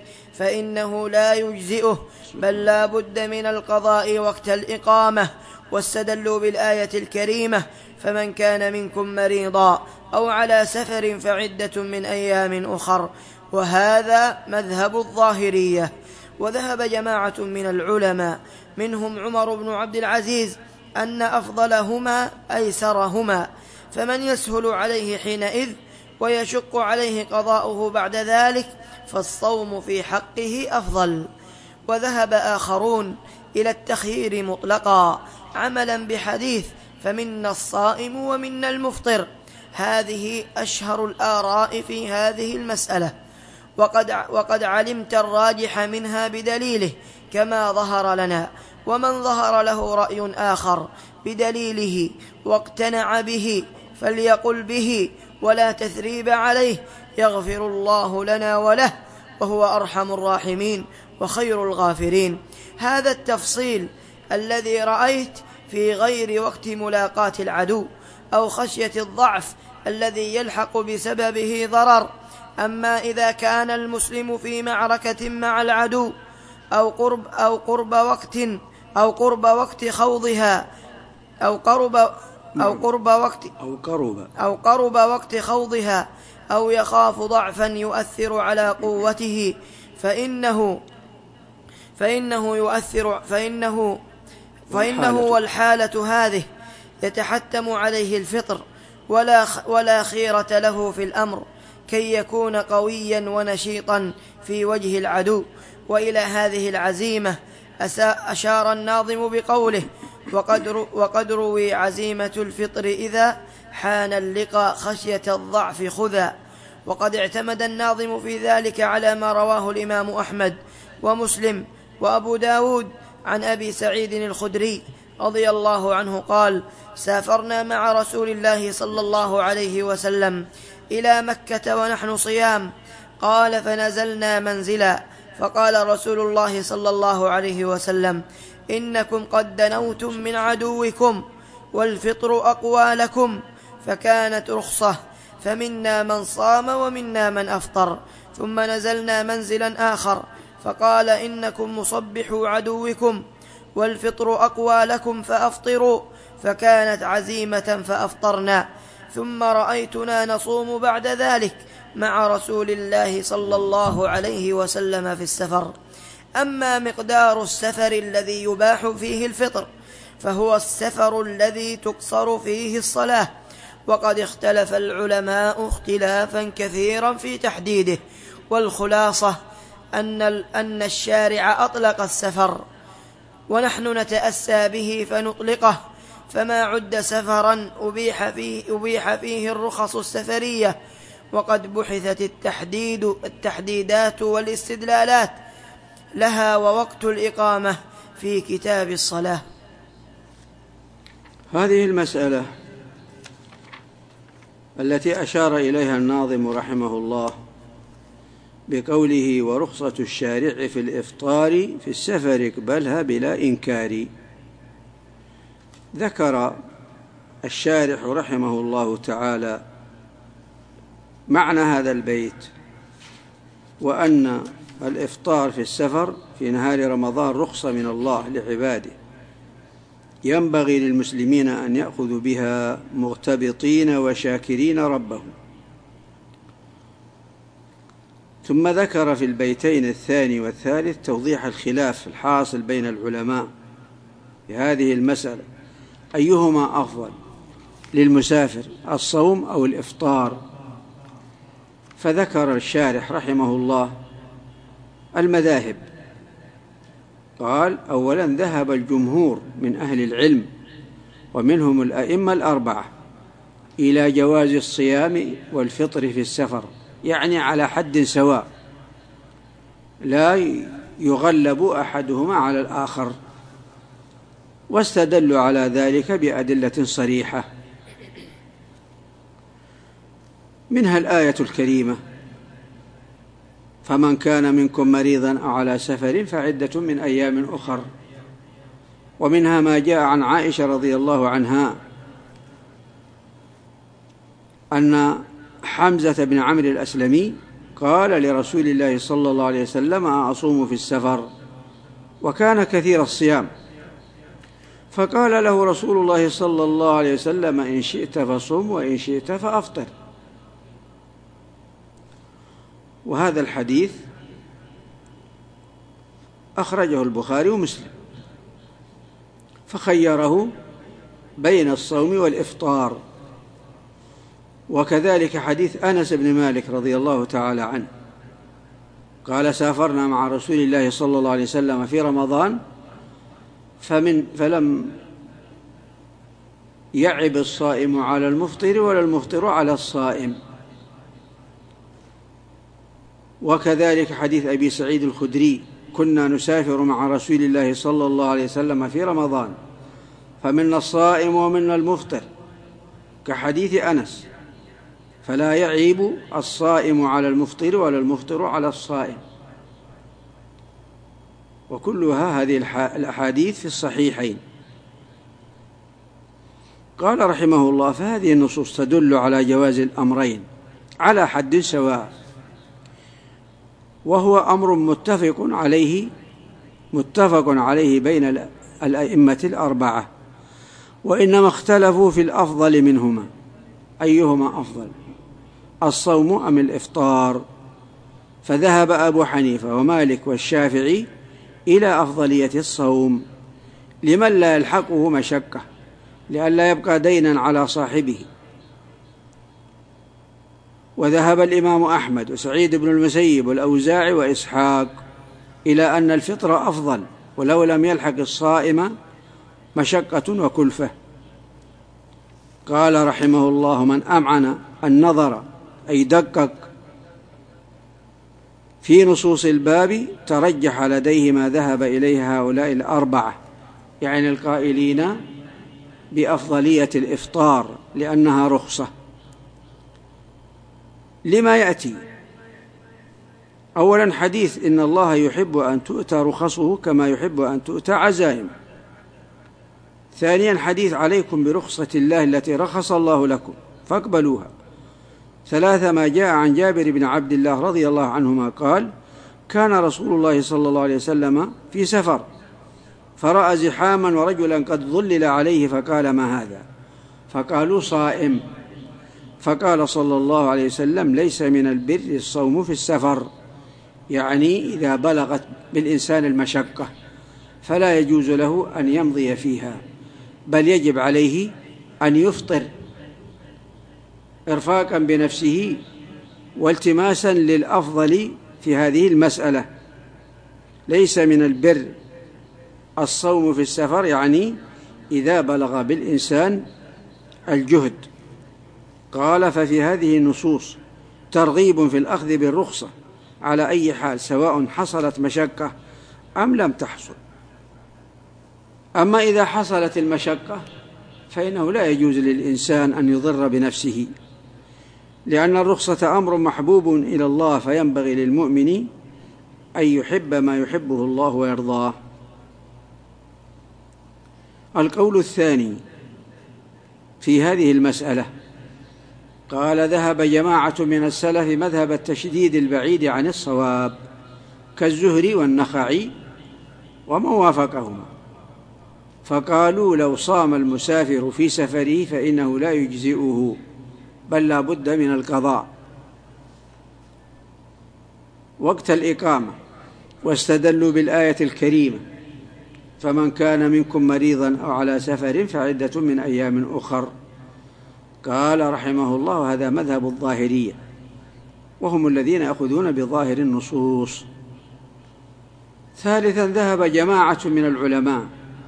فإنه لا يجزئه، بل لا بد من القضاء وقت الإقامة. واستدلوا بالآية الكريمة: فمن كان منكم مريضا أو على سفر فعدة من أيام أخر، وهذا مذهب الظاهرية. وذهب جماعة من العلماء منهم عمر بن عبد العزيز أن أفضلهما أيسرهما، فمن يسهل عليه حينئذ ويشق عليه قضاؤه بعد ذلك فالصوم في حقه أفضل. وذهب آخرون إلى التخيير مطلقا عملا بحديث فمنا الصائم ومنا المفطر. هذه أشهر الآراء في هذه المسألة، وقد, وقد علمت الراجح منها بدليله كما ظهر لنا. ومن ظهر له رأي آخر بدليله واقتنع به فليقل به ولا تثريب عليه، يغفر الله لنا وله، وهو أرحم الراحمين وخير الغافرين. هذا التفصيل الذي رأيت في غير وقت ملاقاة العدو أو خشية الضعف الذي يلحق بسببه ضرر. أما إذا كان المسلم في معركة مع العدو أو قرب أو قرب وقت أو قرب وقت خوضها أو قرب أو قرب وقت أو قرب أو قرب وقت خوضها أو يخاف ضعفا يؤثر على قوته فإنه فإنه يؤثر فإنه فإنه والحالة هذه يتحتم عليه الفطر ولا ولا خيرة له في الأمر كي يكون قويا ونشيطا في وجه العدو. وإلى هذه العزيمة أشار الناظم بقوله: وقد, وقد روي عزيمة الفطر إذا حان اللقاء خشية الضعف خذا. وقد اعتمد الناظم في ذلك على ما رواه الإمام أحمد ومسلم وأبو داود عن أبي سعيد الخدري رضي الله عنه قال: سافرنا مع رسول الله صلى الله عليه وسلم إلى مكة ونحن صيام. قال: فنزلنا منزلا، فقال رسول الله صلى الله عليه وسلم: إنكم قد دنوتم من عدوكم والفطر أقوى لكم. فكانت رخصة، فمنا من صام ومنا من أفطر. ثم نزلنا منزلا آخر، فقال: إنكم مصبحوا عدوكم والفطر أقوى لكم فأفطروا. فكانت عزيمة فأفطرنا. ثم رأيتنا نصوم بعد ذلك مع رسول الله صلى الله عليه وسلم في السفر. أما مقدار السفر الذي يباح فيه الفطر فهو السفر الذي تقصر فيه الصلاة، وقد اختلف العلماء اختلافا كثيرا في تحديده. والخلاصة أن, أن الشارع أطلق السفر ونحن نتأسى به فنطلقه، فما عد سفرا أبيح فيه, أبيح فيه الرخص السفرية، وقد بحثت التحديد التحديدات والاستدلالات لها ووقت الإقامة في كتاب الصلاة. هذه المسألة التي أشار إليها الناظم رحمه الله بقوله ورخصة الشارع في الإفطار في السفر اقبلها بلا إنكار، ذكر الشارح رحمه الله تعالى معنى هذا البيت، وأن الإفطار في السفر في نهار رمضان رخصة من الله لعباده، ينبغي للمسلمين أن يأخذوا بها مغتبطين وشاكرين ربهم. ثم ذكر في البيتين الثاني والثالث توضيح الخلاف الحاصل بين العلماء في هذه المسألة، أيهما أفضل للمسافر، الصوم أو الإفطار؟ فذكر الشارح رحمه الله المذاهب، قال: أولا ذهب الجمهور من أهل العلم ومنهم الأئمة الأربعة إلى جواز الصيام والفطر في السفر، يعني على حد سواء، لا يغلب أحدهما على الآخر، واستدلوا على ذلك بأدلة صريحة، منها الآية الكريمة: فمن كان منكم مريضا أو على سفر فعدة من أيام أخر. ومنها ما جاء عن عائشة رضي الله عنها أن حمزة بن عمرو الأسلمي قال لرسول الله صلى الله عليه وسلم: أصوم في السفر؟ وكان كثير الصيام، فقال له رسول الله صلى الله عليه وسلم: إن شئت فصم وإن شئت فأفطر. وهذا الحديث أخرجه البخاري ومسلم، فخيره بين الصوم والإفطار. وكذلك حديث أنس بن مالك رضي الله تعالى عنه قال: سافرنا مع رسول الله صلى الله عليه وسلم في رمضان فمن فلم يعب الصائم على المفطر ولا المفطر على الصائم. وكذلك حديث أبي سعيد الخدري: كنا نسافر مع رسول الله صلى الله عليه وسلم في رمضان فمنا الصائم ومنا المفطر، كحديث أنس، فلا يعيب الصائم على المفطر ولا المفطر على الصائم. وكلها هذه الأحاديث في الصحيحين. قال رحمه الله: فهذه النصوص تدل على جواز الأمرين على حد سواء، وهو أمر متفق عليه متفق عليه بين الأئمة الأربعة، وإنما اختلفوا في الأفضل منهما، أيهما أفضل، الصوم أم الإفطار؟ فذهب أبو حنيفة ومالك والشافعي إلى أفضلية الصوم لمن لا يلحقه مشقة، لئلا يبقى دينا على صاحبه. وذهب الإمام أحمد وسعيد بن المسيب والأوزاعي وإسحاق إلى أن الفطر أفضل ولو لم يلحق الصائم مشقة وكلفة. قال رحمه الله: من أمعن النظر أي دقق في نصوص الباب ترجح لديه ما ذهب إليه هؤلاء الأربعة، يعني القائلين بأفضلية الإفطار لأنها رخصة، لما يأتي: أولا حديث إن الله يحب أن تؤتى رخصه كما يحب أن تؤتى عزائم. ثانيا حديث عليكم برخصة الله التي رخص الله لكم فاقبلوها. ثلاثة ما جاء عن جابر بن عبد الله رضي الله عنهما قال: كان رسول الله صلى الله عليه وسلم في سفر فرأى زحاما ورجلا قد ظلل عليه فقال: ما هذا؟ فقالوا: صائم. فقال صلى الله عليه وسلم: ليس من البر الصوم في السفر، يعني إذا بلغت بالإنسان المشقة فلا يجوز له أن يمضي فيها، بل يجب عليه أن يفطر إرفاقا بنفسه والتماسا للأفضل في هذه المسألة. ليس من البر الصوم في السفر يعني إذا بلغ بالإنسان الجهد. قال ففي هذه النصوص ترغيب في الأخذ بالرخصة على أي حال سواء حصلت مشقة أم لم تحصل. أما إذا حصلت المشقة فإنه لا يجوز للإنسان أن يضر بنفسه، لأن الرخصة أمر محبوب إلى الله، فينبغي للمؤمن أن يحب ما يحبه الله ويرضاه. القول الثاني في هذه المسألة، قال ذهب جماعة من السلف مذهب التشديد البعيد عن الصواب كالزهري والنخعي ومن وافقهما، فقالوا لو صام المسافر في سفره فإنه لا يجزئه بل لا بد من القضاء وقت الإقامة، واستدلوا بالآية الكريمة فمن كان منكم مريضا أو على سفر فعدة من أيام أخر. قال رحمه الله هذا مذهب الظاهرية، وهم الذين يأخذون بظاهر النصوص. ثالثا ذهب جماعة من العلماء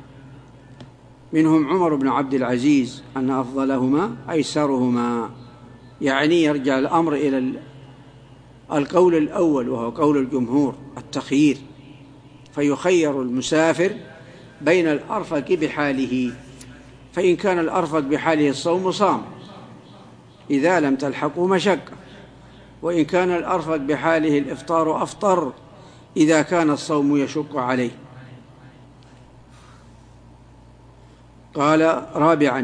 منهم عمر بن عبد العزيز أن أفضلهما أيسرهما، يعني يرجع الأمر إلى القول الأول وهو قول الجمهور التخيير، فيخير المسافر بين الأرفق بحاله، فإن كان الأرفق بحاله الصوم صام إذا لم تلحقه مشقة، وإن كان الأرفق بحاله الإفطار أفطر إذا كان الصوم يشق عليه. قال رابعا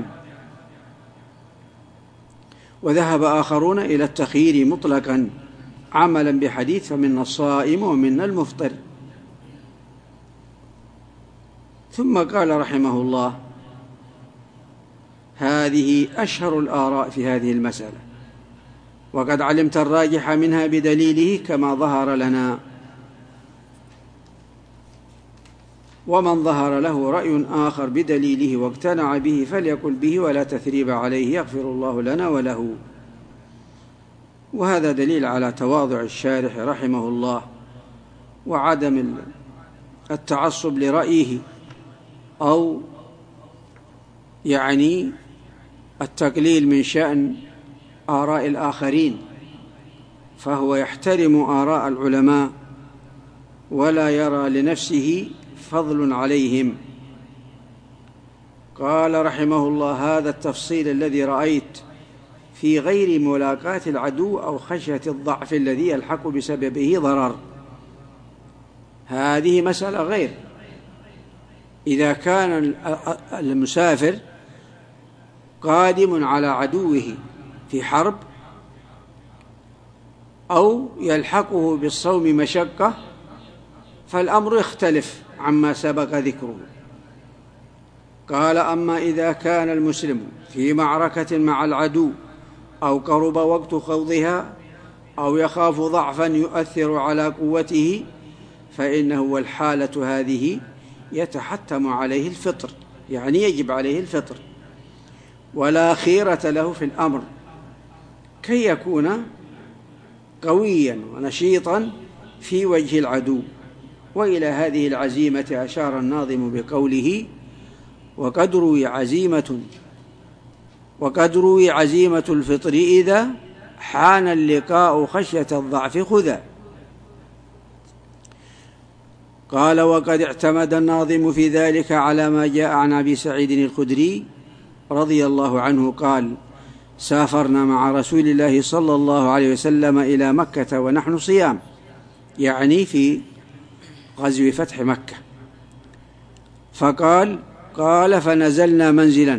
وذهب آخرون إلى التخيير مطلقا عملا بحديث فمنا الصائم ومنا المفطر. ثم قال رحمه الله هذه أشهر الآراء في هذه المسألة، وقد علمت الراجح منها بدليله كما ظهر لنا، ومن ظهر له رأي آخر بدليله واقتنع به فليقل به ولا تثريب عليه يغفر الله لنا وله. وهذا دليل على تواضع الشارح رحمه الله وعدم التعصب لرأيه أو يعني التقليل من شأن آراء الآخرين، فهو يحترم آراء العلماء ولا يرى لنفسه فضل عليهم. قال رحمه الله هذا التفصيل الذي رأيت في غير ملاقاة العدو أو خشية الضعف الذي يلحق بسببه ضرر، هذه مسألة غير. إذا كان المسافر قادم على عدوه في حرب أو يلحقه بالصوم مشقة فالأمر يختلف عما سبق ذكره. قال أما إذا كان المسلم في معركة مع العدو أو قرب وقت خوضها أو يخاف ضعفا يؤثر على قوته فإنه والحالة هذه يتحتم عليه الفطر، يعني يجب عليه الفطر ولا خيرة له في الأمر كي يكون قويا ونشيطا في وجه العدو. وإلى هذه العزيمة أشار الناظم بقوله وقد روي عزيمة وقد روي عزيمة الفطر إذا حان اللقاء خشية الضعف خذا. قال وقد اعتمد الناظم في ذلك على ما جاء عن أبي سعيد الخدري رضي الله عنه قال سافرنا مع رسول الله صلى الله عليه وسلم إلى مكة ونحن صيام، يعني في غزو فتح مكة. فقال قال فنزلنا منزلا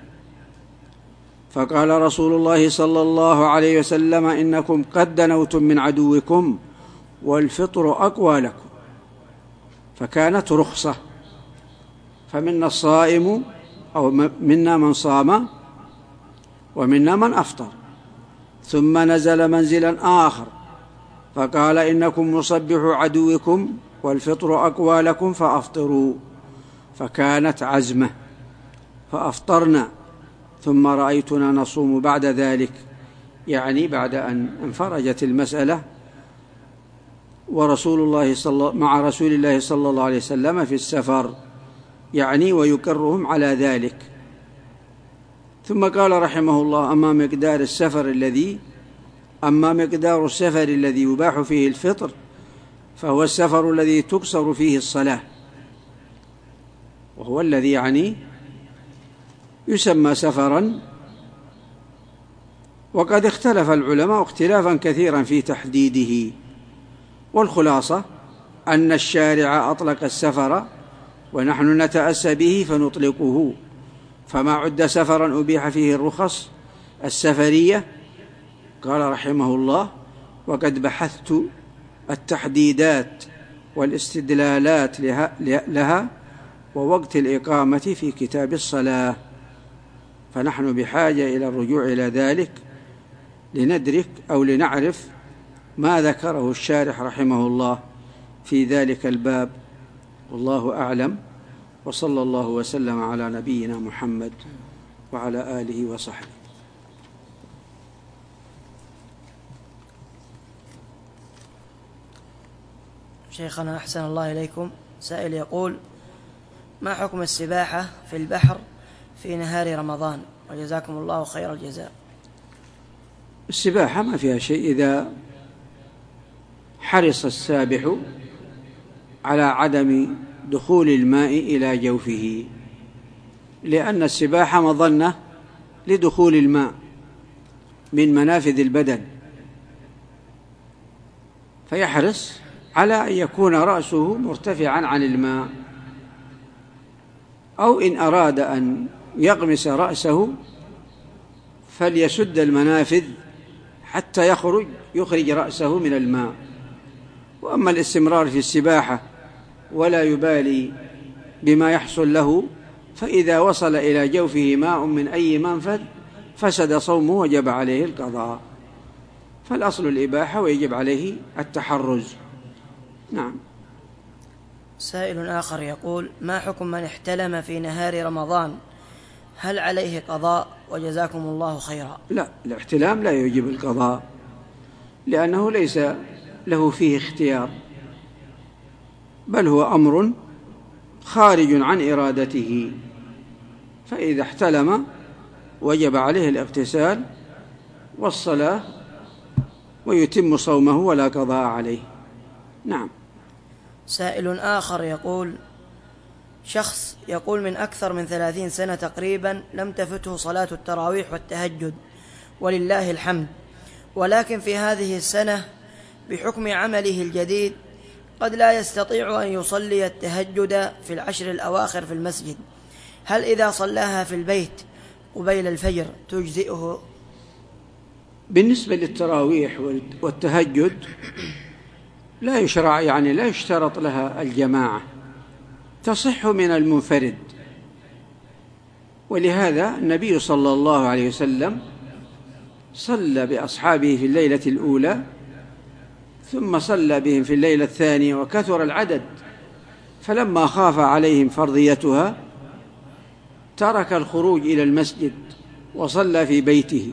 فقال رسول الله صلى الله عليه وسلم إنكم قد دنوتم من عدوكم والفطر أقوى لكم، فكانت رخصة، فمنا الصائم أو منا من صام ومنا من أفطر. ثم نزل منزلا آخر فقال إنكم مصبحوا عدوكم والفطر أقوى لكم فأفطروا، فكانت عزمة فأفطرنا. ثم رأيتنا نصوم بعد ذلك، يعني بعد أن انفرجت المسألة ورسول الله صلى مع رسول الله صلى الله عليه وسلم في السفر. يعني ويكرهم على ذلك. ثم قال رحمه الله: أما مقدار السفر الذي أما مقدار السفر الذي يباح فيه الفطر فهو السفر الذي تقصر فيه الصلاة، وهو الذي يعني يسمى سفرا. وقد اختلف العلماء اختلافا كثيرا في تحديده، والخلاصة أن الشارع أطلق السفر ونحن نتأسى به فنطلقه، فما عد سفرا أبيح فيه الرخص السفرية. قال رحمه الله: وقد بحثت التحديدات والاستدلالات لها, لها ووقت الإقامة في كتاب الصلاة، فنحن بحاجة إلى الرجوع إلى ذلك لندرك أو لنعرف ما ذكره الشارح رحمه الله في ذلك الباب. والله أعلم، وصلى الله وسلم على نبينا محمد وعلى آله وصحبه. شيخنا أحسن الله إليكم، سائل يقول: ما حكم السباحة في البحر في نهار رمضان؟ وجزاكم الله خير الجزاء. السباحة ما فيها شيء إذا حرص السابح على عدم دخول الماء إلى جوفه، لأن السباحة مظنة لدخول الماء من منافذ البدن، فيحرص على أن يكون رأسه مرتفعا عن الماء، أو إن أراد أن يغمس رأسه فليسد المنافذ حتى يخرج يخرج رأسه من الماء. وأما الاستمرار في السباحة ولا يبالي بما يحصل له، فإذا وصل إلى جوفه ماء من أي منفذ فسد صومه وجب عليه القضاء، فالأصل الإباحة ويجب عليه التحرز. نعم. سائل آخر يقول: ما حكم من احتلم في نهار رمضان؟ هل عليه قضاء؟ وجزاكم الله خيرا. لا، الاحتلام لا يوجب القضاء، لأنه ليس له فيه اختيار، بل هو أمر خارج عن إرادته، فإذا احتلم وجب عليه الاغتسال والصلاة ويتم صومه ولا قضاء عليه. نعم. سائل آخر يقول: شخص يقول من أكثر من ثلاثين سنة تقريبا لم تفته صلاة التراويح والتهجد ولله الحمد، ولكن في هذه السنة بحكم عمله الجديد قد لا يستطيع أن يصلي التهجد في العشر الأواخر في المسجد، هل إذا صلاها في البيت قبيل الفجر تجزئه؟ بالنسبة للتراويح والتهجد لا يشرع، يعني لا يشترط لها الجماعة، تصح من المنفرد. ولهذا النبي صلى الله عليه وسلم صلى بأصحابه في الليلة الأولى، ثم صلى بهم في الليلة الثانية وكثر العدد، فلما خاف عليهم فرضيتها ترك الخروج إلى المسجد وصلى في بيته،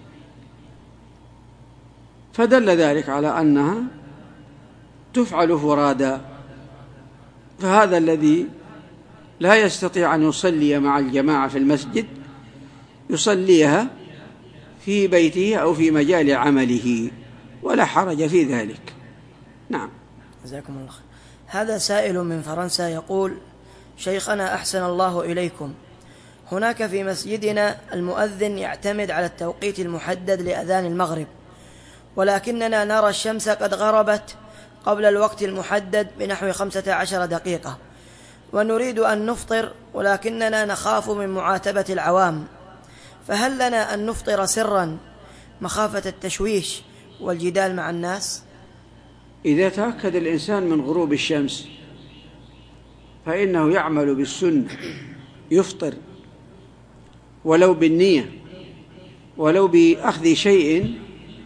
فدل ذلك على أنها تفعل فرادا. فهذا الذي لا يستطيع أن يصلي مع الجماعة في المسجد يصليها في بيته أو في مجال عمله، ولا حرج في ذلك. نعم. جزاكم الله خير. هذا سائل من فرنسا يقول: شيخنا أحسن الله إليكم، هناك في مسجدنا المؤذن يعتمد على التوقيت المحدد لأذان المغرب، ولكننا نرى الشمس قد غربت قبل الوقت المحدد بنحو خمسة عشر دقيقة، ونريد أن نفطر ولكننا نخاف من معاتبة العوام، فهل لنا أن نفطر سرا مخافة التشويش والجدال مع الناس؟ إذا تأكد الإنسان من غروب الشمس فإنه يعمل بالسنة، يفطر ولو بالنية، ولو بأخذ شيء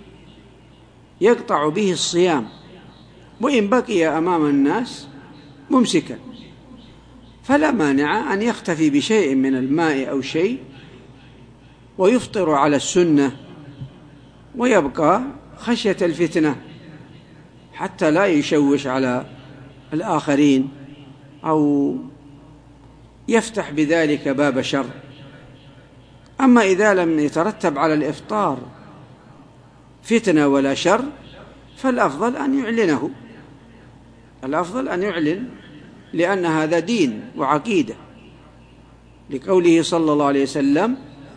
يقطع به الصيام، وإن بقي أمام الناس ممسكا فلا مانع أن يختفي بشيء من الماء أو شيء ويفطر على السنة، ويبقى خشية الفتنة حتى لا يشوش على الآخرين أو يفتح بذلك باب شر. أما إذا لم يترتب على الإفطار فتنة ولا شر فالأفضل أن يعلنه، الأفضل أن يعلن، لأن هذا دين وعقيدة، لقوله صلى الله عليه وسلم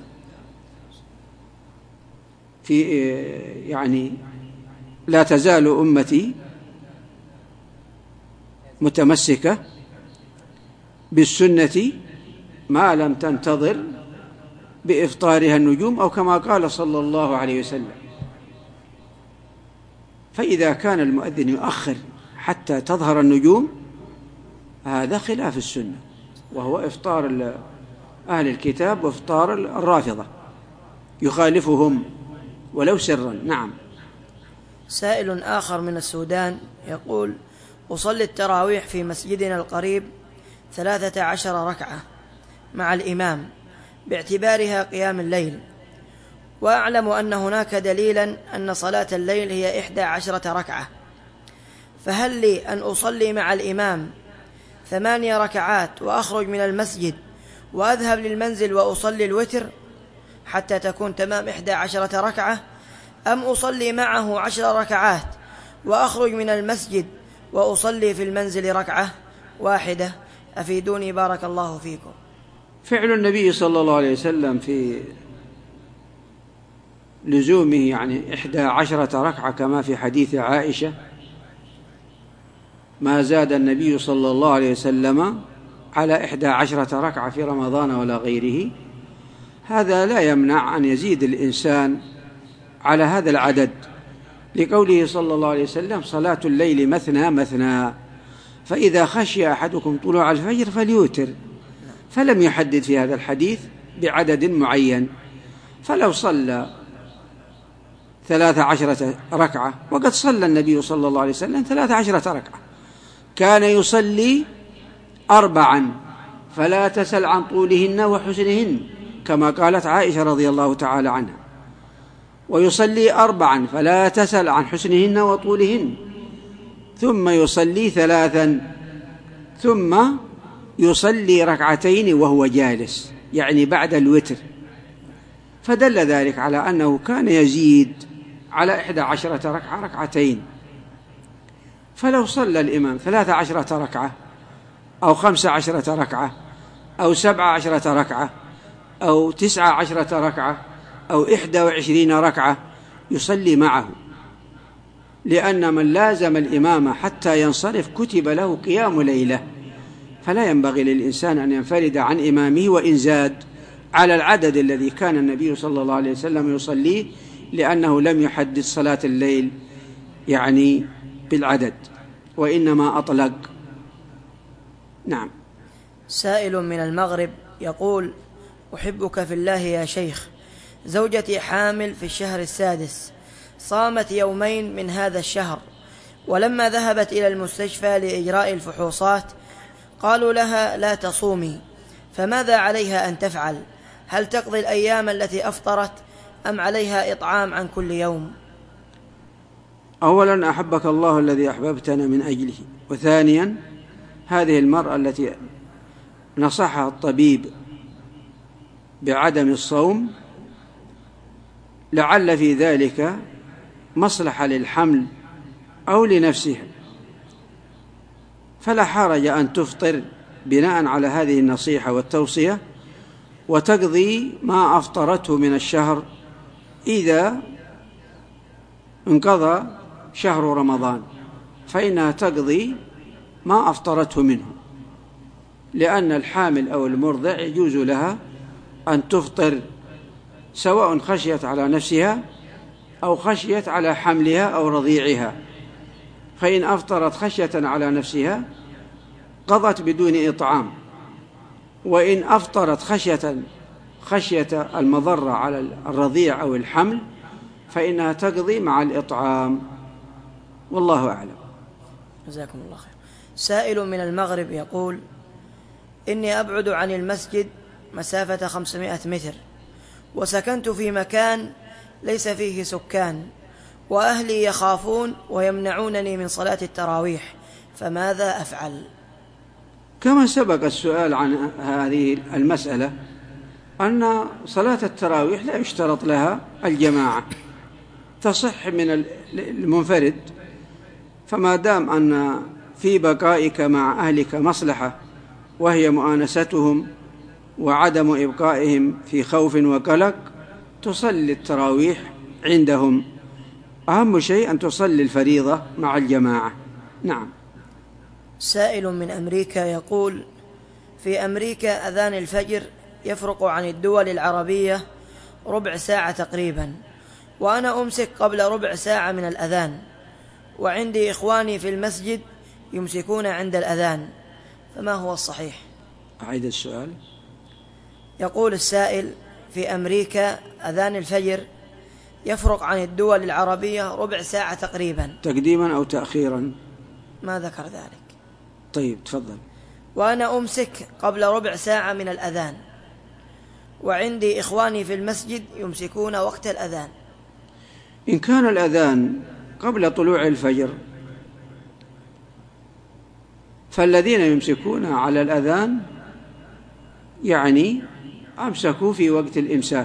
في يعني لا تزال أمتي متمسكة بالسنة ما لم تنتظر بإفطارها النجوم، أو كما قال صلى الله عليه وسلم. فإذا كان المؤذن يؤخر حتى تظهر النجوم هذا خلاف السنة، وهو إفطار أهل الكتاب وإفطار الرافضة، يخالفهم ولو سرا. نعم. سائل آخر من السودان يقول: أصلي التراويح في مسجدنا القريب ثلاثة عشر ركعة مع الإمام باعتبارها قيام الليل، وأعلم أن هناك دليلا أن صلاة الليل هي إحدى عشرة ركعة، فهل لي أن أصلي مع الإمام ثماني ركعات وأخرج من المسجد وأذهب للمنزل وأصلي الوتر حتى تكون تمام إحدى عشرة ركعة، أم أصلي معه عشر ركعات وأخرج من المسجد وأصلي في المنزل ركعة واحدة؟ أفيدوني بارك الله فيكم. فعل النبي صلى الله عليه وسلم في لزومه يعني إحدى عشرة ركعة كما في حديث عائشة: ما زاد النبي صلى الله عليه وسلم على إحدى عشرة ركعة في رمضان ولا غيره. هذا لا يمنع أن يزيد الإنسان على هذا العدد، لقوله صلى الله عليه وسلم: صلاة الليل مثنى مثنى، فإذا خشي أحدكم طلوع الفجر فليوتر. فلم يحدد في هذا الحديث بعدد معين، فلو صلى ثلاث عشرة ركعة، وقد صلى النبي صلى الله عليه وسلم ثلاث عشرة ركعة، كان يصلي أربعا فلا تسل عن طولهن وحسنهن كما قالت عائشة رضي الله تعالى عنها، ويصلي أربعا فلا تسل عن حسنهن وطولهن، ثم يصلي ثلاثا، ثم يصلي ركعتين وهو جالس، يعني بعد الوتر. فدل ذلك على أنه كان يزيد على إحدى عشرة ركعة ركعتين. فلو صلى الإمام ثلاث عشرة ركعة أو خمس عشرة ركعة أو سبع عشرة ركعة أو تسع عشرة ركعة أو إحدى وعشرين ركعة يصلي معه، لأن من لازم الإمام حتى ينصرف كتب له قيام ليلة، فلا ينبغي للإنسان أن ينفرد عن إمامه وإن زاد على العدد الذي كان النبي صلى الله عليه وسلم يصليه، لأنه لم يحدد صلاة الليل يعني بالعدد، وإنما أطلق. نعم. سائل من المغرب يقول: أحبك في الله يا شيخ، زوجتي حامل في الشهر السادس، صامت يومين من هذا الشهر، ولما ذهبت إلى المستشفى لإجراء الفحوصات قالوا لها لا تصومي، فماذا عليها أن تفعل؟ هل تقضي الأيام التي أفطرت أم عليها إطعام عن كل يوم؟ أولا أحبك الله الذي أحببتنا من أجله، وثانيا هذه المرأة التي نصحها الطبيب بعدم الصوم لعل في ذلك مصلحة للحمل أو لنفسها، فلا حرج أن تفطر بناء على هذه النصيحة والتوصية، وتقضي ما أفطرته من الشهر إذا انقضى شهر رمضان، فإنها تقضي ما أفطرته منه، لأن الحامل أو المرضع يجوز لها أن تفطر سواء خشيت على نفسها أو خشيت على حملها أو رضيعها. فإن أفطرت خشية على نفسها قضت بدون إطعام، وإن أفطرت خشية خشية المضرة على الرضيع أو الحمل فإنها تقضي مع الإطعام، والله أعلم. جزاكم الله خير. سائل من المغرب يقول: إني أبعد عن المسجد مسافة خمسمائة متر، وسكنت في مكان ليس فيه سكان، وأهلي يخافون ويمنعونني من صلاة التراويح، فماذا أفعل؟ كما سبق السؤال عن هذه المسألة أن صلاة التراويح لا يشترط لها الجماعة، تصح من المنفرد، فما دام أن في بقائك مع أهلك مصلحة وهي مؤانستهم وعدم إبقائهم في خوف وقلق تصلي التراويح عندهم. أهم شيء أن تصلي الفريضة مع الجماعة. نعم. سائل من أمريكا يقول: في أمريكا أذان الفجر يفرق عن الدول العربية ربع ساعة تقريبا، وأنا أمسك قبل ربع ساعة من الأذان، وعندي إخواني في المسجد يمسكون عند الأذان، فما هو الصحيح؟ أعيد السؤال. يقول السائل: في أمريكا أذان الفجر يفرق عن الدول العربية ربع ساعة تقريبا، تقديما أو تأخيرا؟ ما ذكر ذلك. طيب تفضل. وأنا أمسك قبل ربع ساعة من الأذان، وعندي إخواني في المسجد يمسكون وقت الأذان. إن كان الأذان قبل طلوع الفجر فالذين يمسكون على الأذان يعني أمسكوا في وقت الإمساك،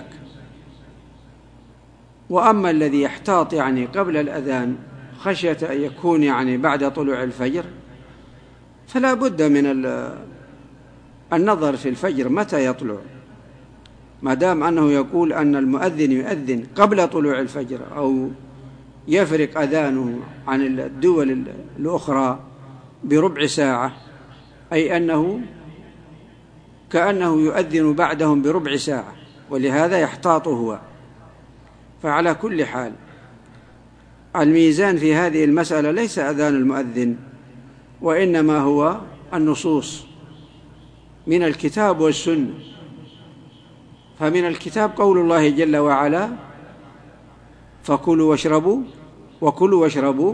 وأما الذي يحتاط يعني قبل الأذان خشية أن يكون يعني بعد طلوع الفجر فلا بد من النظر في الفجر متى يطلع، ما دام أنه يقول أن المؤذن يؤذن قبل طلوع الفجر أو يفرق أذانه عن الدول الأخرى بربع ساعة، أي أنه كأنه يؤذن بعدهم بربع ساعة، ولهذا يحتاط هو. فعلى كل حال الميزان في هذه المسألة ليس أذان المؤذن، وإنما هو النصوص من الكتاب والسنة. فمن الكتاب قول الله جل وعلا: فكلوا واشربوا وكلوا واشربوا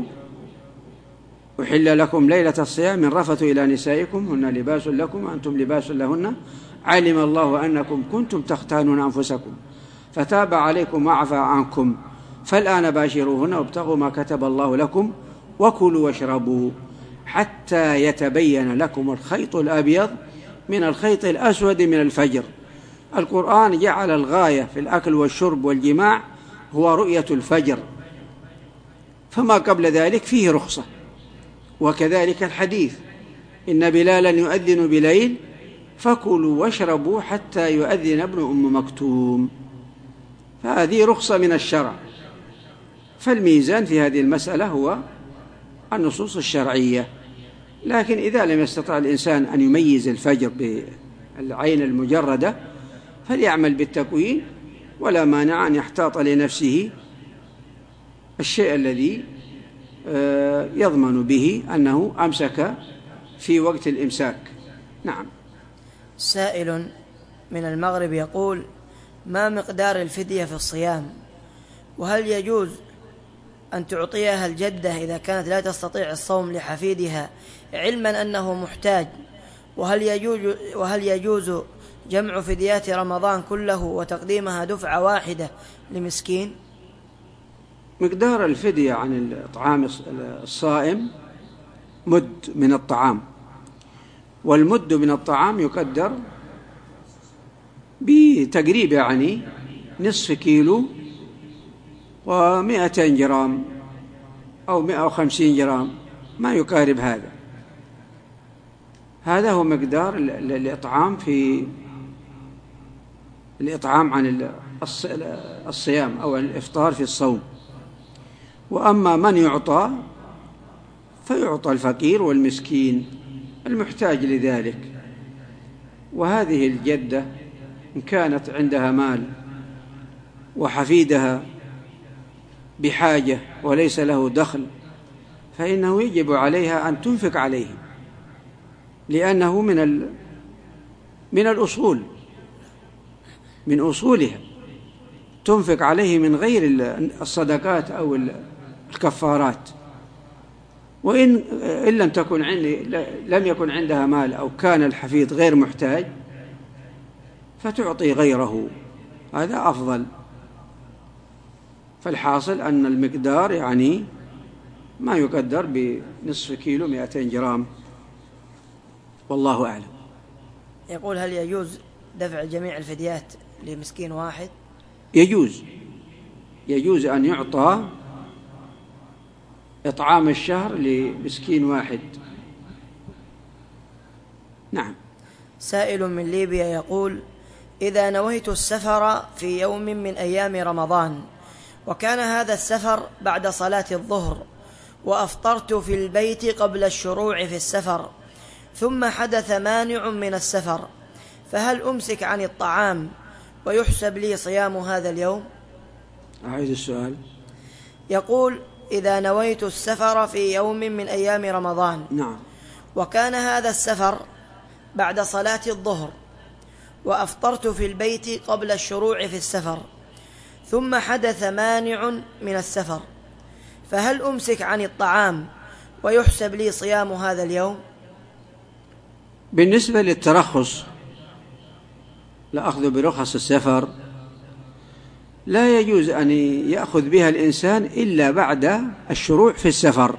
أحل لكم ليلة الصيام من رفث إلى نسائكم هن لباس لكم وأنتم لباس لهن علم الله أنكم كنتم تختانون أنفسكم فتاب عليكم وعفى عنكم فالآن باشروهن وابتغوا ما كتب الله لكم وكلوا واشربوا حتى يتبين لكم الخيط الأبيض من الخيط الأسود من الفجر. القرآن جعل الغاية في الأكل والشرب والجماع هو رؤية الفجر، فما قبل ذلك فيه رخصة. وكذلك الحديث: إن بلالا يؤذن بليل فكلوا واشربوا حتى يؤذن ابن أم مكتوم، فهذه رخصة من الشرع. فالميزان في هذه المسألة هو النصوص الشرعية. لكن إذا لم يستطع الإنسان أن يميز الفجر بالعين المجردة فليعمل بالتكوين، ولا مانع أن يحتاط لنفسه الشيء الذي يضمن به أنه أمسك في وقت الإمساك. نعم. سائل من المغرب يقول: ما مقدار الفدية في الصيام؟ وهل يجوز أن تعطيها الجدة إذا كانت لا تستطيع الصوم لحفيدها علما أنه محتاج؟ وهل يجوز, وهل يجوز جمع فديات رمضان كله وتقديمها دفعة واحدة لمسكين؟ مقدار الفدية عن الطعام الصائم مد من الطعام، والمد من الطعام يقدر بتقريب يعني نصف كيلو ومئتين جرام أو مئة وخمسين جرام، ما يقارب هذا. هذا هو مقدار الإطعام في الإطعام عن الصيام أو الإفطار في الصوم. وأما من يعطى فيعطى الفقير والمسكين المحتاج لذلك. وهذه الجدة إن كانت عندها مال وحفيدها بحاجة وليس له دخل فإنه يجب عليها أن تنفق عليه، لأنه من من الأصول من أصولها، تنفق عليه من غير الصدقات أو الكفارات. وإن إن لم تكن عندي لم يكن عندها مال أو كان الحفيد غير محتاج فتعطي غيره، هذا أفضل. فالحاصل أن المقدار يعني ما يقدر بنصف كيلو مئتين جرام، والله أعلم. يقول: هل يجوز دفع جميع الفديات لمسكين واحد؟ يجوز يجوز أن يعطى إطعام الشهر لمسكين واحد. نعم. سائل من ليبيا يقول: إذا نويت السفر في يوم من أيام رمضان وكان هذا السفر بعد صلاة الظهر وأفطرت في البيت قبل الشروع في السفر ثم حدث مانع من السفر، فهل أمسك عن الطعام ويحسب لي صيام هذا اليوم؟ أعيد السؤال. يقول: إذا نويت السفر في يوم من أيام رمضان نعم وكان هذا السفر بعد صلاة الظهر وأفطرت في البيت قبل الشروع في السفر ثم حدث مانع من السفر، فهل أمسك عن الطعام ويحسب لي صيام هذا اليوم؟ بالنسبة للترخص، لأخذ برخص السفر، لا يجوز أن يأخذ بها الإنسان إلا بعد الشروع في السفر.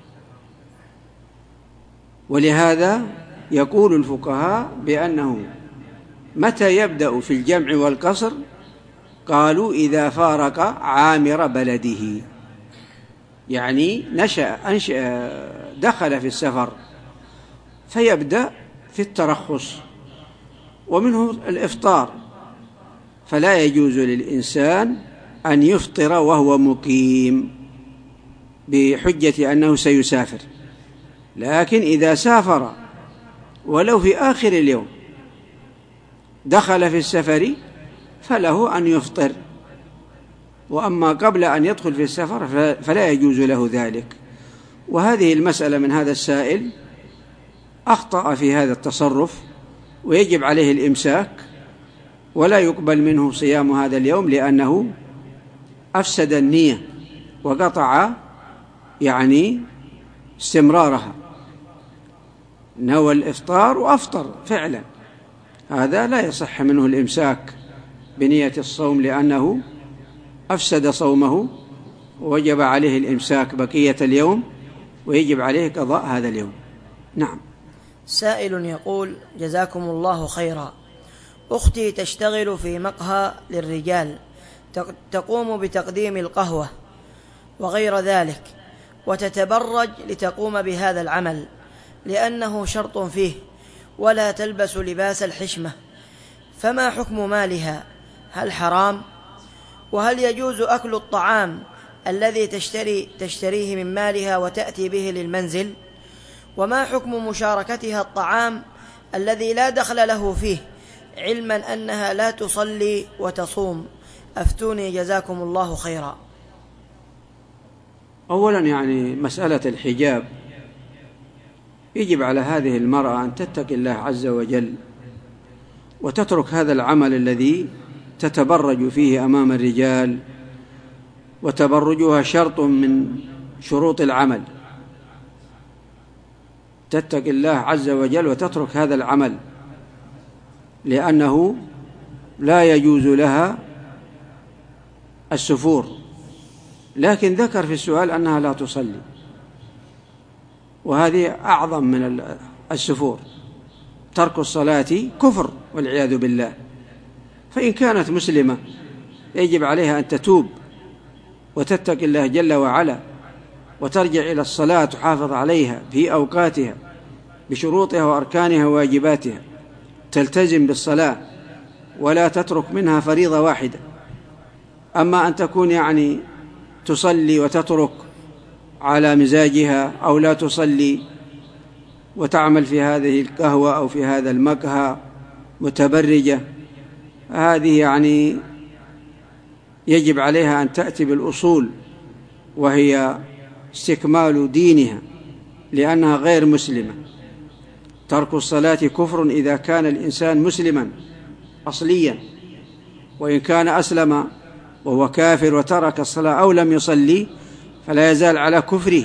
ولهذا يقول الفقهاء بأنه متى يبدأ في الجمع والقصر؟ قالوا: إذا فارق عامر بلده، يعني نشأ أنشأ دخل في السفر فيبدأ في الترخص، ومنه الإفطار، فلا يجوز للإنسان أن يفطر وهو مقيم بحجة أنه سيسافر، لكن إذا سافر ولو في آخر اليوم دخل في السفر فله أن يفطر، وأما قبل أن يدخل في السفر فلا يجوز له ذلك. وهذه المسألة من هذا السائل أخطأ في هذا التصرف، ويجب عليه الإمساك، ولا يقبل منه صيام هذا اليوم، لأنه أفسد النية وقطع يعني استمرارها. نوى الإفطار وأفطر فعلا، هذا لا يصح منه الإمساك بنية الصوم، لأنه أفسد صومه، ووجب عليه الإمساك بقية اليوم، ويجب عليه قضاء هذا اليوم. نعم. سائل يقول: جزاكم الله خيرا، أختي تشتغل في مقهى للرجال، تقوم بتقديم القهوة وغير ذلك، وتتبرج لتقوم بهذا العمل لأنه شرط فيه، ولا تلبس لباس الحشمة، فما حكم مالها؟ هل حرام؟ وهل يجوز أكل الطعام الذي تشتري تشتريه من مالها وتأتي به للمنزل؟ وما حكم مشاركتها الطعام الذي لا دخل له فيه، علما أنها لا تصلي وتصوم؟ أفتوني جزاكم الله خيرا. أولا يعني مسألة الحجاب، يجب على هذه المرأة أن تتقي الله عز وجل وتترك هذا العمل الذي تتبرج فيه أمام الرجال، وتبرجها شرط من شروط العمل. تتقي الله عز وجل وتترك هذا العمل، لأنه لا يجوز لها السفور. لكن ذكر في السؤال أنها لا تصلي، وهذه أعظم من السفور. ترك الصلاة كفر والعياذ بالله. فإن كانت مسلمة يجب عليها أن تتوب وتتقي الله جل وعلا، وترجع إلى الصلاة، تحافظ عليها في أوقاتها بشروطها وأركانها وواجباتها، تلتزم بالصلاة ولا تترك منها فريضة واحدة. أما أن تكون يعني تصلي وتترك على مزاجها، أو لا تصلي وتعمل في هذه القهوة أو في هذا المقهى متبرجة، هذه يعني يجب عليها أن تأتي بالأصول، وهي استكمال دينها، لأنها غير مسلمة. ترك الصلاة كفر إذا كان الإنسان مسلما أصليا، وإن كان أسلم وهو كافر وترك الصلاة أو لم يصلي فلا يزال على كفره.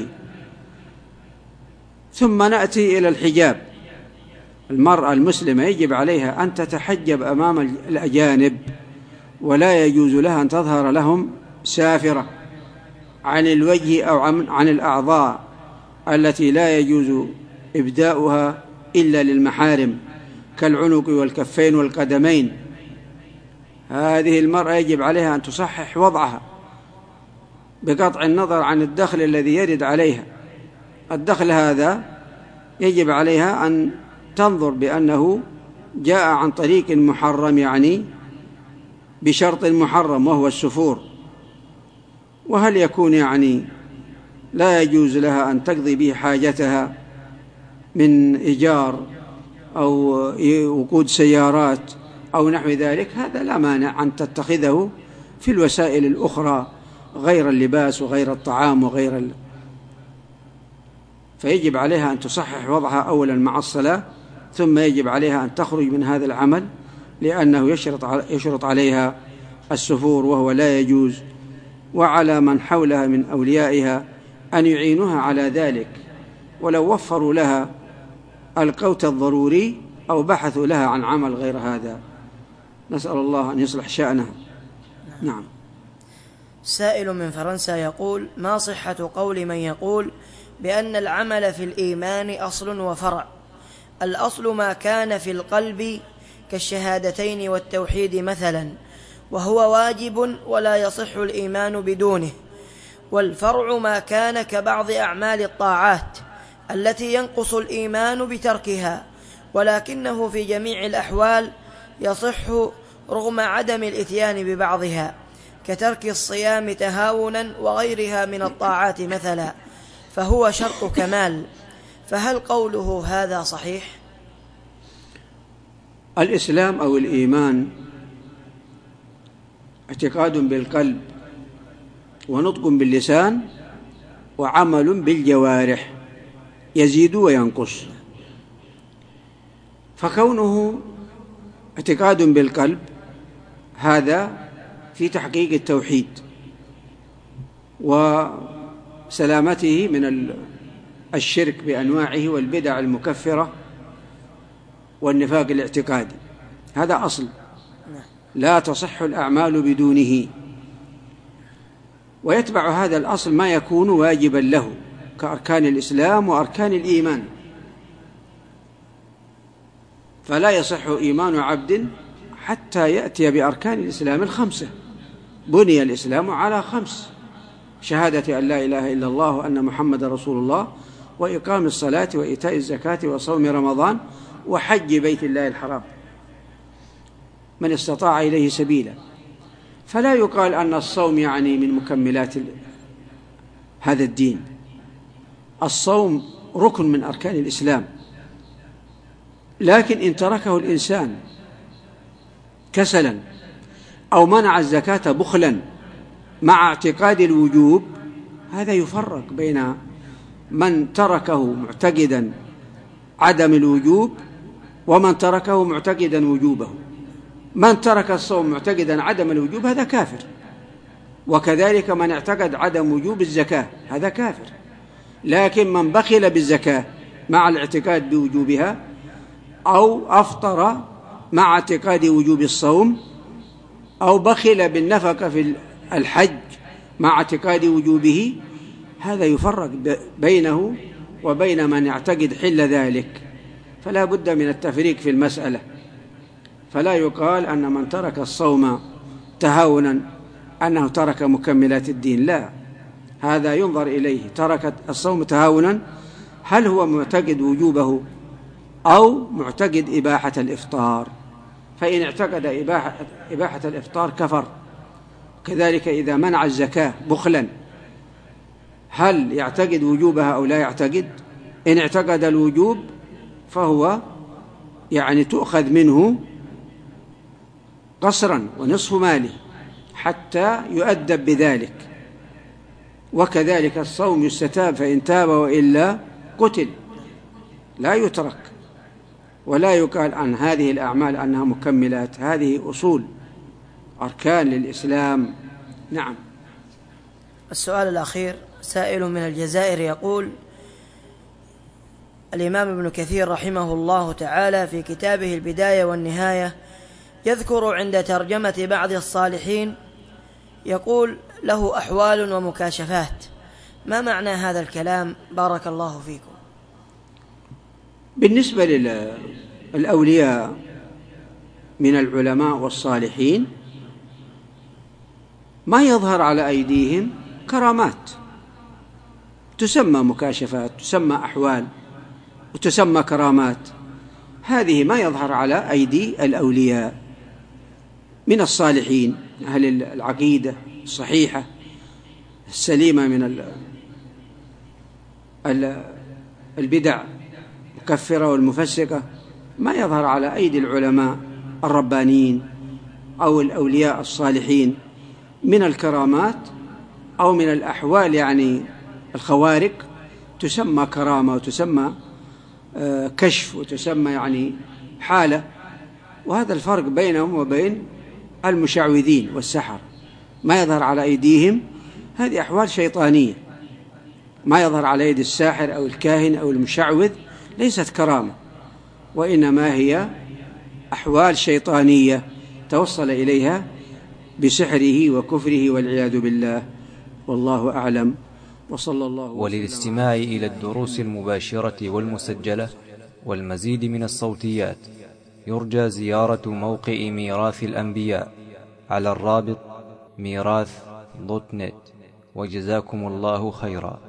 ثم نأتي إلى الحجاب. المرأة المسلمة يجب عليها أن تتحجب أمام الأجانب، ولا يجوز لها أن تظهر لهم سافرة عن الوجه أو عن الأعضاء التي لا يجوز إبداؤها إلا للمحارم كالعنق والكفين والقدمين. هذه المرأة يجب عليها أن تصحح وضعها بقطع النظر عن الدخل الذي يرد عليها. الدخل هذا يجب عليها أن تنظر بأنه جاء عن طريق محرم، يعني بشرط محرم وهو السفور، وهل يكون يعني لا يجوز لها أن تقضي به حاجتها من إيجار أو وقود سيارات أو نحو ذلك، هذا لا مانع أن تتخذه في الوسائل الأخرى غير اللباس وغير الطعام وغير ال... فيجب عليها أن تصحح وضعها أولا مع الصلاة، ثم يجب عليها أن تخرج من هذا العمل لأنه يشرط يشرط عليها السفور وهو لا يجوز، وعلى من حولها من أوليائها أن يعينوها على ذلك، ولو وفروا لها القوت الضروري أو بحثوا لها عن عمل غير هذا. نسأل الله أن يصلح شأنها. نعم. سائل من فرنسا يقول: ما صحة قول من يقول بأن العمل في الإيمان أصل وفرع؟ الأصل ما كان في القلب كالشهادتين والتوحيد مثلا، وهو واجب ولا يصح الإيمان بدونه، والفرع ما كان كبعض أعمال الطاعات التي ينقص الإيمان بتركها، ولكنه في جميع الأحوال يصح رغم عدم الإتيان ببعضها، كترك الصيام تهاونا وغيرها من الطاعات مثلا، فهو شرط كمال، فهل قوله هذا صحيح؟ الإسلام أو الإيمان اعتقاد بالقلب ونطق باللسان وعمل بالجوارح، يزيد وينقص. فكونه اعتقاد بالقلب هذا في تحقيق التوحيد وسلامته من الشرك بأنواعه والبدع المكفرة والنفاق الاعتقادي، هذا أصل لا تصح الأعمال بدونه. ويتبع هذا الأصل ما يكون واجبا له كأركان الإسلام وأركان الإيمان، فلا يصح إيمان عبد حتى يأتي بأركان الإسلام الخمسة. بني الإسلام على خمس: شهادة أن لا إله إلا الله وأن محمد رسول الله، وإقام الصلاة وإيتاء الزكاة وصوم رمضان وحج بيت الله الحرام من استطاع إليه سبيلا. فلا يقال أن الصوم يعني من مكملات هذا الدين. الصوم ركن من أركان الإسلام، لكن إن تركه الإنسان كسلا أو منع الزكاة بخلا مع اعتقاد الوجوب، هذا يفرق بين من تركه معتقدا عدم الوجوب ومن تركه معتقدا وجوبه. من ترك الصوم معتقدا عدم الوجوب هذا كافر، وكذلك من اعتقد عدم وجوب الزكاة هذا كافر. لكن من بخل بالزكاة مع الاعتقاد بوجوبها أو أفطر مع اعتقاد وجوب الصوم أو بخل بالنفقة في الحج مع اعتقاد وجوبه، هذا يفرق بينه وبين من يعتقد حل ذلك. فلا بد من التفريق في المسألة، فلا يقال أن من ترك الصوم تهاونا أنه ترك مكملات الدين، لا، هذا ينظر إليه. ترك الصوم تهاونا هل هو معتقد وجوبه أو معتقد إباحة الإفطار؟ فإن اعتقد إباحة, إباحة الإفطار كفر. كذلك إذا منع الزكاة بخلا هل يعتقد وجوبها أو لا يعتقد؟ إن اعتقد الوجوب فهو يعني تؤخذ منه قصرا ونصف ماله حتى يؤدب بذلك. وكذلك الصوم يستتاب، فإن تاب وإلا قتل، لا يترك. ولا يقال عن هذه الأعمال أنها مكملات، هذه أصول أركان للإسلام. نعم. السؤال الأخير سائل من الجزائر يقول: الإمام ابن كثير رحمه الله تعالى في كتابه البداية والنهاية يذكر عند ترجمة بعض الصالحين يقول له أحوال ومكاشفات، ما معنى هذا الكلام؟ بارك الله فيكم. بالنسبة للأولياء من العلماء والصالحين ما يظهر على أيديهم كرامات، تسمى مكاشفات، تسمى أحوال، وتسمى كرامات. هذه ما يظهر على أيدي الأولياء من الصالحين أهل العقيدة الصحيحة السليمة من البدع المكفرة والمفسقة، ما يظهر على أيدي العلماء الربانيين أو الأولياء الصالحين من الكرامات أو من الأحوال، يعني الخوارق، تسمى كرامة وتسمى كشف وتسمى يعني حالة. وهذا الفرق بينهم وبين المشعوذين والسحر، ما يظهر على أيديهم، هذه أحوال شيطانية. ما يظهر على يد الساحر أو الكاهن أو المشعوذ ليست كرامة، وإنما هي أحوال شيطانية توصل إليها بسحره وكفره والعياذ بالله، والله أعلم. وصلى الله وسلم. وللاستماع إلى الدروس المباشرة والمسجلة والمزيد من الصوتيات يرجى زيارة موقع ميراث الأنبياء على الرابط ميراث دوت نت. وجزاكم الله خيرا.